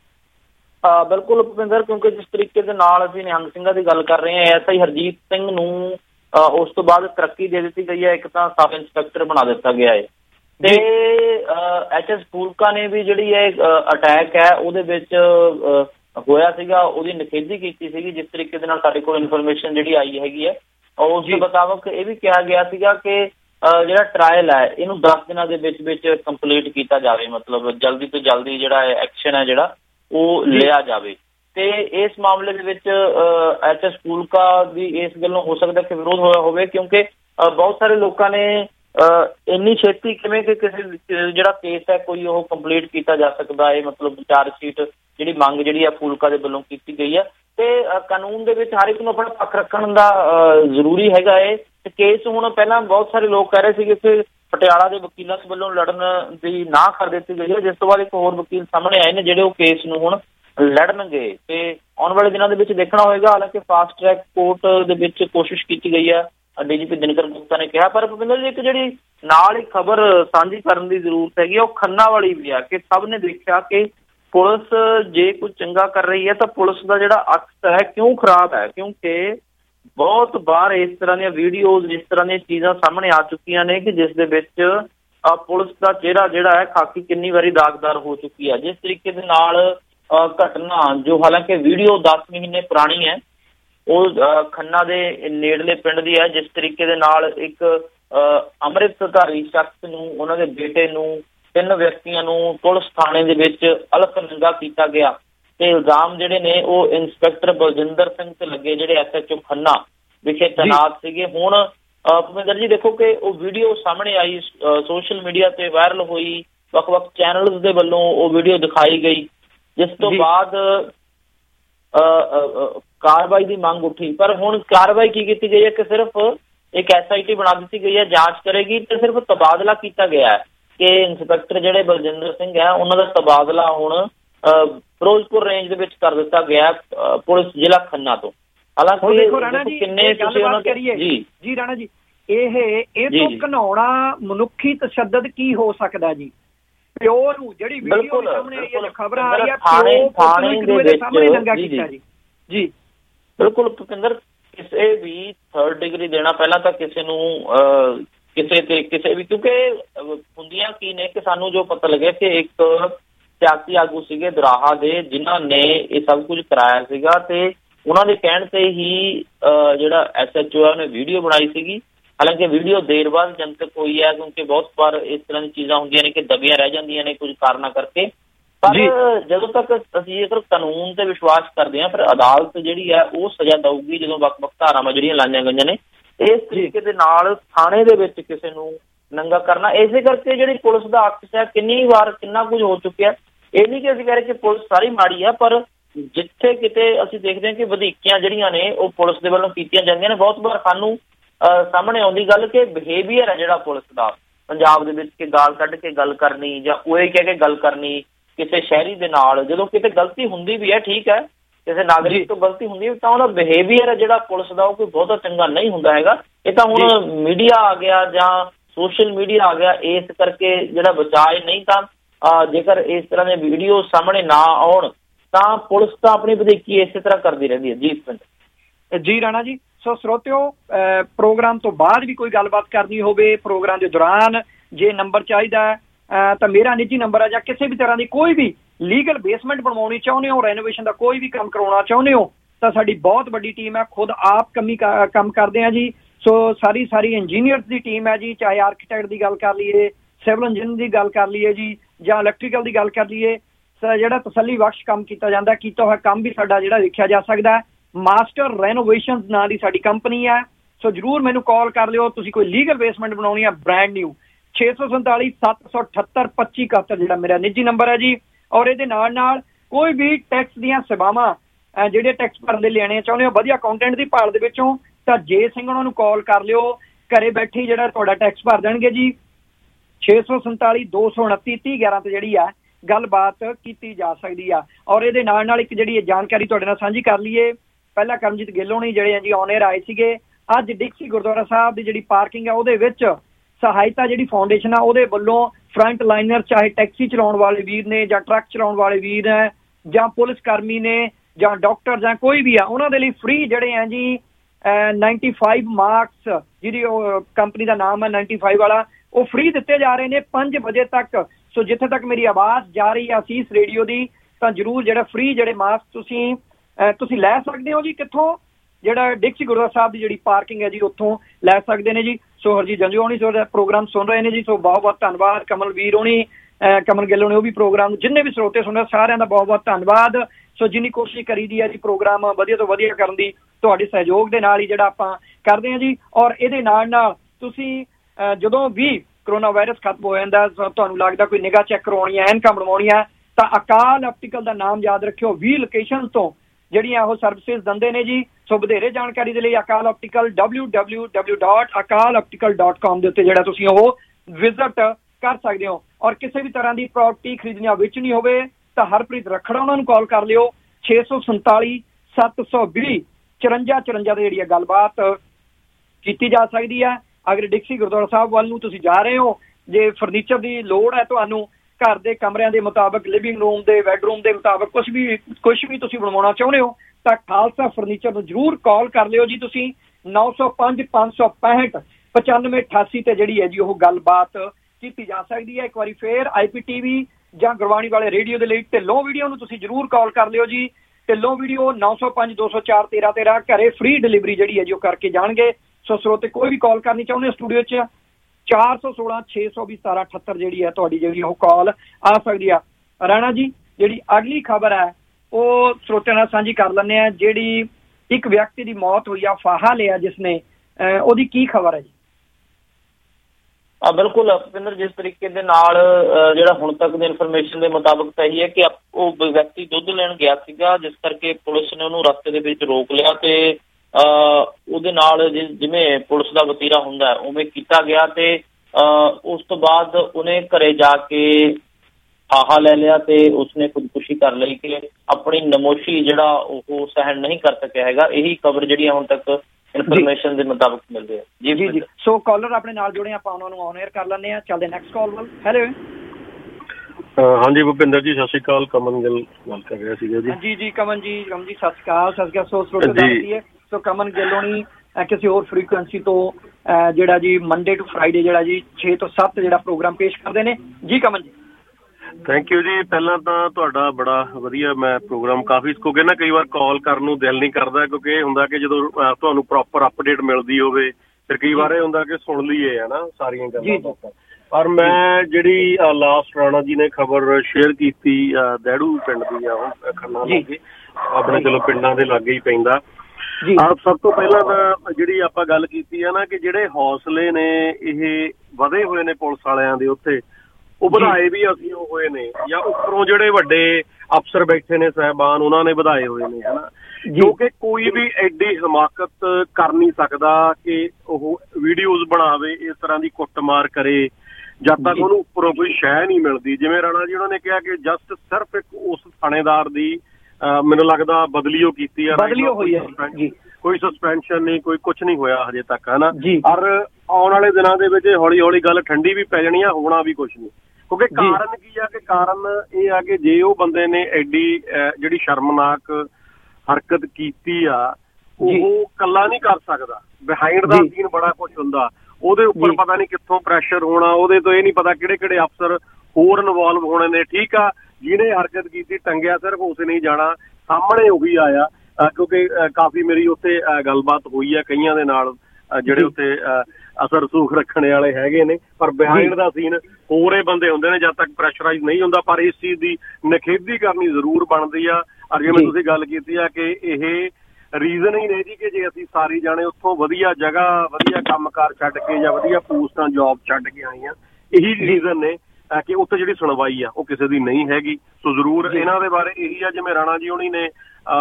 Speaker 8: ਬਿਲਕੁਲ ਭੁਪਿੰਦਰ, ਕਿਉਂਕਿ ਜਿਸ ਤਰੀਕੇ ਦੇ ਨਾਲ ਅਸੀਂ ਨਿਹੰਗ ਸਿੰਘਾਂ ਦੀ ਗੱਲ ਕਰ ਰਹੇ ਹਾਂ, ਐਸ ਆਈ ਹਰਜੀਤ ਸਿੰਘ ਨੂੰ ਉਸ ਤੋਂ ਬਾਅਦ ਤਰੱਕੀ ਦੇ ਦਿੱਤੀ ਗਈ ਹੈ, ਇੱਕ ਤਾਂ ਸਬ ਇੰਸਪੈਕਟਰ ਬਣਾ ਦਿੱਤਾ ਗਿਆ ਹੈ। ਤੇ ਐਚ ਐਸ ਫੂਲਕਾ ਨੇ ਵੀ ਜਿਹੜੀ ਇਹ ਅਟੈਕ ਹੈ ਉਹਦੇ ਵਿੱਚ ਹੋਇਆ ਸੀਗਾ, ਉਹਦੀ ਨਿਖੇਧੀ ਕੀਤੀ ਸੀਗੀ। ਜਿਸ ਤਰੀਕੇ ਦੇ ਨਾਲ ਸਾਡੇ ਕੋਲ ਇਨਫੋਰਮੇਸ਼ਨ ਜਿਹੜੀ ਆਈ ਹੈਗੀ ਹੈ, ਉਸ ਦੇ ਮੁਤਾਬਕ ਇਹ ਵੀ ਕਿਹਾ ਗਿਆ ਸੀਗਾ ਕਿ ਜਿਹੜਾ ਟਰਾਇਲ ਹੈ ਇਹਨੂੰ ਦਸ ਦਿਨਾਂ ਦੇ ਵਿੱਚ ਵਿੱਚ ਕੰਪਲੀਟ ਕੀਤਾ ਜਾਵੇ, ਮਤਲਬ ਜਲਦੀ ਤੋਂ ਜਲਦੀ ਜਿਹੜਾ ਐਕਸ਼ਨ ਹੈ ਜਿਹੜਾ ਉਹ ਲਿਆ ਜਾਵੇ। ਤੇ ਇਸ ਮਾਮਲੇ ਦੇ ਵਿੱਚ ਐਚ ਐਸ ਫੂਲਕਾ ਦੀ ਇਸ ਗੱਲੋਂ ਹੋ ਸਕਦਾ ਕਿ ਵਿਰੋਧ ਹੋਇਆ ਹੋਵੇ, ਕਿਉਂਕਿ ਬਹੁਤ ਸਾਰੇ ਲੋਕਾਂ ਨੇ ਇੰਨੀ ਛੇਤੀ ਕਿਵੇਂ ਕਿ ਕਿਸੇ ਜਿਹੜਾ ਕੇਸ ਹੈ ਕੋਈ ਉਹ ਕੰਪਲੀਟ ਕੀਤਾ ਜਾ ਸਕਦਾ ਹੈ, ਮਤਲਬ ਚਾਰਜ ਸ਼ੀਟ ਜਿਹੜੀ ਮੰਗ ਜਿਹੜੀ ਹੈ ਫੂਲਕਾ ਦੇ ਵੱਲੋਂ ਕੀਤੀ ਗਈ ਹੈ। ਤੇ ਕਾਨੂੰਨ ਦੇ ਵਿੱਚ ਹਰ ਇੱਕ ਨੂੰ ਆਪਣਾ ਪੱਖ ਰੱਖਣ ਦਾ ਜ਼ਰੂਰੀ ਹੈਗਾ ਹੈ। ਤੇ ਕੇਸ ਹੁਣ ਪਹਿਲਾਂ ਬਹੁਤ ਸਾਰੇ ਲੋਕ ਕਹਿ ਰਹੇ ਸੀਗੇ ਕਿ ਪਟਿਆਲਾ ਦੇ ਵਕੀਲਾਂ ਦੇ ਵੱਲੋਂ ਲੜਨ ਦੀ ਨਾਂਹ ਕਰ ਦਿੱਤੀ ਗਈ ਹੈ, ਜਿਸ ਤੋਂ ਬਾਅਦ ਇੱਕ ਹੋਰ ਵਕੀਲ ਸਾਹਮਣੇ ਆਏ ਨੇ ਜਿਹੜੇ ਉਹ ਕੇਸ ਨੂੰ ਹੁਣ ਲੜਨਗੇ। ਤੇ ਆਉਣ ਵਾਲੇ ਦਿਨਾਂ ਦੇ ਵਿੱਚ ਦੇਖਣਾ ਹੋਏਗਾ। ਹਾਲਾਂਕਿ ਫਾਸਟ ਟਰੈਕ ਕੋਰਟ ਦੇ ਵਿੱਚ ਕੋਸ਼ਿਸ਼ ਕੀਤੀ ਗਈ ਹੈ, ਡੀ ਜੀ ਪੀ ਦਿਨਕਰ ਗੁਪਤਾ ਨੇ ਕਿਹਾ। ਪਰ ਭੁਪਿੰਦਰ ਜੀ ਇੱਕ ਜਿਹੜੀ ਨਾਲ ਇੱਕ ਖਬਰ ਸਾਂਝੀ ਕਰਨ ਦੀ ਜ਼ਰੂਰਤ ਹੈਗੀ, ਉਹ ਖੰਨਾ ਵਾਲੀ ਵੀ ਆ ਕਿ ਸਭ ਨੇ ਦੇਖਿਆ ਕਿ ਪੁਲਿਸ ਜੇ ਕੁਝ ਚੰਗਾ ਕਰ ਰਹੀ ਹੈ ਤਾਂ ਪੁਲਿਸ ਦਾ ਜਿਹੜਾ ਅਕਸ ਹੈ ਕਿਉਂ ਖਰਾਬ ਹੈ, ਕਿਉਂਕਿ ਬਹੁਤ ਵਾਰ ਇਸ ਤਰ੍ਹਾਂ ਦੀਆਂ ਵੀਡੀਓਜ਼, ਇਸ ਤਰ੍ਹਾਂ ਦੀਆਂ ਚੀਜ਼ਾਂ ਸਾਹਮਣੇ ਆ ਚੁੱਕੀਆਂ ਨੇ ਕਿ ਜਿਸ ਦੇ ਵਿੱਚ ਪੁਲਿਸ ਦਾ ਚਿਹਰਾ ਜਿਹੜਾ ਹੈ ਖਾਕੀ ਕਿੰਨੀ ਵਾਰੀ ਦਾਗਦਾਰ ਹੋ ਚੁੱਕੀ ਹੈ। ਜਿਸ ਤਰੀਕੇ ਦੇ ਨਾਲ ਘਟਨਾ ਜੋ ਹਾਲਾਂਕਿ ਵੀਡੀਓ ਦਸ ਮਹੀਨੇ ਪੁਰਾਣੀ ਹੈ, ਉਹ ਖੰਨਾ ਦੇ ਨੇੜਲੇ ਪਿੰਡ ਦੀ ਹੈ। ਜਿਸ ਤਰੀਕੇ ਦੇ ਨਾਲ ਇੱਕ ਅੰਮ੍ਰਿਤਧਾਰੀ ਸ਼ਖਸ ਨੂੰ, ਉਹਨਾਂ ਦੇ ਬੇਟੇ ਨੂੰ, ਤਿੰਨ ਵਿਅਕਤੀਆਂ ਨੂੰ ਪੁਲਿਸ ਥਾਣੇ ਦੇ ਵਿੱਚ ਅਲਫ ਨੰਗਾ ਕੀਤਾ ਗਿਆ ਤੇ ਇਲਜ਼ਾਮ ਜਿਹੜੇ ਨੇ ਉਹ ਇੰਸਪੈਕਟਰ ਬਲਜਿੰਦਰ ਸਿੰਘ ਤੇ ਲੱਗੇ, ਜਿਹੜੇ ਐਸ ਐਚ ਓ ਖੰਨਾ ਵਿਖੇ ਤੈਨਾਤ ਸੀਗੇ। ਹੁਣ ਭੁਪਿੰਦਰ ਜੀ ਦੇਖੋ ਕਿ ਉਹ ਵੀਡੀਓ ਸਾਹਮਣੇ ਆਈ, ਸੋਸ਼ਲ ਮੀਡੀਆ ਤੇ ਵਾਇਰਲ ਹੋਈ, ਵੱਖ ਵੱਖ ਚੈਨਲਸ ਦੇ ਵੱਲੋਂ ਉਹ ਵੀਡੀਓ ਦਿਖਾਈ ਗਈ, ਜਿਸ ਤੋਂ ਬਾਅਦ ਕਾਰਵਾਈ ਦੀ ਮੰਗ ਉੱਠੀ, ਪਰ ਹੁਣ ਕਾਰਵਾਈ ਕੀ ਕੀਤੀ ਗਈ ਹੈ ਕਿ ਸਿਰਫ ਇੱਕ ਐਸ ਆਈ ਟੀ ਬਣਾ ਦਿੱਤੀ ਗਈ ਹੈ, ਜਾਂਚ ਕਰੇਗੀ ਤੇ ਸਿਰਫ ਤਬਾਦਲਾ ਕੀਤਾ ਗਿਆ ਹੈ ਕਿ ਇੰਸਪੈਕਟਰ ਜਿਹੜੇ ਬਲਜਿੰਦਰ ਸਿੰਘ ਹੈ ਉਹਨਾਂ ਦਾ ਤਬਾਦਲਾ ਹੁਣ ਫਿਰੋਜ਼ਪੁਰ ਰੇਂਜ ਦੇ ਵਿੱਚ ਕਰ ਦਿੱਤਾ ਗਿਆ ਪੁਲਿਸ ਜ਼ਿਲ੍ਹਾ ਖੰਨਾ ਤੋਂ। ਹਾਲਾਂਕਿ
Speaker 4: ਦੇਖੋ ਰਾਣਾ ਜੀ,
Speaker 8: ਕਿੰਨੇ
Speaker 4: ਗੱਲਬਾਤ ਕਰੀਏ ਜੀ ਜੀ ਰਾਣਾ ਜੀ, ਇਹ ਇਹ ਤੋਂ ਘਿਨਾਉਣਾ ਮਨੁੱਖੀ ਤਸ਼ੱਦਦ ਕੀ ਹੋ ਸਕਦਾ ਜੀ? ਪਿਓ ਨੂੰ ਜਿਹੜੀ ਵੀਡੀਓ ਸਾਹਮਣੇ ਆਈ ਹੈ, ਖਬਰਾਂ ਆ ਰਹੀਆਂ, ਪਿਓ ਥਾਣੇ ਦੇ ਵਿੱਚ ਸਾਹਮਣੇ ਨੰਗਾ ਕੀਤਾ ਜੀ। ਜੀ
Speaker 8: ਬਿਲਕੁਲ ਭੁਪਿੰਦਰ, ਕਿਸੇ ਵੀ ਥਰਡ ਡਿਗਰੀ ਦੇਣਾ ਪਹਿਲਾਂ ਤਾਂ ਕਿਸੇ ਨੂੰ ਕਿਸੇ ਤੇ ਕਿਸੇ ਵੀ, ਕਿਉਂਕਿ ਹੁੰਦੀਆਂ ਕੀ ਨੇ ਕਿ ਸਾਨੂੰ ਜੋ ਪਤਾ ਲੱਗਿਆ ਕਿ ਇੱਕ ਸਿਆਸੀ ਆਗੂ ਸੀਗੇ ਦਰਾਹਾ ਦੇ ਜਿਨ੍ਹਾਂ ਨੇ ਇਹ ਸਭ ਕੁਝ ਕਰਾਇਆ ਸੀਗਾ ਤੇ ਉਹਨਾਂ ਦੇ ਕਹਿਣ ਤੇ ਹੀ ਜਿਹੜਾ ਐਸ ਐਚ ਓ ਉਹਨੇ ਵੀਡੀਓ ਬਣਾਈ ਸੀਗੀ। ਹਾਲਾਂਕਿ ਵੀਡੀਓ ਦੇਰ ਬਾਅਦ ਜਨਤਕ ਹੋਈ ਹੈ ਕਿਉਂਕਿ ਬਹੁਤ ਵਾਰ ਇਸ ਤਰ੍ਹਾਂ ਦੀ ਚੀਜ਼ਾਂ ਹੁੰਦੀਆਂ ਨੇ ਕਿ ਦਬੀਆਂ ਰਹਿ ਜਾਂਦੀਆਂ ਨੇ ਕੁਝ ਕਾਰਨਾਂ ਕਰਕੇ। ਪਰ ਜਦੋਂ ਤੱਕ ਅਸੀਂ ਜੇਕਰ ਕਾਨੂੰਨ ਤੇ ਵਿਸ਼ਵਾਸ ਕਰਦੇ ਹਾਂ ਫਿਰ ਅਦਾਲਤ ਜਿਹੜੀ ਹੈ ਉਹ ਸਜ਼ਾ ਦਊਗੀ ਜਦੋਂ ਵੱਖ ਵੱਖ ਧਾਰਾਵਾਂ ਜਿਹੜੀਆਂ ਲਾਈਆਂ ਗਈਆਂ ਨੇ। ਇਸ ਤਰੀਕੇ ਦੇ ਨਾਲ ਥਾਣੇ ਦੇ ਵਿੱਚ ਕਿਸੇ ਨੂੰ ਨੰਗਾ ਕਰਨਾ, ਇਸੇ ਕਰਕੇ ਜਿਹੜੀ ਪੁਲਿਸ ਦਾ ਅਕਸ ਹੈ ਕਿੰਨੀ ਵਾਰ ਕਿੰਨਾ ਕੁਝ ਹੋ ਚੁੱਕਿਆ। ਇਹ ਨਹੀਂ ਕਿ ਅਸੀਂ ਕਹਿ ਰਹੇ ਕਿ ਪੁਲਿਸ ਸਾਰੀ ਮਾੜੀ ਆ, ਪਰ ਜਿੱਥੇ ਕਿਤੇ ਅਸੀਂ ਦੇਖਦੇ ਹਾਂ ਕਿ ਵਧੀਕੀਆਂ ਜਿਹੜੀਆਂ ਨੇ ਉਹ ਪੁਲਿਸ ਦੇ ਵੱਲੋਂ ਕੀਤੀਆਂ ਜਾਂਦੀਆਂ ਨੇ। ਬਹੁਤ ਵਾਰ ਸਾਨੂੰ ਸਾਹਮਣੇ ਆਉਂਦੀ ਗੱਲ ਕਿ ਬਿਹੇਵੀਅਰ ਹੈ ਜਿਹੜਾ ਪੁਲਿਸ ਦਾ ਪੰਜਾਬ ਦੇ ਵਿੱਚ ਕਿ ਗਾਲ ਕੱਢ ਕੇ ਗੱਲ ਕਰਨੀ ਜਾਂ ਉਹ ਇਹ ਕਹਿ ਕੇ ਗੱਲ ਕਰਨੀ ਕਿਸੇ ਸ਼ਹਿਰੀ ਦੇ ਨਾਲ, ਜਦੋਂ ਕਿਤੇ ਗਲਤੀ ਹੁੰਦੀ ਵੀ ਹੈ ਠੀਕ ਹੈ, ਕਿਸੇ ਨਾਗਰਿਕ ਤੋਂ ਗਲਤੀ ਹੁੰਦੀ ਹੈ ਤਾਂ ਉਹਦਾ ਬਿਹੇਵੀਅਰ ਹੈ ਜਿਹੜਾ ਪੁਲਿਸ ਦਾ ਉਹ ਕੋਈ ਬਹੁਤਾ ਚੰਗਾ ਨਹੀਂ ਹੁੰਦਾ ਹੈਗਾ। ਇਹ ਤਾਂ ਹੁਣ ਮੀਡੀਆ ਆ ਗਿਆ ਜਾਂ ਸੋਸ਼ਲ ਮੀਡੀਆ ਆ ਗਿਆ, ਇਸ ਕਰਕੇ ਜਿਹੜਾ ਬਚਾਅ ਨਹੀਂ ਤਾਂ ਜੇਕਰ ਇਸ ਤਰ੍ਹਾਂ ਦੇ ਵੀਡੀਓ ਸਾਹਮਣੇ ਨਾ ਆਉਣ ਤਾਂ ਪੁਲਿਸ ਤਾਂ ਆਪਣੀ ਵਧੀਕੀ ਇਸੇ ਤਰ੍ਹਾਂ ਕਰਦੀ ਰਹਿੰਦੀ ਹੈ। ਜੀ
Speaker 4: ਜੀ ਰਾਣਾ ਜੀ, ਸੋ ਸਰੋਤਿਓ, ਪ੍ਰੋਗਰਾਮ ਤੋਂ ਬਾਅਦ ਵੀ ਕੋਈ ਗੱਲਬਾਤ ਕਰਨੀ ਹੋਵੇ, ਪ੍ਰੋਗਰਾਮ ਦੇ ਦੌਰਾਨ ਜੇ ਨੰਬਰ ਚਾਹੀਦਾ ਤਾਂ ਮੇਰਾ ਨਿੱਜੀ ਨੰਬਰ ਹੈ, ਜਾਂ ਕਿਸੇ ਵੀ ਤਰ੍ਹਾਂ ਦੀ ਕੋਈ ਵੀ ਲੀਗਲ ਬੇਸਮੈਂਟ ਬਣਵਾਉਣੀ ਚਾਹੁੰਦੇ ਹੋ, ਰੈਨੋਵੇਸ਼ਨ ਦਾ ਕੋਈ ਵੀ ਕੰਮ ਕਰਾਉਣਾ ਚਾਹੁੰਦੇ ਹੋ ਤਾਂ ਸਾਡੀ ਬਹੁਤ ਵੱਡੀ ਟੀਮ ਹੈ, ਖੁਦ ਆਪ ਕੰਮੀ ਕੰਮ ਕਰਦੇ ਹਾਂ ਜੀ। ਸੋ ਸਾਰੀ ਸਾਰੀ ਇੰਜੀਨੀਅਰਸ ਦੀ ਟੀਮ ਹੈ ਜੀ, ਚਾਹੇ ਆਰਕੀਟੈਕਟ ਦੀ ਗੱਲ ਕਰ ਲਈਏ, ਸਿਵਲ ਇੰਜੀਨੀਅਰ ਦੀ ਗੱਲ ਕਰ ਲਈਏ ਜੀ, ਜਾਂ ਇਲੈਕਟ੍ਰੀਕਲ ਦੀ ਗੱਲ ਕਰ ਲਈਏ। ਜਿਹੜਾ ਤਸੱਲੀ ਬਖਸ਼ ਕੰਮ ਕੀਤਾ ਜਾਂਦਾ, ਕੀਤਾ ਹੋਇਆ ਕੰਮ ਵੀ ਸਾਡਾ ਜਿਹੜਾ ਦੇਖਿਆ ਜਾ ਸਕਦਾ। ਮਾਸਟਰ ਰੈਨੋਵੇਸ਼ਨ ਨਾਂ ਦੀ ਸਾਡੀ ਕੰਪਨੀ ਹੈ। ਸੋ ਜ਼ਰੂਰ ਮੈਨੂੰ ਕਾਲ ਕਰ ਲਿਓ, ਤੁਸੀਂ ਕੋਈ ਲੀਗਲ ਬੇਸਮੈਂਟ ਬਣਾਉਣੀ ਹੈ ਬ੍ਰੈਂਡ ਨਿਊ। ਛੇ ਸੌ ਸੰਤਾਲੀ ਸੱਤ ਸੌ ਅਠੱਤਰ ਪੱਚੀ ਇਕਹੱਤਰ ਜਿਹੜਾ ਮੇਰਾ ਨਿੱਜੀ ਨੰਬਰ ਹੈ ਜੀ। ਔਰ ਇਹਦੇ ਨਾਲ ਨਾਲ ਕੋਈ ਵੀ ਟੈਕਸ ਦੀਆਂ ਸੇਵਾਵਾਂ ਜਿਹੜੇ ਟੈਕਸ ਭਰਨ ਦੇ ਲੈਣੇ ਚਾਹੁੰਦੇ ਹੋ ਵਧੀਆ ਕੰਟੈਂਟ ਦੀ ਭਾਲ ਦੇ ਵਿੱਚੋਂ, ਤਾਂ ਜੇ ਸਿੰਘ ਉਹਨਾਂ ਨੂੰ ਕਾਲ ਕਰ ਲਿਓ, ਘਰੇ ਬੈਠੇ ਜਿਹੜਾ ਤੁਹਾਡਾ ਟੈਕਸ ਭਰ ਦੇਣਗੇ ਜੀ। ਛੇ ਸੌ ਸੰਤਾਲੀ ਦੋ ਸੌ ਉਨੱਤੀ ਤੀਹ ਗਿਆਰਾਂ ਤੇ ਜਿਹੜੀ ਆ ਗੱਲਬਾਤ ਕੀਤੀ ਜਾ ਸਕਦੀ ਆ। ਔਰ ਇਹਦੇ ਨਾਲ ਨਾਲ ਇੱਕ ਜਿਹੜੀ ਜਾਣਕਾਰੀ ਤੁਹਾਡੇ ਨਾਲ ਸਾਂਝੀ ਕਰ ਲਈਏ, ਪਹਿਲਾਂ ਕਰਮਜੀਤ ਗਿੱਲ ਹੋਣੀ ਜਿਹੜੇ ਆ ਜੀ ਔਨ ਏਅਰ ਆਏ ਸੀਗੇ। ਅੱਜ ਡਿਕਸੀ ਗੁਰਦੁਆਰਾ ਸਾਹਿਬ ਦੀ ਜਿਹੜੀ ਪਾਰਕਿੰਗ ਆ ਉਹਦੇ ਵਿੱਚ ਸਹਾਇਤਾ ਜਿਹੜੀ ਫਾਊਂਡੇਸ਼ਨ ਆ ਉਹਦੇ ਵੱਲੋਂ ਫਰੰਟ ਲਾਈਨਰ, ਚਾਹੇ ਟੈਕਸੀ ਚਲਾਉਣ ਵਾਲੇ ਵੀਰ ਨੇ ਜਾਂ ਟਰੱਕ ਚਲਾਉਣ ਵਾਲੇ ਵੀਰ ਹੈ ਜਾਂ ਪੁਲਿਸ ਕਰਮੀ ਨੇ ਜਾਂ ਡਾਕਟਰ ਜਾਂ ਕੋਈ ਵੀ ਆ, ਉਹਨਾਂ ਦੇ ਲਈ ਫ੍ਰੀ ਜਿਹੜੇ ਆ ਜੀ ਨਾਈਨਟੀ ਫਾਈਵ ਮਾਰਕਸ, ਜਿਹੜੀ ਉਹ ਕੰਪਨੀ ਦਾ ਨਾਮ ਹੈ ਨਾਈਨਟੀ ਫਾਈਵ ਵਾਲਾ, ਉਹ ਫ੍ਰੀ ਦਿੱਤੇ ਜਾ ਰਹੇ ਨੇ ਪੰਜ ਵਜੇ ਤੱਕ। ਸੋ ਜਿੱਥੇ ਤੱਕ ਮੇਰੀ ਆਵਾਜ਼ ਜਾ ਰਹੀ ਹੈ ਅਸੀਸ ਰੇਡੀਓ ਦੀ, ਤਾਂ ਜ਼ਰੂਰ ਜਿਹੜਾ ਫ੍ਰੀ ਜਿਹੜੇ ਮਾਸਕ ਤੁਸੀਂ ਤੁਸੀਂ ਲੈ ਸਕਦੇ ਹੋ ਜੀ। ਕਿੱਥੋਂ? ਜਿਹੜਾ ਡਿਕਸੀ ਗੁਰਦੁਆਰਾ ਸਾਹਿਬ ਦੀ ਜਿਹੜੀ ਪਾਰਕਿੰਗ ਹੈ ਜੀ ਉੱਥੋਂ ਲੈ ਸਕਦੇ ਨੇ ਜੀ। ਸੋ ਹਰਜੀਤ ਜੰਜੂ ਹੋਣੀ ਸੋ ਪ੍ਰੋਗਰਾਮ ਸੁਣ ਰਹੇ ਨੇ ਜੀ, ਸੋ ਬਹੁਤ ਬਹੁਤ ਧੰਨਵਾਦ। ਕਮਲ ਵੀਰ ਹੋਣੀ, ਕਮਲ ਗਿੱਲ ਹੋਣੀ, ਉਹ ਵੀ ਪ੍ਰੋਗਰਾਮ, ਜਿੰਨੇ ਵੀ ਸਰੋਤੇ ਸੁਣ ਰਹੇ ਸਾਰਿਆਂ ਦਾ ਬਹੁਤ ਬਹੁਤ ਧੰਨਵਾਦ। ਸੋ ਜਿੰਨੀ ਕੋਸ਼ਿਸ਼ ਕਰੀ ਦੀ ਹੈ ਜੀ ਪ੍ਰੋਗਰਾਮ ਵਧੀਆ ਤੋਂ ਵਧੀਆ ਕਰਨ ਦੀ, ਤੁਹਾਡੇ ਸਹਿਯੋਗ ਦੇ ਨਾਲ ਹੀ ਜਿਹੜਾ ਆਪਾਂ ਕਰਦੇ ਹਾਂ ਜੀ। ਔਰ ਇਹਦੇ ਨਾਲ ਨਾਲ ਤੁਸੀਂ ਜਦੋਂ ਵੀ ਕਰੋਨਾ ਵਾਇਰਸ ਖਤਮ ਹੋ ਜਾਂਦਾ, ਤੁਹਾਨੂੰ ਲੱਗਦਾ ਕੋਈ ਨਿਗਾਹ ਚੈੱਕ ਕਰਵਾਉਣੀ ਹੈ, ਐਨਕਾਂ ਬਣਵਾਉਣੀਆਂ, ਤਾਂ ਅਕਾਲ ਆਪਟੀਕਲ ਦਾ ਨਾਮ ਯਾਦ ਰੱਖਿਓ। ਵੀਹ ਲੋਕੇਸ਼ਨ ਤੋਂ ਜਿਹੜੀਆਂ ਉਹ ਸਰਵਿਸਿਜ਼ ਦਿੰਦੇ ਨੇ ਜੀ। ਸੋ ਵਧੇਰੇ ਜਾਣਕਾਰੀ ਦੇ ਲਈ Akal optical W W W dot Akal optical dot com ਦੇ ਉੱਤੇ ਜਿਹੜਾ ਤੁਸੀਂ ਉਹ ਵਿਜ਼ਿਟ ਕਰ ਸਕਦੇ ਹੋ। ਔਰ ਕਿਸੇ ਵੀ ਤਰ੍ਹਾਂ ਦੀ ਪ੍ਰੋਪਰਟੀ ਖਰੀਦਣੀ ਜਾਂ ਵੇਚਣੀ ਹੋਵੇ ਤਾਂ ਹਰਪ੍ਰੀਤ ਰੱਖੜਾ ਉਹਨਾਂ ਨੂੰ ਕਾਲ ਕਰ ਲਿਓ। ਛੇ ਸੌ ਸੰਤਾਲੀ ਸੱਤ ਸੌ ਵੀਹ ਚੁਰੰਜਾ ਚੁਰੰਜਾ ਦੀ ਜਿਹੜੀ ਹੈ ਗੱਲਬਾਤ ਕੀਤੀ ਜਾ ਸਕਦੀ ਹੈ। ਅਗਰ ਡਿਕਸੀ ਗੁਰਦੁਆਰਾ ਸਾਹਿਬ ਵੱਲ ਨੂੰ ਤੁਸੀਂ ਜਾ ਰਹੇ ਹੋ, ਜੇ ਫਰਨੀਚਰ ਦੀ ਲੋੜ ਹੈ ਤੁਹਾਨੂੰ, ਘਰ ਦੇ ਕਮਰਿਆਂ ਦੇ ਮੁਤਾਬਕ, ਲਿਵਿੰਗ ਰੂਮ ਦੇ, ਬੈਡਰੂਮ ਦੇ ਮੁਤਾਬਕ ਕੁਛ ਵੀ ਕੁਛ ਵੀ ਤੁਸੀਂ ਬਣਵਾਉਣਾ ਚਾਹੁੰਦੇ ਹੋ, ਤਾਂ ਖਾਲਸਾ ਫਰਨੀਚਰ ਨੂੰ ਜ਼ਰੂਰ ਕਾਲ ਕਰ ਲਿਓ ਜੀ ਤੁਸੀਂ। ਨੌ ਸੌ ਪੰਜ ਪੰਜ ਸੌ ਪੈਂਹਠ ਪਚਾਨਵੇਂ ਅਠਾਸੀ ਤੇ ਜਿਹੜੀ ਹੈ ਜੀ ਉਹ ਗੱਲਬਾਤ ਕੀਤੀ ਜਾ ਸਕਦੀ ਹੈ। ਇੱਕ ਵਾਰੀ ਫੇਰ ਆਈ ਪੀ ਟੀ ਵੀ ਜਾਂ ਗੁਰਬਾਣੀ ਵਾਲੇ ਰੇਡੀਓ ਦੇ ਲਈ ਢਿੱਲੋਂ ਵੀਡੀਓ ਨੂੰ ਤੁਸੀਂ ਜ਼ਰੂਰ ਕਾਲ ਕਰ ਲਿਓ ਜੀ। ਢਿੱਲੋਂ ਵੀਡੀਓ ਨੌ ਸੌ ਪੰਜ ਦੋ ਸੌ ਚਾਰ ਤੇਰਾਂ ਤੇਰਾਂ, ਘਰੇ ਫ੍ਰੀ ਡਿਲੀਵਰੀ ਜਿਹੜੀ ਹੈ ਜੀ ਉਹ ਕਰਕੇ ਜਾਣਗੇ। ਸੋ ਸਰੋਤੇ ਕੋਈ ਵੀ ਕਾਲ ਕਰਨੀ ਚਾਹੁੰਦੇ ਹੋ ਸਟੂਡੀਓ 'ਚ, ਚਾਰ ਸੌ ਸੋਲਾਂ ਛੇ ਸੌ ਵੀਹ ਸਤਾਰਾਂ ਅਠੱਤਰ ਜਿਹੜੀ ਹੈ ਤੁਹਾਡੀ ਜਿਹੜੀ ਉਹ ਕਾਲ ਆ ਸਕਦੀ ਆ। ਰਾਣਾ ਜੀ, ਜਿਹੜੀ ਅਗਲੀ ਖਬਰ ਹੈ ਉਹ ਸਰੋਤਿਆਂ ਨਾਲ ਸਾਂਝੀ ਕਰ ਲੈਂਦੇ ਆ। ਜਿਹੜੀ ਇੱਕ ਵਿਅਕਤੀ ਦੀ ਮੌਤ ਹੋਈ ਆ, ਫਾਹਾ ਲਿਆ ਜਿਸਨੇ, ਉਹਦੀ ਕੀ ਖਬਰ ਹੈ ਜੀ?
Speaker 8: ਬਿਲਕੁਲ ਭੁਪਿੰਦਰ, ਜਿਸ ਤਰੀਕੇ ਦੇ ਨਾਲ ਜਿਹੜਾ ਹੁਣ ਤੱਕ ਦੀ ਇਨਫੋਰਮੇਸ਼ਨ ਦੇ ਮੁਤਾਬਕ ਤਾਂ ਇਹੀ ਹੈ ਕਿ ਉਹ ਵਿਅਕਤੀ ਦੁੱਧ ਲੈਣ ਗਿਆ ਸੀਗਾ, ਜਿਸ ਕਰਕੇ ਪੁਲਿਸ ਨੇ ਉਹਨੂੰ ਰਸਤੇ ਦੇ ਵਿੱਚ ਰੋਕ ਲਿਆ ਤੇ ਉਹਦੇ ਨਾਲ ਜਿਵੇਂ ਪੁਲਿਸ ਦਾ ਵਤੀਰਾ ਹੁੰਦਾ ਉਵੇਂ ਕੀਤਾ ਗਿਆ ਤੇ ਉਸ ਤੋਂ ਬਾਅਦ ਉਹਨੇ ਘਰੇ ਜਾ ਕੇ ਆਹਾ ਲੈ ਲਿਆ ਤੇ ਉਸਨੇ ਖੁਦਕੁਸ਼ੀ ਕਰ ਲਈ ਕਿ ਆਪਣੀ ਨਮੋਸ਼ੀ ਜਿਹੜਾ ਉਹ ਸਹਿਣ ਨਹੀਂ ਕਰ ਸਕਿਆ ਹੈਗਾ। ਇਹੀ ਖਬਰ ਜਿਹੜੀ ਹੁਣ ਤੱਕ ਇਨਫੋਰਮੇਸ਼ਨ ਦੇ ਮੁਤਾਬਕ ਮਿਲ ਰਹੀ ਹੈ। ਜੀ ਜੀ ਜੀ
Speaker 4: ਸੋ ਕਾਲਰ ਆਪਣੇ ਨਾਲ ਜੁੜੇ, ਆਪਾਂ ਉਹਨਾਂ ਨੂੰ ਔਨ 에ਅਰ ਕਰ ਲੈਂਦੇ ਹਾਂ। ਚੱਲਦੇ ਨੈਕਸਟ ਕਾਲ ਵੱਲ। ਹੈਲੋ
Speaker 6: ਹਾਂਜੀ ਭੁਪਿੰਦਰ ਜੀ, ਸਤਿ ਸ਼੍ਰੀ ਅਕਾਲ। ਕਮਨ ਗਿੱਲ ਗੱਲ ਕਰ ਰਿਹਾ ਸੀਗਾ ਜੀ।
Speaker 4: ਜੀ ਜੀ ਕਮਨ ਜੀ, ਕਮਨ ਜੀ ਸਤਿ ਸ਼੍ਰੀ ਅਕਾਲ। ਸਤਿ ਸ਼੍ਰੀ ਅਕਾਲ। ਸੋ ਸੋ ਸੋ ਕਮਨ ਗਿੱਲ ਹੋਣੀ ਕਿਸੇ ਹੋਰ ਫ੍ਰੀਕੁਐਂਸੀ ਤੋਂ ਜਿਹੜਾ ਜੀ ਮੰਡੇ ਟੂ ਫਰਾਈਡੇ ਜਿਹੜਾ ਜੀ ਛੇ ਤੋਂ ਸੱਤ ਜਿਹੜਾ ਪ੍ਰੋਗਰਾਮ ਪੇਸ਼ ਕਰਦੇ ਨੇ ਜੀ। ਕਮਨ ਜੀ
Speaker 6: ਥੈਂਕ ਯੂ ਜੀ। ਪਹਿਲਾਂ ਤਾਂ ਤੁਹਾਡਾ ਬੜਾ ਵਧੀਆ ਮੈਂ ਪ੍ਰੋਗਰਾਮ ਕਾਫੀ ਕਿਉਂਕਿ ਨਾ ਕਈ ਵਾਰ ਕਾਲ ਕਰਨ ਨੂੰ ਦਿਲ ਨਹੀਂ ਕਰਦਾ, ਕਿਉਂਕਿ ਇਹ ਹੁੰਦਾ ਕਿ ਜਦੋਂ ਤੁਹਾਨੂੰ ਪ੍ਰੋਪਰ ਅਪਡੇਟ ਮਿਲਦੀ ਹੋਵੇ ਫਿਰ ਕਈ ਵਾਰ ਇਹ ਹੁੰਦਾ ਕਿ ਸੁਣ ਲਈਏ ਹੈ ਨਾ ਸਾਰੀਆਂ ਗੱਲਾਂ। ਪਰ ਮੈਂ ਜਿਹੜੀ ਲਾਸਟ ਰਾਣਾ ਜੀ ਨੇ ਖਬਰ ਸ਼ੇਅਰ ਕੀਤੀ ਦਹਿੜੂ ਪਿੰਡ ਦੀ ਆ, ਖੰਨਾ ਲਾਗੇ ਆਪਣੇ ਚਲੋ ਪਿੰਡਾਂ ਦੇ ਲਾਗੇ ਹੀ ਪੈਂਦਾ। ਆਪ ਸਭ ਤੋਂ ਪਹਿਲਾਂ ਤਾਂ ਜਿਹੜੀ ਆਪਾਂ ਗੱਲ ਕੀਤੀ ਆ ਨਾ ਕਿ ਜਿਹੜੇ ਹੌਸਲੇ ਨੇ ਇਹ ਵਧੇ ਹੋਏ ਨੇ ਪੁਲਿਸ ਵਾਲਿਆਂ ਦੇ ਉੱਥੇ, ਉਹ ਵਧਾਏ ਵੀ ਅਸੀਂ ਉਹ ਹੋਏ ਨੇ ਜਾਂ ਉੱਪਰੋਂ ਜਿਹੜੇ ਵੱਡੇ ਅਫਸਰ ਬੈਠੇ ਨੇ ਸਾਹਿਬਾਨ ਉਹਨਾਂ ਨੇ ਵਧਾਏ ਹੋਏ ਨੇ ਹਨਾ, ਕਿਉਂਕਿ ਕੋਈ ਵੀ ਐਡੀ ਹਮਾਕਤ ਕਰ ਨਹੀਂ ਸਕਦਾ ਕਿ ਉਹ ਵੀਡੀਓਜ਼ ਬਣਾਵੇ, ਇਸ ਤਰ੍ਹਾਂ ਦੀ ਕੁੱਟਮਾਰ ਕਰੇ ਜਦ ਤੱਕ ਉਹਨੂੰ ਉੱਪਰੋਂ ਕੋਈ ਸ਼ੈ ਨਹੀਂ ਮਿਲਦੀ। ਜਿਵੇਂ ਰਾਣਾ ਜੀ ਉਹਨਾਂ ਨੇ ਕਿਹਾ ਕਿ ਜਸਟ ਸਿਰਫ ਇੱਕ ਉਸ ਥਾਣੇਦਾਰ ਦੀ ਮੈਨੂੰ ਲੱਗਦਾ ਬਦਲੀਓ ਕੀਤੀ ਆ, ਕੋਈ ਸਸਪੈਂਸ਼ਨ ਨਹੀਂ, ਕੋਈ ਕੁਛ ਨਹੀਂ ਹੋਇਆ ਹਜੇ ਤੱਕ ਹਨਾ। ਔਰ ਆਉਣ ਵਾਲੇ ਦਿਨਾਂ ਦੇ ਵਿੱਚ ਹੌਲੀ ਹੌਲੀ ਗੱਲ ਠੰਡੀ ਵੀ ਪੈ ਜਾਣੀ ਆ, ਹੋਣਾ ਵੀ ਕੁਛ ਨਹੀਂ। ਕਿਉਂਕਿ ਕਾਰਨ ਕੀ ਆ ਕਿ ਕਾਰਨ ਇਹ ਆ ਕਿ ਜੇ ਉਹ ਬੰਦੇ ਨੇ ਐਡੀ ਜਿਹੜੀ ਸ਼ਰਮਨਾਕ ਹਰਕਤ ਕੀਤੀ ਆ ਉਹ ਕੱਲਾ ਨਹੀਂ ਕਰ ਸਕਦਾ, ਬਿਹਾਈਂਡ ਦਾ ਸੀਨ ਬੜਾ ਕੁਛ ਹੁੰਦਾ, ਉਹਦੇ ਉੱਪਰ ਪਤਾ ਨਹੀਂ ਕਿੱਥੋਂ ਪ੍ਰੈਸ਼ਰ ਹੋਣਾ, ਉਹਦੇ ਤੋਂ ਇਹ ਨਹੀਂ ਪਤਾ ਕਿਹੜੇ ਕਿਹੜੇ ਅਫਸਰ ਹੋਰ ਇਨਵੋਲਵ ਹੋਣੇ ਨੇ। ਠੀਕ ਆ, ਜਿਹਨੇ ਹਰਕਤ ਕੀਤੀ ਟੰਗਿਆ ਸਿਰਫ ਉਸ ਨੇ ਜਾਣਾ, ਸਾਹਮਣੇ ਉਹੀ ਆਇਆ ਕਿਉਂਕਿ ਕਾਫੀ ਮੇਰੀ ਉੱਥੇ ਗੱਲਬਾਤ ਹੋਈ ਆ ਕਈਆਂ ਦੇ ਨਾਲ ਜਿਹੜੇ ਉੱਥੇ ਅਸਰ ਰਸੂਖ ਰੱਖਣ ਵਾਲੇ ਹੈਗੇ ਨੇ, ਪਰ ਬਿਹਾਈਂਡ ਦਾ ਸੀਨ ਹੋਰੇ ਬੰਦੇ ਹੁੰਦੇ ਨੇ ਜਦ ਤੱਕ ਪ੍ਰੈਸ਼ਰਾਈਜ਼ ਨਹੀਂ ਹੁੰਦਾ। ਪਰ ਇਸ ਚੀਜ਼ ਦੀ ਨਿਖੇਧੀ ਕਰਨੀ ਜ਼ਰੂਰ ਬਣਦੀ ਆ। ਔਰ ਜਿਵੇਂ ਤੁਸੀਂ ਗੱਲ ਕੀਤੀ ਆ ਕਿ ਇਹ ਰੀਜ਼ਨ ਹੀ ਨੇ ਜੀ ਕਿ ਜੇ ਅਸੀਂ ਸਾਰੇ ਜਾਣੇ ਉੱਥੋਂ ਵਧੀਆ ਜਗ੍ਹਾ ਵਧੀਆ ਕੰਮਕਾਰ ਛੱਡ ਕੇ ਜਾਂ ਵਧੀਆ ਪੋਸਟਾਂ ਜੋਬ ਛੱਡ ਕੇ ਆਏ ਆ, ਇਹੀ ਰੀਜ਼ਨ ਨੇ ਕਿ ਉੱਥੇ ਜਿਹੜੀ ਸੁਣਵਾਈ ਆ ਉਹ ਕਿਸੇ ਦੀ ਨਹੀਂ ਹੈਗੀ। ਸੋ ਜ਼ਰੂਰ ਇਹਨਾਂ ਦੇ ਬਾਰੇ ਇਹੀ ਆ, ਜਿਵੇਂ ਰਾਣਾ ਜੀ ਹੋਣੀ ਨੇ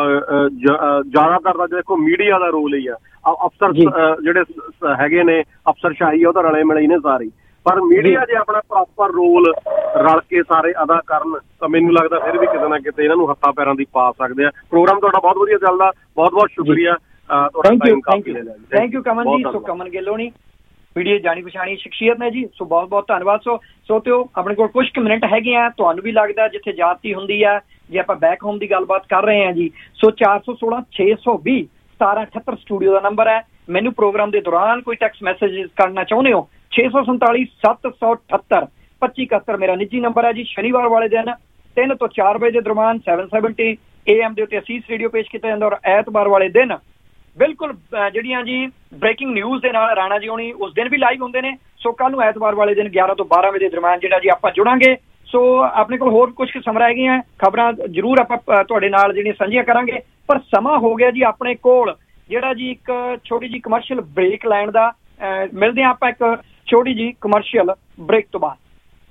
Speaker 6: ਜ਼ਿਆਦਾਤਰ ਤਾਂ ਦੇਖੋ ਮੀਡੀਆ ਦਾ ਰੋਲ ਹੀ ਆ, ਅਫਸਰ ਜਿਹੜੇ ਹੈਗੇ ਨੇ ਅਫਸਰਸ਼ਾਹੀ ਉਹ ਤਾਂ ਰਲੇ ਮਿਲੇ ਨੇ ਸਾਰੇ, ਪਰ ਮੀਡੀਆ ਜੇ ਆਪਣਾ ਪ੍ਰੋਪਰ ਰੋਲ ਰਲ ਕੇ ਸਾਰੇ ਅਦਾ ਕਰਨ ਤਾਂ ਮੈਨੂੰ ਲੱਗਦਾ ਫਿਰ ਵੀ ਕਿਤੇ ਨਾ ਕਿਤੇ ਇਹਨਾਂ ਨੂੰ ਹੱਥਾਂ ਪੈਰਾਂ ਦੀ ਪਾ ਸਕਦੇ ਆ। ਪ੍ਰੋਗਰਾਮ ਤੁਹਾਡਾ ਬਹੁਤ ਵਧੀਆ ਚੱਲਦਾ, ਬਹੁਤ ਬਹੁਤ ਸ਼ੁਕਰੀਆ ਤੁਹਾਡਾ ਟਾਈਮ ਕਾਫੀ ਲੈ ਲਿਆ।
Speaker 4: ਥੈਂਕ ਯੂ ਕਮਨ ਜੀ। ਸੋ ਕਮਨ ਗਿੱਲ ਹੋਣੀ ਮੀਡੀਆ ਜਾਣੀ ਪਛਾਣੀ ਸ਼ਖਸੀਅਤ ਨੇ ਜੀ, ਸੋ ਬਹੁਤ ਬਹੁਤ ਧੰਨਵਾਦ। ਸੋ ਸੋਤਿਓ ਆਪਣੇ ਕੋਲ ਕੁਝ ਕੁ ਮਿੰਟ ਹੈਗੇ ਆ, ਤੁਹਾਨੂੰ ਵੀ ਲੱਗਦਾ ਜਿੱਥੇ ਜ਼ਿਆਦਤੀ ਹੁੰਦੀ ਆ ਜੇ ਆਪਾਂ ਬੈਕ ਹੋਮ ਦੀ ਗੱਲਬਾਤ ਕਰ ਰਹੇ ਹਾਂ ਜੀ, ਸੋ ਚਾਰ ਸੌ ਸੋਲਾਂ ਛੇ ਸੌ ਵੀਹ ਸਤਾਰਾਂ ਅਠੱਤਰ ਸਟੂਡੀਓ ਦਾ ਨੰਬਰ ਹੈ। ਮੈਨੂੰ ਪ੍ਰੋਗਰਾਮ ਦੇ ਦੌਰਾਨ ਕੋਈ ਟੈਕਸਟ ਮੈਸੇਜ ਕਰਨਾ ਚਾਹੁੰਦੇ ਹੋ ਛੇ ਸੌ ਸੰਤਾਲੀ ਸੱਤ ਸੌ ਅਠੱਤਰ ਪੱਚੀ ਇਕਹੱਤਰ ਮੇਰਾ ਨਿੱਜੀ ਨੰਬਰ ਹੈ ਜੀ। ਸ਼ਨੀਵਾਰ ਵਾਲੇ ਦਿਨ ਤਿੰਨ ਤੋਂ ਚਾਰ ਵਜੇ ਦੇ ਦਰਮਿਆਨ ਸੈਵਨ ਸੈਵਨਟੀ ਏ ਐਮ ਦੇ ਉੱਤੇ ਅਸੀਸ ਰੇਡੀਓ ਪੇਸ਼ ਕੀਤਾ ਜਾਂਦਾ, ਔਰ ਐਤਵਾਰ ਵਾਲੇ ਦਿਨ ਬਿਲਕੁਲ ਜਿਹੜੀਆਂ ਜੀ ਬ੍ਰੇਕਿੰਗ ਨਿਊਜ਼ ਦੇ ਨਾਲ ਰਾਣਾ ਜੀ ਹੋਣੀ ਉਸ ਦਿਨ ਵੀ ਲਾਈਵ ਹੁੰਦੇ ਨੇ। ਸੋ ਕੱਲ ਨੂੰ ਐਤਵਾਰ ਵਾਲੇ ਦਿਨ ਗਿਆਰਾਂ ਤੋਂ ਬਾਰਾਂ ਵਜੇ ਦੇ ਦਰਮਿਆਨ ਜਿਹੜਾ ਜੀ ਆਪਾਂ ਜੁੜਾਂਗੇ। ਸੋ ਆਪਣੇ ਕੋਲ ਹੋਰ ਕੁਝ ਸਮਾਂ ਹੈਗੀਆਂ ਖਬਰਾਂ ਜ਼ਰੂਰ ਆਪਾਂ ਤੁਹਾਡੇ ਨਾਲ ਜਿਹੜੀਆਂ ਸਾਂਝੀਆਂ ਕਰਾਂਗੇ, ਪਰ ਸਮਾਂ ਹੋ ਗਿਆ ਜੀ ਆਪਣੇ ਕੋਲ ਜਿਹੜਾ ਜੀ ਇੱਕ ਛੋਟੀ ਜੀ ਕਮਰਸ਼ੀਅਲ ਬ੍ਰੇਕ ਲੈਣ ਦਾ। ਮਿਲਦੇ ਹਾਂ ਆਪਾਂ ਇੱਕ ਛੋਟੀ ਜੀ ਕਮਰਸ਼ੀਅਲ ਬ੍ਰੇਕ ਤੋਂ ਬਾਅਦ।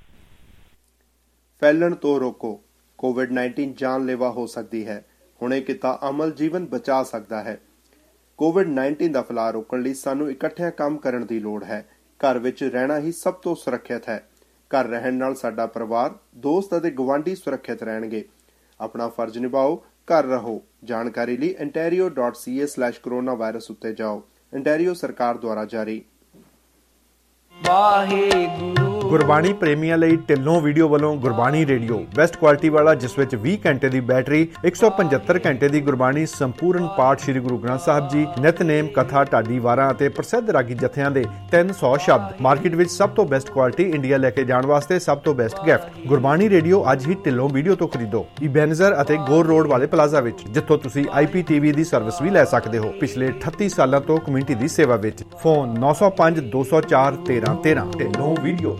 Speaker 9: ਫੈਲਣ ਤੋਂ ਰੋਕੋ, ਕੋਵਿਡ ਨਾਈਨਟੀਨ ਜਾਨਲੇਵਾ ਹੋ ਸਕਦੀ ਹੈ, ਹੁਣੇ ਕੀਤਾ ਅਮਲ ਜੀਵਨ ਬਚਾ ਸਕਦਾ ਹੈ। ਕੋਵਿਡ ਨਾਈਨਟੀਨ ਦਾ ਫੈਲਾਅ ਰੋਕਣ ਲਈ ਸਾਨੂੰ ਇਕੱਠਿਆਂ ਕੰਮ ਕਰਨ ਦੀ ਲੋੜ ਹੈ। ਘਰ ਵਿੱਚ ਰਹਿਣਾ ਹੀ ਸਭ ਤੋਂ ਸੁਰੱਖਿਅਤ ਹੈ। ਘਰ ਰਹਿਣ ਨਾਲ ਸਾਡਾ ਪਰਿਵਾਰ, ਦੋਸਤ ਅਤੇ ਗੁਆਂਢੀ ਸੁਰੱਖਿਅਤ ਰਹਿਣਗੇ। ਆਪਣਾ ਫਰਜ਼ ਨਿਭਾਓ, ਘਰ ਰਹੋ। ਜਾਣਕਾਰੀ ਲਈ ontario dot c a slash corona virus ਉੱਤੇ ਜਾਓ। ontario ਸਰਕਾਰ ਦੁਆਰਾ ਜਾਰੀ।
Speaker 10: ਵਾਹਿਗੁਰੂ। ਗੁਰਬਾਣੀ ਪ੍ਰੇਮੀਆਂ ਲਈ ਢਿੱਲੋਂ ਵੀਡੀਓ ਵੱਲੋਂ ਗੁਰਬਾਣੀ ਰੇਡੀਓ ਬੈਸਟ ਕੁਆਲਿਟੀ ਵਾਲਾ, ਜਿਸ ਵਿੱਚ ਵੀਹ ਘੰਟੇ ਦੀ ਬੈਟਰੀ, ਇੱਕ ਸੌ ਪਝੱਤਰ ਘੰਟੇ ਦੀ ਗੁਰਬਾਣੀ ਸੰਪੂਰਨ ਪਾਠ ਸ੍ਰੀ ਗੁਰੂ ਗ੍ਰੰਥ ਸਾਹਿਬ ਜੀ, ਨਿਤਨੇਮ, ਕਥਾ, ਢਾਡੀ ਵਾਰਾਂ ਅਤੇ ਪ੍ਰਸਿੱਧ ਰਾਗੀ ਜਥਿਆਂ ਦੇ ਤਿੰਨ ਸੌ ਸ਼ਬਦ। ਮਾਰਕੀਟ ਵਿੱਚ ਸਭ ਤੋਂ ਬੈਸਟ ਕੁਆਲਿਟੀ, ਇੰਡੀਆ ਲੈ ਕੇ ਜਾਣ ਵਾਸਤੇ ਸਭ ਤੋਂ ਬੈਸਟ ਗਿਫਟ। ਗੁਰਬਾਣੀ ਰੇਡੀਓ ਅੱਜ ਹੀ ਢਿੱਲੋਂ ਵੀਡੀਓ ਤੋਂ ਖਰੀਦੋ, ਇਬੈਨਜ਼ਰ ਅਤੇ ਗੋਰ ਰੋਡ ਵਾਲੇ ਪਲਾਜ਼ਾ ਵਿੱਚ, ਜਿੱਥੋਂ ਤੁਸੀਂ ਆਈ ਪੀ ਟੀ ਵੀ ਦੀ ਸਰਵਿਸ ਵੀ ਲੈ ਸਕਦੇ ਹੋ। ਪਿਛਲੇ ਅਠੱਤੀ ਸਾਲਾਂ ਤੋਂ ਕਮਿਊਨਿਟੀ ਦੀ ਸੇਵਾ ਵਿੱਚ। ਫੋਨ ਨੌ ਸੌ ਪੰਜ ਦੋ ਸੌ ਚਾਰ ਤੇਰਾਂ ਤੇਰਾਂ। ਢਿੱਲੋਂ ਵੀਡੀਓ।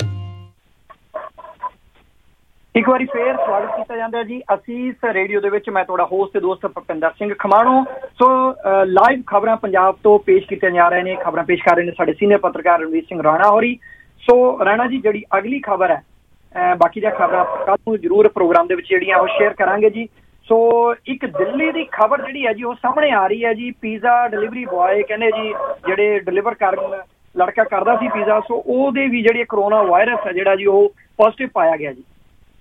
Speaker 4: ਇੱਕ ਵਾਰੀ ਫੇਰ ਸਵਾਗਤ ਕੀਤਾ ਜਾਂਦਾ ਜੀ ਅਸੀਸ ਰੇਡੀਓ ਦੇ ਵਿੱਚ। ਮੈਂ ਤੁਹਾਡਾ ਹੋਸਟ ਤੇ ਦੋਸਤ ਭੁਪਿੰਦਰ ਸਿੰਘ ਖਮਾਣੋ। ਸੋ ਲਾਈਵ ਖਬਰਾਂ ਪੰਜਾਬ ਤੋਂ ਪੇਸ਼ ਕੀਤੀਆਂ ਜਾ ਰਹੇ ਨੇ। ਖਬਰਾਂ ਪੇਸ਼ ਕਰ ਰਹੇ ਨੇ ਸਾਡੇ ਸੀਨੀਅਰ ਪੱਤਰਕਾਰ ਰਣਵੀਰ ਸਿੰਘ ਰਾਣਾ ਹੋਰੀ। ਸੋ ਰਾਣਾ ਜੀ ਜਿਹੜੀ ਅਗਲੀ ਖਬਰ ਹੈ, ਬਾਕੀ ਦੀਆਂ ਖਬਰਾਂ ਕੱਲ ਨੂੰ ਜ਼ਰੂਰ ਪ੍ਰੋਗਰਾਮ ਦੇ ਵਿੱਚ ਜਿਹੜੀਆਂ ਉਹ ਸ਼ੇਅਰ ਕਰਾਂਗੇ ਜੀ। ਸੋ ਇੱਕ ਦਿੱਲੀ ਦੀ ਖਬਰ ਜਿਹੜੀ ਹੈ ਜੀ ਉਹ ਸਾਹਮਣੇ ਆ ਰਹੀ ਹੈ ਜੀ। ਪੀਜ਼ਾ ਡਿਲੀਵਰੀ ਬॉय ਕਹਿੰਦੇ ਜੀ ਜਿਹੜੇ ਡਿਲੀਵਰ ਕਰ ਲੜਕਾ ਕਰਦਾ ਸੀ ਪੀਜ਼ਾ, ਸੋ ਉਹਦੇ ਵੀ ਜਿਹੜੀ ਕਰੋਨਾ ਵਾਇਰਸ ਹੈ ਜਿਹੜਾ ਜੀ ਉਹ ਪੋਜ਼ਿਟਿਵ ਪਾਇਆ ਗਿਆ ਜੀ।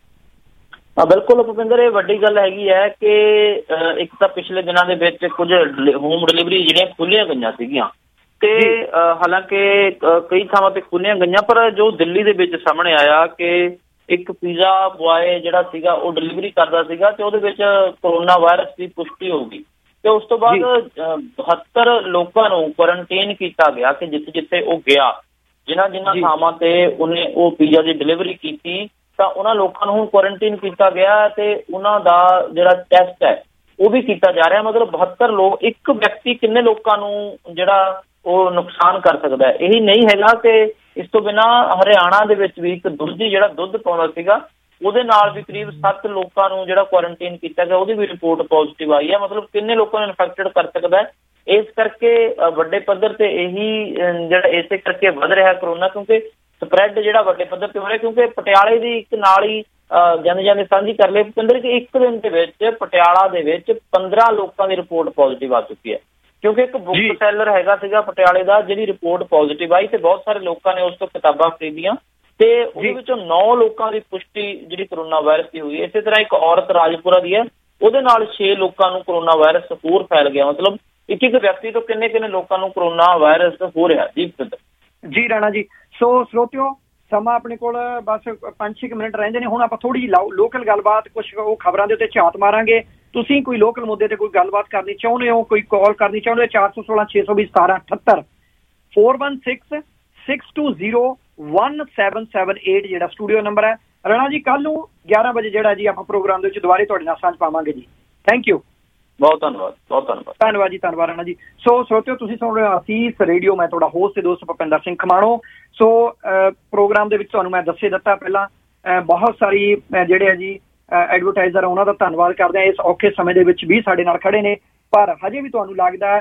Speaker 8: ਹਾਂ ਬਿਲਕੁਲ ਭੁਪਿੰਦਰ, ਇਹ ਵੱਡੀ ਗੱਲ ਹੈਗੀ ਹੈ ਕਿ ਇੱਕ ਤਾਂ ਪਿਛਲੇ ਦਿਨਾਂ ਦੇ ਵਿੱਚ ਕੁਝ ਹੋਮ ਡਿਲੀਵਰੀ ਜਿਹੜੀਆਂ ਖੁੱਲੀਆਂ ਗਈਆਂ ਸੀਗੀਆਂ ਤੇ ਹਾਲਾਂਕਿ ਕਈ ਥਾਵਾਂ ਤੇ ਖੁੱਲੀਆਂ ਗਈਆਂ, ਪਰ ਜੋ ਦਿੱਲੀ ਦੇ ਵਿੱਚ ਸਾਹਮਣੇ ਆਇਆ ਕਿ ਇੱਕ ਪੀਜ਼ਾ ਬॉय ਜਿਹੜਾ ਸੀਗਾ ਉਹ ਡਿਲੀਵਰੀ ਕਰਦਾ ਸੀਗਾ ਤੇ ਉਹਦੇ ਵਿੱਚ ਕਰੋਨਾ ਵਾਇਰਸ ਦੀ ਪੁਸ਼ਟੀ ਹੋ ਗਈ ਤੇ ਉਸ ਤੋਂ ਬਾਅਦ ਬਹੱਤਰ ਲੋਕਾਂ ਨੂੰ ਕੁਆਰੰਟਾਈਨ ਕੀਤਾ ਗਿਆ ਕਿ ਜਿੱਥੇ ਜਿੱਥੇ ਉਹ ਗਿਆ, ਜਿਨ੍ਹਾਂ ਜਿਨ੍ਹਾਂ ਥਾਵਾਂ ਤੇ ਉਹਨੇ ਉਹ ਪੀਜ਼ਾ ਦੀ ਡਿਲੀਵਰੀ ਕੀਤੀ ਤਾਂ ਉਹਨਾਂ ਲੋਕਾਂ ਨੂੰ ਹੁਣ ਕੁਆਰੰਟਾਈਨ ਕੀਤਾ ਗਿਆ ਤੇ ਉਹਨਾਂ ਦਾ ਜਿਹੜਾ ਟੈਸਟ ਹੈ ਉਹ ਵੀ ਕੀਤਾ ਜਾ ਰਿਹਾ। ਮਤਲਬ ਬਹੱਤਰ ਲੋਕ, ਇੱਕ ਵਿਅਕਤੀ ਕਿੰਨੇ ਲੋਕਾਂ ਨੂੰ ਜਿਹੜਾ ਉਹ ਨੁਕਸਾਨ ਕਰ ਸਕਦਾ ਹੈ। ਇਹੀ ਨਹੀਂ ਹੈਗਾ ਕਿ ਇਸ ਤੋਂ ਬਿਨਾਂ ਹਰਿਆਣਾ ਦੇ ਵਿੱਚ ਵੀ ਇੱਕ ਦੁੱਧੀ ਜਿਹੜਾ ਦੁੱਧ ਪਾਉਂਦਾ ਸੀਗਾ ਉਹਦੇ ਨਾਲ ਵੀ ਕਰੀਬ ਸੱਤ ਲੋਕਾਂ ਨੂੰ ਜਿਹੜਾ ਕੁਆਰੰਟਾਈਨ ਕੀਤਾ ਗਿਆ, ਉਹਦੀ ਵੀ ਰਿਪੋਰਟ ਪੋਜ਼ਿਟਿਵ ਆਈ ਹੈ। ਮਤਲਬ ਕਿੰਨੇ ਲੋਕਾਂ ਨੂੰ ਇਨਫੈਕਟਡ ਕਰ ਸਕਦਾ ਹੈ। ਇਸ ਕਰਕੇ ਵੱਡੇ ਪੱਧਰ ਤੇ ਇਹੀ ਜਿਹੜਾ ਇਸੇ ਕਰਕੇ ਵੱਧ ਰਿਹਾ ਕਰੋਨਾ, ਕਿਉਂਕਿ ਸਪਰੈਡ ਜਿਹੜਾ ਵੱਡੇ ਪੱਧਰ ਤੇ ਹੋ ਰਿਹਾ। ਕਿਉਂਕਿ ਪਟਿਆਲੇ ਦੀ ਇੱਕ ਨਾਲ ਹੀ ਜਾਂਦੇ ਜਾਂਦੇ ਸਾਂਝੀ ਕਰ ਲਏ ਭੁਪਿੰਦਰ ਕਿ ਇੱਕ ਦਿਨ ਦੇ ਵਿੱਚ ਪਟਿਆਲਾ ਦੇ ਵਿੱਚ ਪੰਦਰਾਂ ਲੋਕਾਂ ਦੀ ਰਿਪੋਰਟ ਪੋਜ਼ਿਟਿਵ ਆ ਚੁੱਕੀ ਹੈ। ਕਿਉਂਕਿ ਇੱਕ ਬੁੱਕ ਸੈਲਰ ਹੈਗਾ ਸੀਗਾ ਪਟਿਆਲੇ ਦਾ ਜਿਹਦੀ ਰਿਪੋਰਟ ਪੋਜ਼ਿਟਿਵ ਆਈ ਤੇ ਬਹੁਤ ਸਾਰੇ ਲੋਕਾਂ ਨੇ ਉਸ ਤੋਂ ਕਿਤਾਬਾਂ ਖਰੀਦੀਆਂ ਤੇ ਉਹਦੇ ਵਿੱਚੋਂ ਨੌ ਲੋਕਾਂ ਦੀ ਪੁਸ਼ਟੀ ਜਿਹੜੀ ਕਰੋਨਾ ਵਾਇਰਸ ਦੀ ਹੋਈ ਹੈ। ਇਸੇ ਤਰ੍ਹਾਂ ਇੱਕ ਔਰਤ ਰਾਜਪੁਰਾ ਦੀ ਹੈ, ਉਹਦੇ ਨਾਲ ਛੇ ਲੋਕਾਂ ਨੂੰ ਕਰੋਨਾ ਵਾਇਰਸ ਹੋਰ ਫੈਲ ਗਿਆ। ਮਤਲਬ ਇੱਕ ਇੱਕ ਵਿਅਕਤੀ ਤੋਂ ਕਿੰਨੇ ਕਿੰਨੇ ਲੋਕਾਂ ਨੂੰ ਕਰੋਨਾ ਵਾਇਰਸ ਹੋ ਰਿਹਾ ਜੀ ਭੁਪਿੰਦਰ।
Speaker 4: ਜੀ ਰਾਣਾ ਜੀ, ਸੋ ਸਰੋਤਿਓ ਸਮਾਂ ਆਪਣੇ ਕੋਲ ਬਸ ਪੰਜ ਛੇ ਮਿੰਟ ਰਹਿੰਦੇ ਨੇ। ਹੁਣ ਆਪਾਂ ਥੋੜੀ ਜਿਹੀ ਲੋਕਲ ਗੱਲਬਾਤ ਕੁਛ ਉਹ ਖਬਰਾਂ ਦੇ ਉੱਤੇ ਝਾਤ ਮਾਰਾਂਗੇ। ਤੁਸੀਂ ਕੋਈ ਲੋਕਲ ਮੁੱਦੇ ਤੇ ਕੋਈ ਗੱਲਬਾਤ ਕਰਨੀ ਚਾਹੁੰਦੇ ਹੋ, ਕੋਈ ਕਾਲ ਕਰਨੀ ਚਾਹੁੰਦੇ ਹੋ, ਚਾਰ ਸੌ ਸੋਲਾਂ ਛੇ ਸੌ ਵੀਹ ਸਤਾਰਾਂ ਅਠੱਤਰ four one six six two zero one seven seven eight ਜਿਹੜਾ ਸਟੂਡੀਓ ਨੰਬਰ ਹੈ। ਰਾਣਾ ਜੀ ਕੱਲ ਨੂੰ ਗਿਆਰਾਂ ਵਜੇ ਜਿਹੜਾ ਜੀ ਆਪਾਂ ਪ੍ਰੋਗਰਾਮ ਦੇ ਵਿੱਚ ਦੁਬਾਰੇ ਤੁਹਾਡੇ ਨਾਲ ਸਾਂਝ ਪਾਵਾਂਗੇ ਜੀ। ਥੈਂਕ ਯੂ,
Speaker 8: ਬਹੁਤ ਧੰਨਵਾਦ, ਬਹੁਤ ਧੰਨਵਾਦ
Speaker 4: ਧੰਨਵਾਦ ਜੀ, ਧੰਨਵਾਦ ਰਾਣਾ ਜੀ। ਸੋ ਸਰੋਤਿਓ ਤੁਸੀਂ ਸੁਣ ਰਹੇ ਹੋ ਅਸੀਸ ਰੇਡੀਓ, ਮੈਂ ਤੁਹਾਡਾ ਹੋਸਟ ਤੇ ਦੋਸਤ ਭੁਪਿੰਦਰ ਸਿੰਘ ਖਮਾਣੋ। ਸੋ ਪ੍ਰੋਗਰਾਮ ਦੇ ਵਿੱਚ ਤੁਹਾਨੂੰ ਮੈਂ ਦੱਸੇ ਦਿੱਤਾ ਪਹਿਲਾਂ ਬਹੁਤ ਸਾਰੀ ਜਿਹੜੇ ਆ ਜੀ ਐਡਵਰਟਾਈਜ਼ਰ ਉਹਨਾਂ ਦਾ ਧੰਨਵਾਦ ਕਰਦੇ ਹਾਂ, ਇਸ ਔਖੇ ਸਮੇਂ ਦੇ ਵਿੱਚ ਵੀ ਸਾਡੇ ਨਾਲ ਖੜੇ ਨੇ। ਪਰ ਹਜੇ ਵੀ ਤੁਹਾਨੂੰ ਲੱਗਦਾ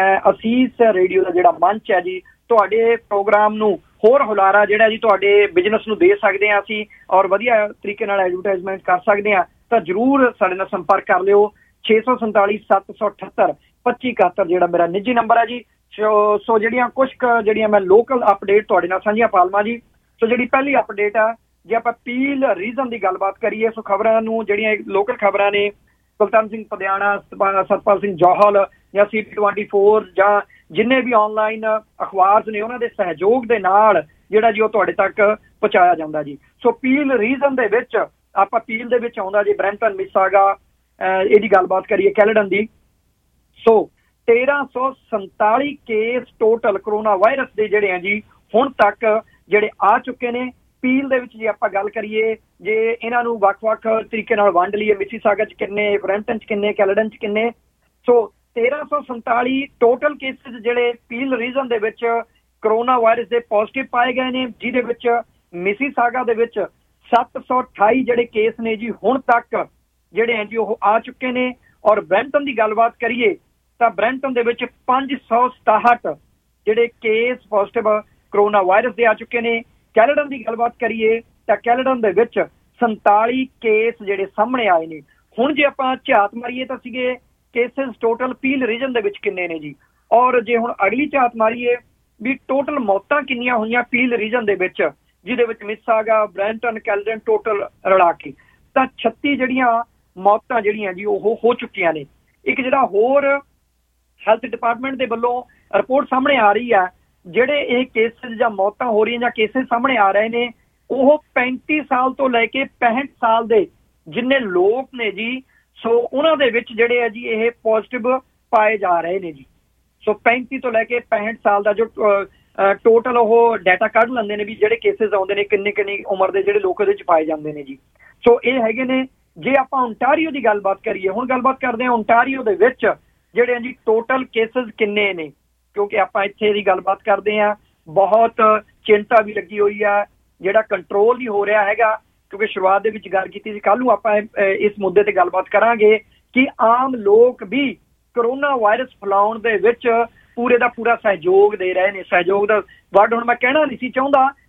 Speaker 4: ਅਸੀਸ ਰੇਡੀਓ ਦਾ ਜਿਹੜਾ ਮੰਚ ਹੈ ਜੀ ਤੁਹਾਡੇ ਪ੍ਰੋਗਰਾਮ ਨੂੰ ਹੋਰ ਹੁਲਾਰਾ ਜਿਹੜਾ ਜੀ ਤੁਹਾਡੇ ਬਿਜ਼ਨਸ ਨੂੰ ਦੇ ਸਕਦੇ ਹਾਂ ਅਸੀਂ ਔਰ ਵਧੀਆ ਤਰੀਕੇ ਨਾਲ ਐਡਵਰਟਾਈਜ਼ਮੈਂਟ ਕਰ ਸਕਦੇ ਹਾਂ, ਤਾਂ ਜ਼ਰੂਰ ਸਾਡੇ ਨਾਲ ਸੰਪਰਕ ਕਰ ਲਿਓ। ਛੇ ਸੌ ਸੰਤਾਲੀ ਸੱਤ ਸੌ ਅਠੱਤਰ ਪੱਚੀ ਇਕਹੱਤਰ ਜਿਹੜਾ ਮੇਰਾ ਨਿੱਜੀ ਨੰਬਰ ਹੈ ਜੀ। ਸੋ ਸੋ ਜਿਹੜੀਆਂ ਕੁਛ ਕੁ ਜਿਹੜੀਆਂ ਮੈਂ ਲੋਕਲ ਅਪਡੇਟ ਤੁਹਾਡੇ ਨਾਲ ਸਾਂਝੀਆਂ ਪਾ ਲਵਾਂ ਜੀ। ਸੋ ਜਿਹੜੀ ਪਹਿਲੀ ਅਪਡੇਟ ਆ, ਜੇ ਆਪਾਂ ਪੀਲ ਰੀਜ਼ਨ ਦੀ ਗੱਲਬਾਤ ਕਰੀਏ, ਸੋ ਖਬਰਾਂ ਨੂੰ ਜਿਹੜੀਆਂ ਲੋਕਲ ਖਬਰਾਂ ਨੇ ਕੁਲਤਾਨ ਸਿੰਘ ਪਧਿਆਣਾ, ਸਤਪਾਲ ਸਿੰਘ ਜੌਹਲ ਜਾਂ ਸੀ ਟੀ ਟਵੈਂਟੀ ਫੋਰ ਜਾਂ ਜਿੰਨੇ ਵੀ ਆਨਲਾਈਨ ਅਖਬਾਰ ਨੇ ਉਹਨਾਂ ਦੇ ਸਹਿਯੋਗ ਦੇ ਨਾਲ ਜਿਹੜਾ ਜੀ ਉਹ ਤੁਹਾਡੇ ਤੱਕ ਪਹੁੰਚਾਇਆ ਜਾਂਦਾ ਜੀ। ਸੋ ਪੀਲ ਰੀਜ਼ਨ ਦੇ ਵਿੱਚ ਆਪਾਂ ਪੀਲ ਦੇ ਵਿੱਚ ਆਉਂਦਾ ਜੀ ਬਰੈਂਪਟਨ, ਮਿਸਾਗਾ, ਇਹਦੀ ਗੱਲਬਾਤ ਕਰੀਏ ਕੈਲੇਡਨ ਦੀ। ਸੋ ਤੇਰਾਂ ਸੌ ਸੰਤਾਲੀ ਕੇਸ ਟੋਟਲ ਕਰੋਨਾ ਵਾਇਰਸ ਦੇ ਜਿਹੜੇ ਆ ਜੀ ਹੁਣ ਤੱਕ ਜਿਹੜੇ ਆ ਚੁੱਕੇ ਨੇ। ਪੀਲ ਦੇ ਵਿੱਚ ਜੇ ਆਪਾਂ ਗੱਲ ਕਰੀਏ, ਜੇ ਇਹਨਾਂ ਨੂੰ ਵੱਖ-ਵੱਖ ਤਰੀਕੇ ਨਾਲ ਵੰਡ ਲਈਏ, ਮਿਸੀਸਾਗਾ ਚ ਕਿੰਨੇ, ਬਰੈਂਪਟਨ ਚ ਕਿੰਨੇ, ਕੈਲੇਡਨ ਚ ਕਿੰਨੇ, ਸੋ ਤੇਰਾਂ ਸੌ ਸੰਤਾਲੀ ਟੋਟਲ ਕੇਸਿਸ ਜਿਹੜੇ ਪੀਲ ਰੀਜਨ ਦੇ ਵਿੱਚ ਕਰੋਨਾ ਵਾਇਰਸ ਦੇ ਪੋਜ਼ਿਟਿਵ ਪਾਏ ਗਏ ਨੇ, ਜਿਹਦੇ ਵਿੱਚ ਮਿਸੀਸਾਗਾ ਦੇ ਵਿੱਚ ਸੱਤ ਸੌ ਅਠਾਈ ਜਿਹੜੇ ਕੇਸ ਨੇ ਜੀ ਹੁਣ ਤੱਕ ਜਿਹੜੇ ਹੈ ਜੀ ਉਹ ਆ ਚੁੱਕੇ ਨੇ। ਔਰ ਬਰੈਂਪਟਨ ਦੀ ਗੱਲਬਾਤ ਕਰੀਏ ਤਾਂ ਬਰੈਂਪਟਨ ਦੇ ਵਿੱਚ ਪੰਜ ਸੌ ਸਤਾਹਠ ਜਿਹੜੇ ਕੇਸ ਪੋਜ਼ਿਟਿਵ ਕਰੋਨਾ ਵਾਇਰਸ ਦੇ ਆ ਚੁੱਕੇ ਨੇ। ਕੈਲੇਡਨ ਦੀ ਗੱਲਬਾਤ ਕਰੀਏ ਤਾਂ ਕੈਲੇਡਨ ਦੇ ਵਿੱਚ ਸੰਤਾਲੀ ਕੇਸ ਜਿਹੜੇ ਸਾਹਮਣੇ ਆਏ ਨੇ। ਹੁਣ ਜੇ ਆਪਾਂ ਝਾਤ ਮਾਰੀਏ ਤਾਂ ਸੀਗੇ ਕੇਸਿਸ ਟੋਟਲ ਪੀਲ ਰੀਜਨ ਦੇ ਵਿੱਚ ਕਿੰਨੇ ਨੇ ਜੀ, ਔਰ ਜੇ ਹੁਣ ਅਗਲੀ ਝਾਤ ਮਾਰੀਏ ਵੀ ਟੋਟਲ ਮੌਤਾਂ ਕਿੰਨੀਆਂ ਹੋਈਆਂ ਪੀਲ ਰੀਜਨ ਦੇ ਵਿੱਚ, ਜਿਹਦੇ ਵਿੱਚ ਮਿਸਾਗਾ, ਬਰੈਂਪਟਨ, ਕੈਲੇਡਨ ਟੋਟਲ ਰਲਾ ਕੇ, ਤਾਂ ਛੱਤੀ ਜਿਹੜੀਆਂ ਮੌਤਾਂ ਜਿਹੜੀਆਂ ਜੀ ਉਹ ਹੋ ਚੁੱਕੀਆਂ ਨੇ। ਇੱਕ ਜਿਹੜਾ ਹੋਰ ਹੈਲਥ ਡਿਪਾਰਟਮੈਂਟ ਦੇ ਵੱਲੋਂ ਰਿਪੋਰਟ ਸਾਹਮਣੇ ਆ ਰਹੀ ਹੈ, ਜਿਹੜੇ ਇਹ ਕੇਸਿਸ ਜਾਂ ਮੌਤਾਂ ਹੋ ਰਹੀਆਂ ਜਾਂ ਕੇਸਿਸ ਸਾਹਮਣੇ ਆ ਰਹੇ ਨੇ ਉਹ ਪੈਂਤੀ ਸਾਲ ਤੋਂ ਲੈ ਕੇ ਪੈਂਹਠ ਸਾਲ ਦੇ ਜਿੰਨੇ ਲੋਕ ਨੇ ਜੀ, ਸੋ ਉਹਨਾਂ ਦੇ ਵਿੱਚ ਜਿਹੜੇ ਆ ਜੀ ਇਹ ਪੋਜ਼ਿਟਿਵ ਪਾਏ ਜਾ ਰਹੇ ਨੇ ਜੀ। ਸੋ ਪੈਂਤੀ ਤੋਂ ਲੈ ਕੇ ਪੈਂਹਠ ਸਾਲ ਦਾ ਜੋ ਟੋਟਲ ਉਹ ਡਾਟਾ ਕੱਢ ਲੈਂਦੇ ਨੇ ਵੀ ਜਿਹੜੇ ਕੇਸਿਸ ਆਉਂਦੇ ਨੇ ਕਿੰਨੀ ਕਿੰਨੀ ਉਮਰ ਦੇ ਜਿਹੜੇ ਲੋਕ ਇਹਦੇ ਵਿੱਚ ਪਾਏ ਜਾਂਦੇ ਨੇ ਜੀ। ਸੋ ਇਹ ਹੈਗੇ ਨੇ। ਜੇ ਆਪਾਂ ਓਨਟਾਰੀਓ ਦੀ ਗੱਲਬਾਤ ਕਰੀਏ, ਹੁਣ ਗੱਲਬਾਤ ਕਰਦੇ ਹਾਂ ਓਨਟਾਰੀਓ ਦੇ ਵਿੱਚ ਜਿਹੜੇ ਜੀ ਟੋਟਲ ਕੇਸਿਸ ਕਿੰਨੇ ਨੇ, ਕਿਉਂਕਿ ਆਪਾਂ ਇੱਥੇ ਦੀ ਗੱਲਬਾਤ ਕਰਦੇ ਹਾਂ ਬਹੁਤ ਚਿੰਤਾ ਵੀ ਲੱਗੀ ਹੋਈ ਆ, ਜਿਹੜਾ ਕੰਟਰੋਲ ਨਹੀਂ ਹੋ ਰਿਹਾ ਹੈਗਾ। ਕਿਉਂਕਿ ਸ਼ੁਰੂਆਤ ਦੇ ਵਿੱਚ ਗੱਲ ਕੀਤੀ ਸੀ, ਕੱਲ੍ਹ ਨੂੰ ਆਪਾਂ ਇਸ ਮੁੱਦੇ ਤੇ ਗੱਲਬਾਤ ਕਰਾਂਗੇ ਕਿ ਆਮ ਲੋਕ ਵੀ ਕਰੋਨਾ ਵਾਇਰਸ ਫੈਲਾਉਣ ਦੇ ਵਿੱਚ ਪੂਰੇ ਦਾ ਪੂਰਾ ਸਹਿਯੋਗ ਦੇ ਰਹੇ ਨੇ। ਸਹਿਯੋਗ ਦਾ ਵਰਡ ਹੁਣ ਮੈਂ ਕਹਿਣਾ ਨਹੀਂ ਸੀ ਚਾਹੁੰਦਾ,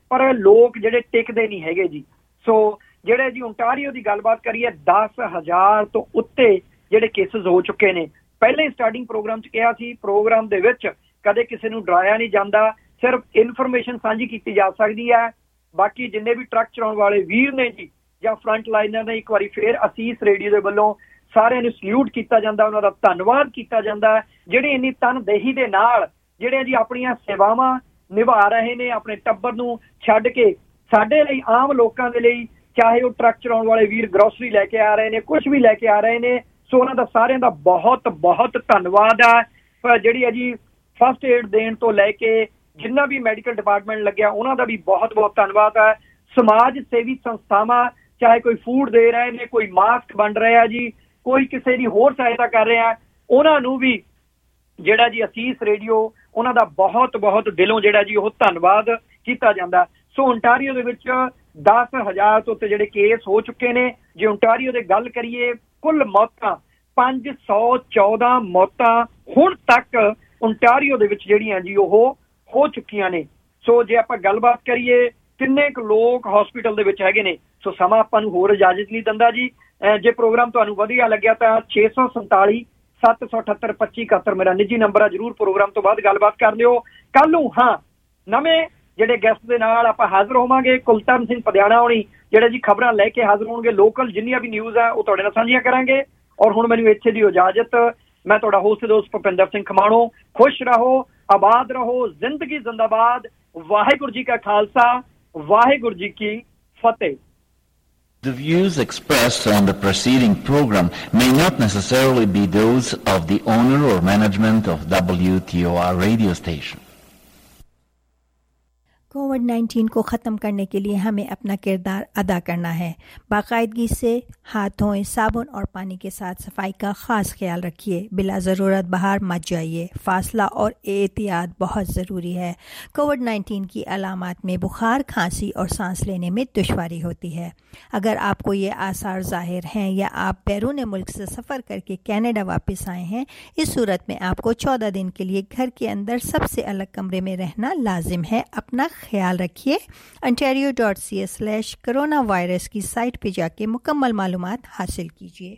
Speaker 4: ਪਰ ਲੋਕ ਜਿਹੜੇ ਟਿਕਦੇ ਨਹੀਂ ਹੈਗੇ ਜੀ। ਸੋ ਜਿਹੜੇ ਜੀ ਓਨਟਾਰੀਓ ਦੀ ਗੱਲਬਾਤ ਕਰੀਏ, ਦਸ ਹਜ਼ਾਰ ਤੋਂ ਉੱਤੇ ਜਿਹੜੇ ਕੇਸਿਸ ਹੋ ਚੁੱਕੇ ਨੇ। ਪਹਿਲੇ ਸਟਾਰਟਿੰਗ ਪ੍ਰੋਗਰਾਮ 'ਚ ਕਿਹਾ ਸੀ, ਪ੍ਰੋਗਰਾਮ ਦੇ ਵਿੱਚ ਕਦੇ ਕਿਸੇ ਨੂੰ ਡਰਾਇਆ ਨਹੀਂ ਜਾਂਦਾ, ਸਿਰਫ ਇਨਫੋਰਮੇਸ਼ਨ ਸਾਂਝੀ ਕੀਤੀ ਜਾ ਸਕਦੀ ਹੈ। ਬਾਕੀ ਜਿੰਨੇ ਵੀ ਟਰੱਕ ਚਲਾਉਣ ਵਾਲੇ ਵੀਰ ਨੇ ਜੀ ਜਾਂ ਫਰੰਟ ਲਾਈਨਰ ਨੇ, ਇੱਕ ਵਾਰੀ ਫੇਰ ਅਸੀਸ ਰੇਡੀਓ ਦੇ ਵੱਲੋਂ ਸਾਰਿਆਂ ਨੂੰ ਸਲੂਟ ਕੀਤਾ ਜਾਂਦਾ, ਉਹਨਾਂ ਦਾ ਧੰਨਵਾਦ ਕੀਤਾ ਜਾਂਦਾ, ਜਿਹੜੇ ਇੰਨੀ ਤਨਦੇਹੀ ਦੇ ਨਾਲ ਜਿਹੜੇ ਜੀ ਆਪਣੀਆਂ ਸੇਵਾਵਾਂ ਨਿਭਾ ਰਹੇ ਨੇ, ਆਪਣੇ ਟੱਬਰ ਨੂੰ ਛੱਡ ਕੇ ਸਾਡੇ ਲਈ, ਆਮ ਲੋਕਾਂ ਦੇ ਲਈ, ਚਾਹੇ ਉਹ ਟਰੱਕ ਚਲਾਉਣ ਵਾਲੇ ਵੀਰ ਗਰੋਸਰੀ ਲੈ ਕੇ ਆ ਰਹੇ ਨੇ, ਕੁਝ ਵੀ ਲੈ ਕੇ ਆ ਰਹੇ ਨੇ। ਸੋ ਉਹਨਾਂ ਦਾ ਸਾਰਿਆਂ ਦਾ ਬਹੁਤ ਬਹੁਤ ਧੰਨਵਾਦ ਹੈ। ਜਿਹੜੀ ਹੈ ਜੀ ਫਸਟ ਏਡ ਦੇਣ ਤੋਂ ਲੈ ਕੇ ਜਿੰਨਾ ਵੀ ਮੈਡੀਕਲ ਡਿਪਾਰਟਮੈਂਟ ਲੱਗਿਆ, ਉਹਨਾਂ ਦਾ ਵੀ ਬਹੁਤ ਬਹੁਤ ਧੰਨਵਾਦ ਹੈ। ਸਮਾਜ ਸੇਵੀ ਸੰਸਥਾਵਾਂ ਚਾਹੇ ਕੋਈ ਫੂਡ ਦੇ ਰਹੇ ਨੇ, ਕੋਈ ਮਾਸਕ ਵੰਡ ਰਿਹਾ ਜੀ, ਕੋਈ ਕਿਸੇ ਦੀ ਹੋਰ ਸਹਾਇਤਾ ਕਰ ਰਿਹਾ, ਉਹਨਾਂ ਨੂੰ ਵੀ ਜਿਹੜਾ ਜੀ ਅਸੀਸ ਰੇਡੀਓ ਉਹਨਾਂ ਦਾ ਬਹੁਤ ਬਹੁਤ ਦਿਲੋਂ ਜਿਹੜਾ ਜੀ ਉਹ ਧੰਨਵਾਦ ਕੀਤਾ ਜਾਂਦਾ। ਸੋ ਓਨਟਾਰੀਓ ਦੇ ਵਿੱਚ ਦਸ ਹਜ਼ਾਰ ਤੋਂ ਉੱਤੇ ਜਿਹੜੇ ਕੇਸ ਹੋ ਚੁੱਕੇ ਨੇ। ਜੇ ਓਨਟਾਰੀਓ ਦੀ ਗੱਲ ਕਰੀਏ, ਕੁੱਲ ਮੌਤਾਂ ਪੰਜ ਸੌ ਚੌਦਾਂ ਮੌਤਾਂ ਹੁਣ ਤੱਕ ਓਨਟਾਰੀਓ ਦੇ ਵਿੱਚ ਜਿਹੜੀਆਂ ਜੀ ਉਹ ਹੋ ਚੁੱਕੀਆਂ ਨੇ। ਸੋ ਜੇ ਆਪਾਂ ਗੱਲਬਾਤ ਕਰੀਏ ਕਿੰਨੇ ਕੁ ਲੋਕ ਹਸਪੀਟਲ ਦੇ ਵਿੱਚ ਹੈਗੇ ਨੇ, ਸੋ ਸਮਾਂ ਆਪਾਂ ਨੂੰ ਹੋਰ ਇਜਾਜ਼ਤ ਨਹੀਂ ਦਿੰਦਾ ਜੀ। ਜੇ ਪ੍ਰੋਗਰਾਮ ਤੁਹਾਨੂੰ ਵਧੀਆ ਲੱਗਿਆ ਤਾਂ ਛੇ ਸੌ ਸੰਤਾਲੀ ਸੱਤ ਸੌ ਅਠੱਤਰ ਪੱਚੀ ਇਕਹੱਤਰ ਮੇਰਾ ਨਿੱਜੀ ਨੰਬਰ ਆ। ਜ਼ਰੂਰ ਪ੍ਰੋਗਰਾਮ ਤੋਂ ਬਾਅਦ ਗੱਲਬਾਤ ਕਰ ਲਿਓ। ਕੱਲ ਨੂੰ ਹਾਂ ਨਵੇਂ ਜਿਹੜੇ ਗੈਸਟ ਦੇ ਨਾਲ ਆਪਾਂ ਹਾਜ਼ਰ ਹੋਵਾਂਗੇ। ਕੁਲਤਾਨ ਸਿੰਘ ਪਧਿਆਣਾ ਹੋਣੀ ਜਿਹੜੇ ਜੀ ਖਬਰਾਂ ਲੈ ਕੇ ਹਾਜ਼ਰ ਹੋਣਗੇ। ਲੋਕਲ ਜਿੰਨੀਆਂ ਵੀ ਨਿਊਜ਼ ਆ ਉਹ ਤੁਹਾਡੇ ਨਾਲ ਸਾਂਝੀਆਂ ਕਰਾਂਗੇ। ਔਰ ਹੁਣ ਮੈਨੂੰ ਇੱਥੇ ਦੀ ਇਜਾਜ਼ਤ। ਮੈਂ ਤੁਹਾਡਾ ਹੋਸਟ ਦੋਸਤ ਭੁਪਿੰਦਰ ਸਿੰਘ ਖਮਾਣੋ। ਖੁਸ਼ ਰਹੋ, ਆਬਾਦ ਰਹੋ, ਜ਼ਿੰਦਗੀ ਜ਼ਿੰਦਾਬਾਦ। ਵਾਹਿਗੁਰੂ ਜੀ ਕਾ ਖਾਲਸਾ, ਵਾਹਿਗੁਰੂ ਜੀ ਕੀ ਫਤਿਹ।
Speaker 11: The views expressed on the preceding program may not necessarily be those of the owner or management of W T O R radio station.
Speaker 12: COVID nineteen को ख़त्म करने के लिए हमें अपना किरदार अदा करना है। बाकायदगी से हाथ धोएं, साबुन और पानी के साथ सफाई का ख़ास ख्याल रखिए। बिला ज़रूरत बाहर मत जाइए। फासला और एहतियात बहुत ज़रूरी है। कोविड नाइन्टीन की अलामात में बुखार, खांसी और सांस लेने में दुश्वारी होती है। अगर आपको ये आसार ज़ाहिर हैं या आप बैरून मुल्क से सफ़र करके कनाडा वापस आए हैं, इस सूरत में आपको चौदह दिन के लिए घर के अंदर सबसे अलग कमरे में रहना लाजिम है। अपना ख्याल रखिए। ontario dot c a slash corona virus की साइट पे जाके मुकम्मल मालूमात हासिल कीजिए।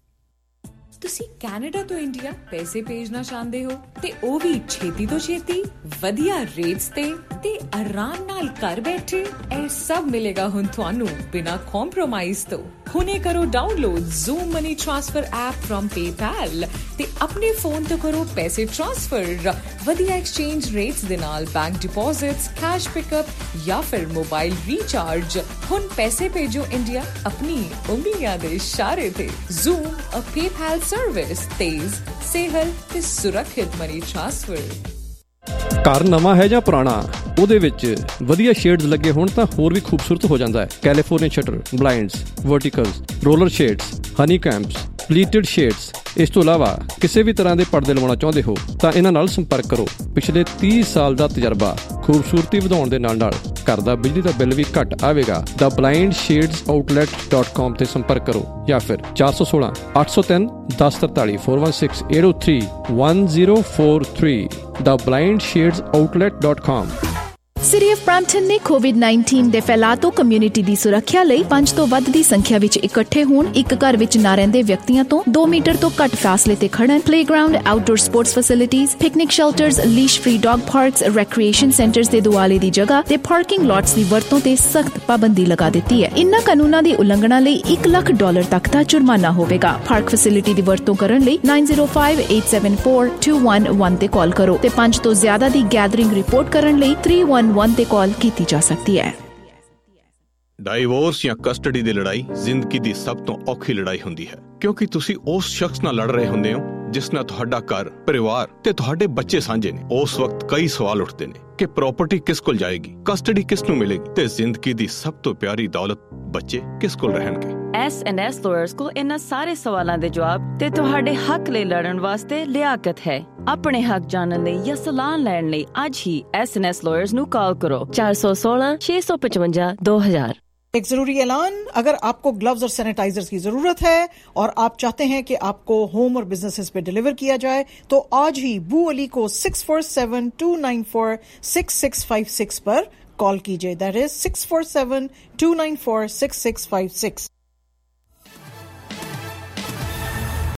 Speaker 13: ਤੁਸੀਂ ਕੈਨੇਡਾ ਤੋਂ ਇੰਡੀਆ ਪੈਸੇ ਭੇਜਣਾ ਚਾਹੁੰਦੇ ਹੋ ਤੇ ਉਹ ਵੀ ਛੇਤੀ ਤੋਂ ਛੇਤੀ, ਵਧੀਆ ਰੇਟਸ ਤੇ ਤੇ ਆਰਾਮ ਨਾਲ ਘਰ ਬੈਠੇ? ਇਹ ਸਭ ਮਿਲੇਗਾ ਹੁਣ ਤੁਹਾਨੂੰ ਬਿਨਾਂ ਕੰਪਰੋਮਾਈਜ਼ ਤੋਂ। ਹੁਣੇ ਕਰੋ download Zoom money transfer app firm PayPal ਤੇ ਆਪਣੇ ਫੋਨ ਤੋਂ ਕਰੋ ਪੈਸੇ ਟ੍ਰਾਂਸਫਰ। ਵਧੀਆ ਐਕਸਚੇਂਜ ਰੇਟਸ ਦੇ ਨਾਲ ਬੈਂਕ ਡਿਪੋਜ਼ਿਟਸ, ਕੈਸ਼ ਪਿਕਅਪ ਜਾਂ ਫਿਰ ਮੋਬਾਈਲ ਰੀਚਾਰਜ। ਹੁਣ ਪੈਸੇ ਭੇਜੋ ਇੰਡੀਆ ਆਪਣੀ ਉਂਗਲੀਆਂ ਦੇ ਇਸ਼ਾਰੇ ਤੇ। ਜ਼ੂਮ ਅ ਪੇਪੈਲ ਸਰਵਿਸ, ਤੇਜ਼, ਸੇਹਲ ਤੇ ਸੁਰੱਖਿਅਤ ਮਨੀ ਟ੍ਰਾਂਸਫਰ।
Speaker 14: ਘਰ ਨਵਾਂ ਹੈ ਜਾਂ ਪੁਰਾਣਾ, ਉਹਦੇ ਵਿੱਚ ਵਧੀਆ ਸ਼ੇਡਸ ਲੱਗੇ ਹੋਣ ਤਾਂ ਹੋਰ ਵੀ ਖੂਬਸੂਰਤ ਹੋ ਜਾਂਦਾ ਹੈ। California shutter, blinds, verticals, roller shades, honeycombs, pleated shades. ਇਸ ਤੋਂ ਇਲਾਵਾ ਕਿਸੇ ਵੀ ਤਰ੍ਹਾਂ ਦੇ ਪਰਦੇ ਲਵਾਉਣਾ ਚਾਹੁੰਦੇ ਹੋ ਤਾਂ ਇਹਨਾਂ ਨਾਲ ਸੰਪਰਕ ਕਰੋ। ਪਿਛਲੇ ਤੀਹ ਸਾਲ ਦਾ ਤਜਰਬਾ, ਖੂਬਸੂਰਤੀ ਵਧਾਉਣ ਦੇ ਨਾਲ ਨਾਲ ਘਰ ਦਾ ਬਿਜਲੀ ਦਾ ਬਿੱਲ ਵੀ ਘੱਟ ਆਵੇਗਾ। ਦਾ blind shades outlet dot com ਤੇ ਸੰਪਰਕ ਕਰੋ ਜਾਂ ਫਿਰ ਚਾਰ ਸੌ ਸੋਲਾਂ ਅੱਠ ਸੌ ਤਿੰਨ ਦਸ ਤਰਤਾਲੀ four one six eight zero three one zero four three the blind shades outlet dot com।
Speaker 15: City of Brampton ਨੇ ਕੋਵਿਡ ਨਾਈਨਟੀਨ ਦੇ ਫੈਲਾਅ ਤੋਂ ਕਮਿਊਨਿਟੀ ਦੀ ਸੁਰੱਖਿਆ ਲਈ ਪੰਜ ਤੋਂ ਵੱਧ ਦੀ ਸੰਖਿਆ ਵਿੱਚ ਇਕੱਠੇ ਹੋਣ, ਇੱਕ ਘਰ ਵਿੱਚ ਨਾ ਰਹਿੰਦੇ ਵਿਅਕਤੀਆਂ ਤੋਂ ਦੋ ਮੀਟਰ ਤੋਂ ਘੱਟ ਫਾਸਲੇ ਤੇ ਖੜਨ, playground, outdoor sports facilities, picnic shelters, leash free dog parks, recreation centres ਦੇ ਦੁਆਲੇ ਦੀ ਜਗ੍ਹਾ ਤੇ ਪਾਰਕਿੰਗ ਲੋਟਸ ਦੀ ਵਰਤੋਂ ਤੇ ਸਖਤ ਪਾਬੰਦੀ ਲਗਾ ਦਿੱਤੀ ਹੈ। ਇਨ੍ਹਾਂ ਕਾਨੂੰਨਾਂ ਦੀ ਉਲੰਘਣਾ ਲਈ ਇੱਕ ਲੱਖ ਡਾਲਰ ਤੱਕ ਦਾ ਜੁਰਮਾਨਾ ਹੋਵੇਗਾ। ਪਾਰਕ ਫੈਸਿਲਿਟੀ ਦੀ ਵਰਤੋਂ ਕਰਨ ਲਈ nine zero five eight seven four two one one ਤੇ ਕਾਲ ਕਰੋ ਤੇ ਪੰਜ ਤੋਂ ਜ਼ਿਆਦਾ ਦੀ ਗੈਦਰਿੰਗ ਰਿਪੋਰਟ ਕਰਨ ਲਈ three one one ਤੇ ਕਾਲ ਕੀਤੀ ਜਾ ਸਕਦੀ ਹੈ।
Speaker 16: ਡਾਈਵੋਰਸ ਜਾਂ ਕਸਟਡੀ ਦੀ ਲੜਾਈ ਜ਼ਿੰਦਗੀ ਦੀ ਸਭ ਤੋਂ ਔਖੀ ਲੜਾਈ ਹੁੰਦੀ ਹੈ, ਕਿਉਂਕਿ ਤੁਸੀਂ ਉਸ ਸ਼ਖਸ ਨਾਲ ਲੜ ਰਹੇ ਹੁੰਦੇ ਹੋ ਜਿਸ ਨਾਲ ਤੁਹਾਡਾ ਘਰ, ਪਰਿਵਾਰ ਤੇ ਤੁਹਾਡੇ ਬੱਚੇ ਸਾਂਝੇ ਨੇ। ਉਸ ਵਕਤ ਕਈ ਸਵਾਲ ਉੱਠਦੇ ਨੇ ਕਿ ਪ੍ਰਾਪਰਟੀ ਕਿਸ ਕੋਲ ਜਾਏਗੀ, ਕਸਟਡੀ ਕਿਸ ਨੂੰ ਮਿਲੇਗੀ ਤੇ ਜ਼ਿੰਦਗੀ ਦੀ ਸਭ ਤੋਂ ਪਿਆਰੀ ਦੌਲਤ ਬੱਚੇ ਕਿਸ ਕੋਲ ਰਹਿਣਗੇ।
Speaker 17: ਐਸ ਐਂਡ ਐਸ ਲਾਇਰਸ ਕੋਲ ਇਹਨਾਂ ਸਾਰੇ ਸਵਾਲਾਂ ਦੇ ਜਵਾਬ ਤੇ ਤੁਹਾਡੇ ਹੱਕ ਲਈ ਲੜਨ ਵਾਸਤੇ ਲਿਆਕਤ ਹੈ। ਆਪਣੇ ਹੱਕ ਜਾਣਨ ਲਈ ਜਾਂ ਸਲਾਹ ਲੈਣ ਲਈ ਅੱਜ ਹੀ ਐਸ ਐਂਡ ਐਸ ਲਾਇਰਸ ਨੂੰ ਕਾਲ ਕਰੋ ਚਾਰ ਸੌ ਸੋਲਾਂ ਛੇ ਸੌ ਪਚਵੰਜਾ ਦੋ ਹਜ਼ਾਰ।
Speaker 18: एक जरूरी ऐलान, अगर आपको ग्लव्स और सैनिटाइजर्स की जरूरत है और आप चाहते हैं कि आपको होम और बिजनेसेस पे डिलीवर किया जाए तो आज ही बू अली को six four seven two nine four six six five six पर कॉल कीजिए, that is six four seven two nine four six six five six.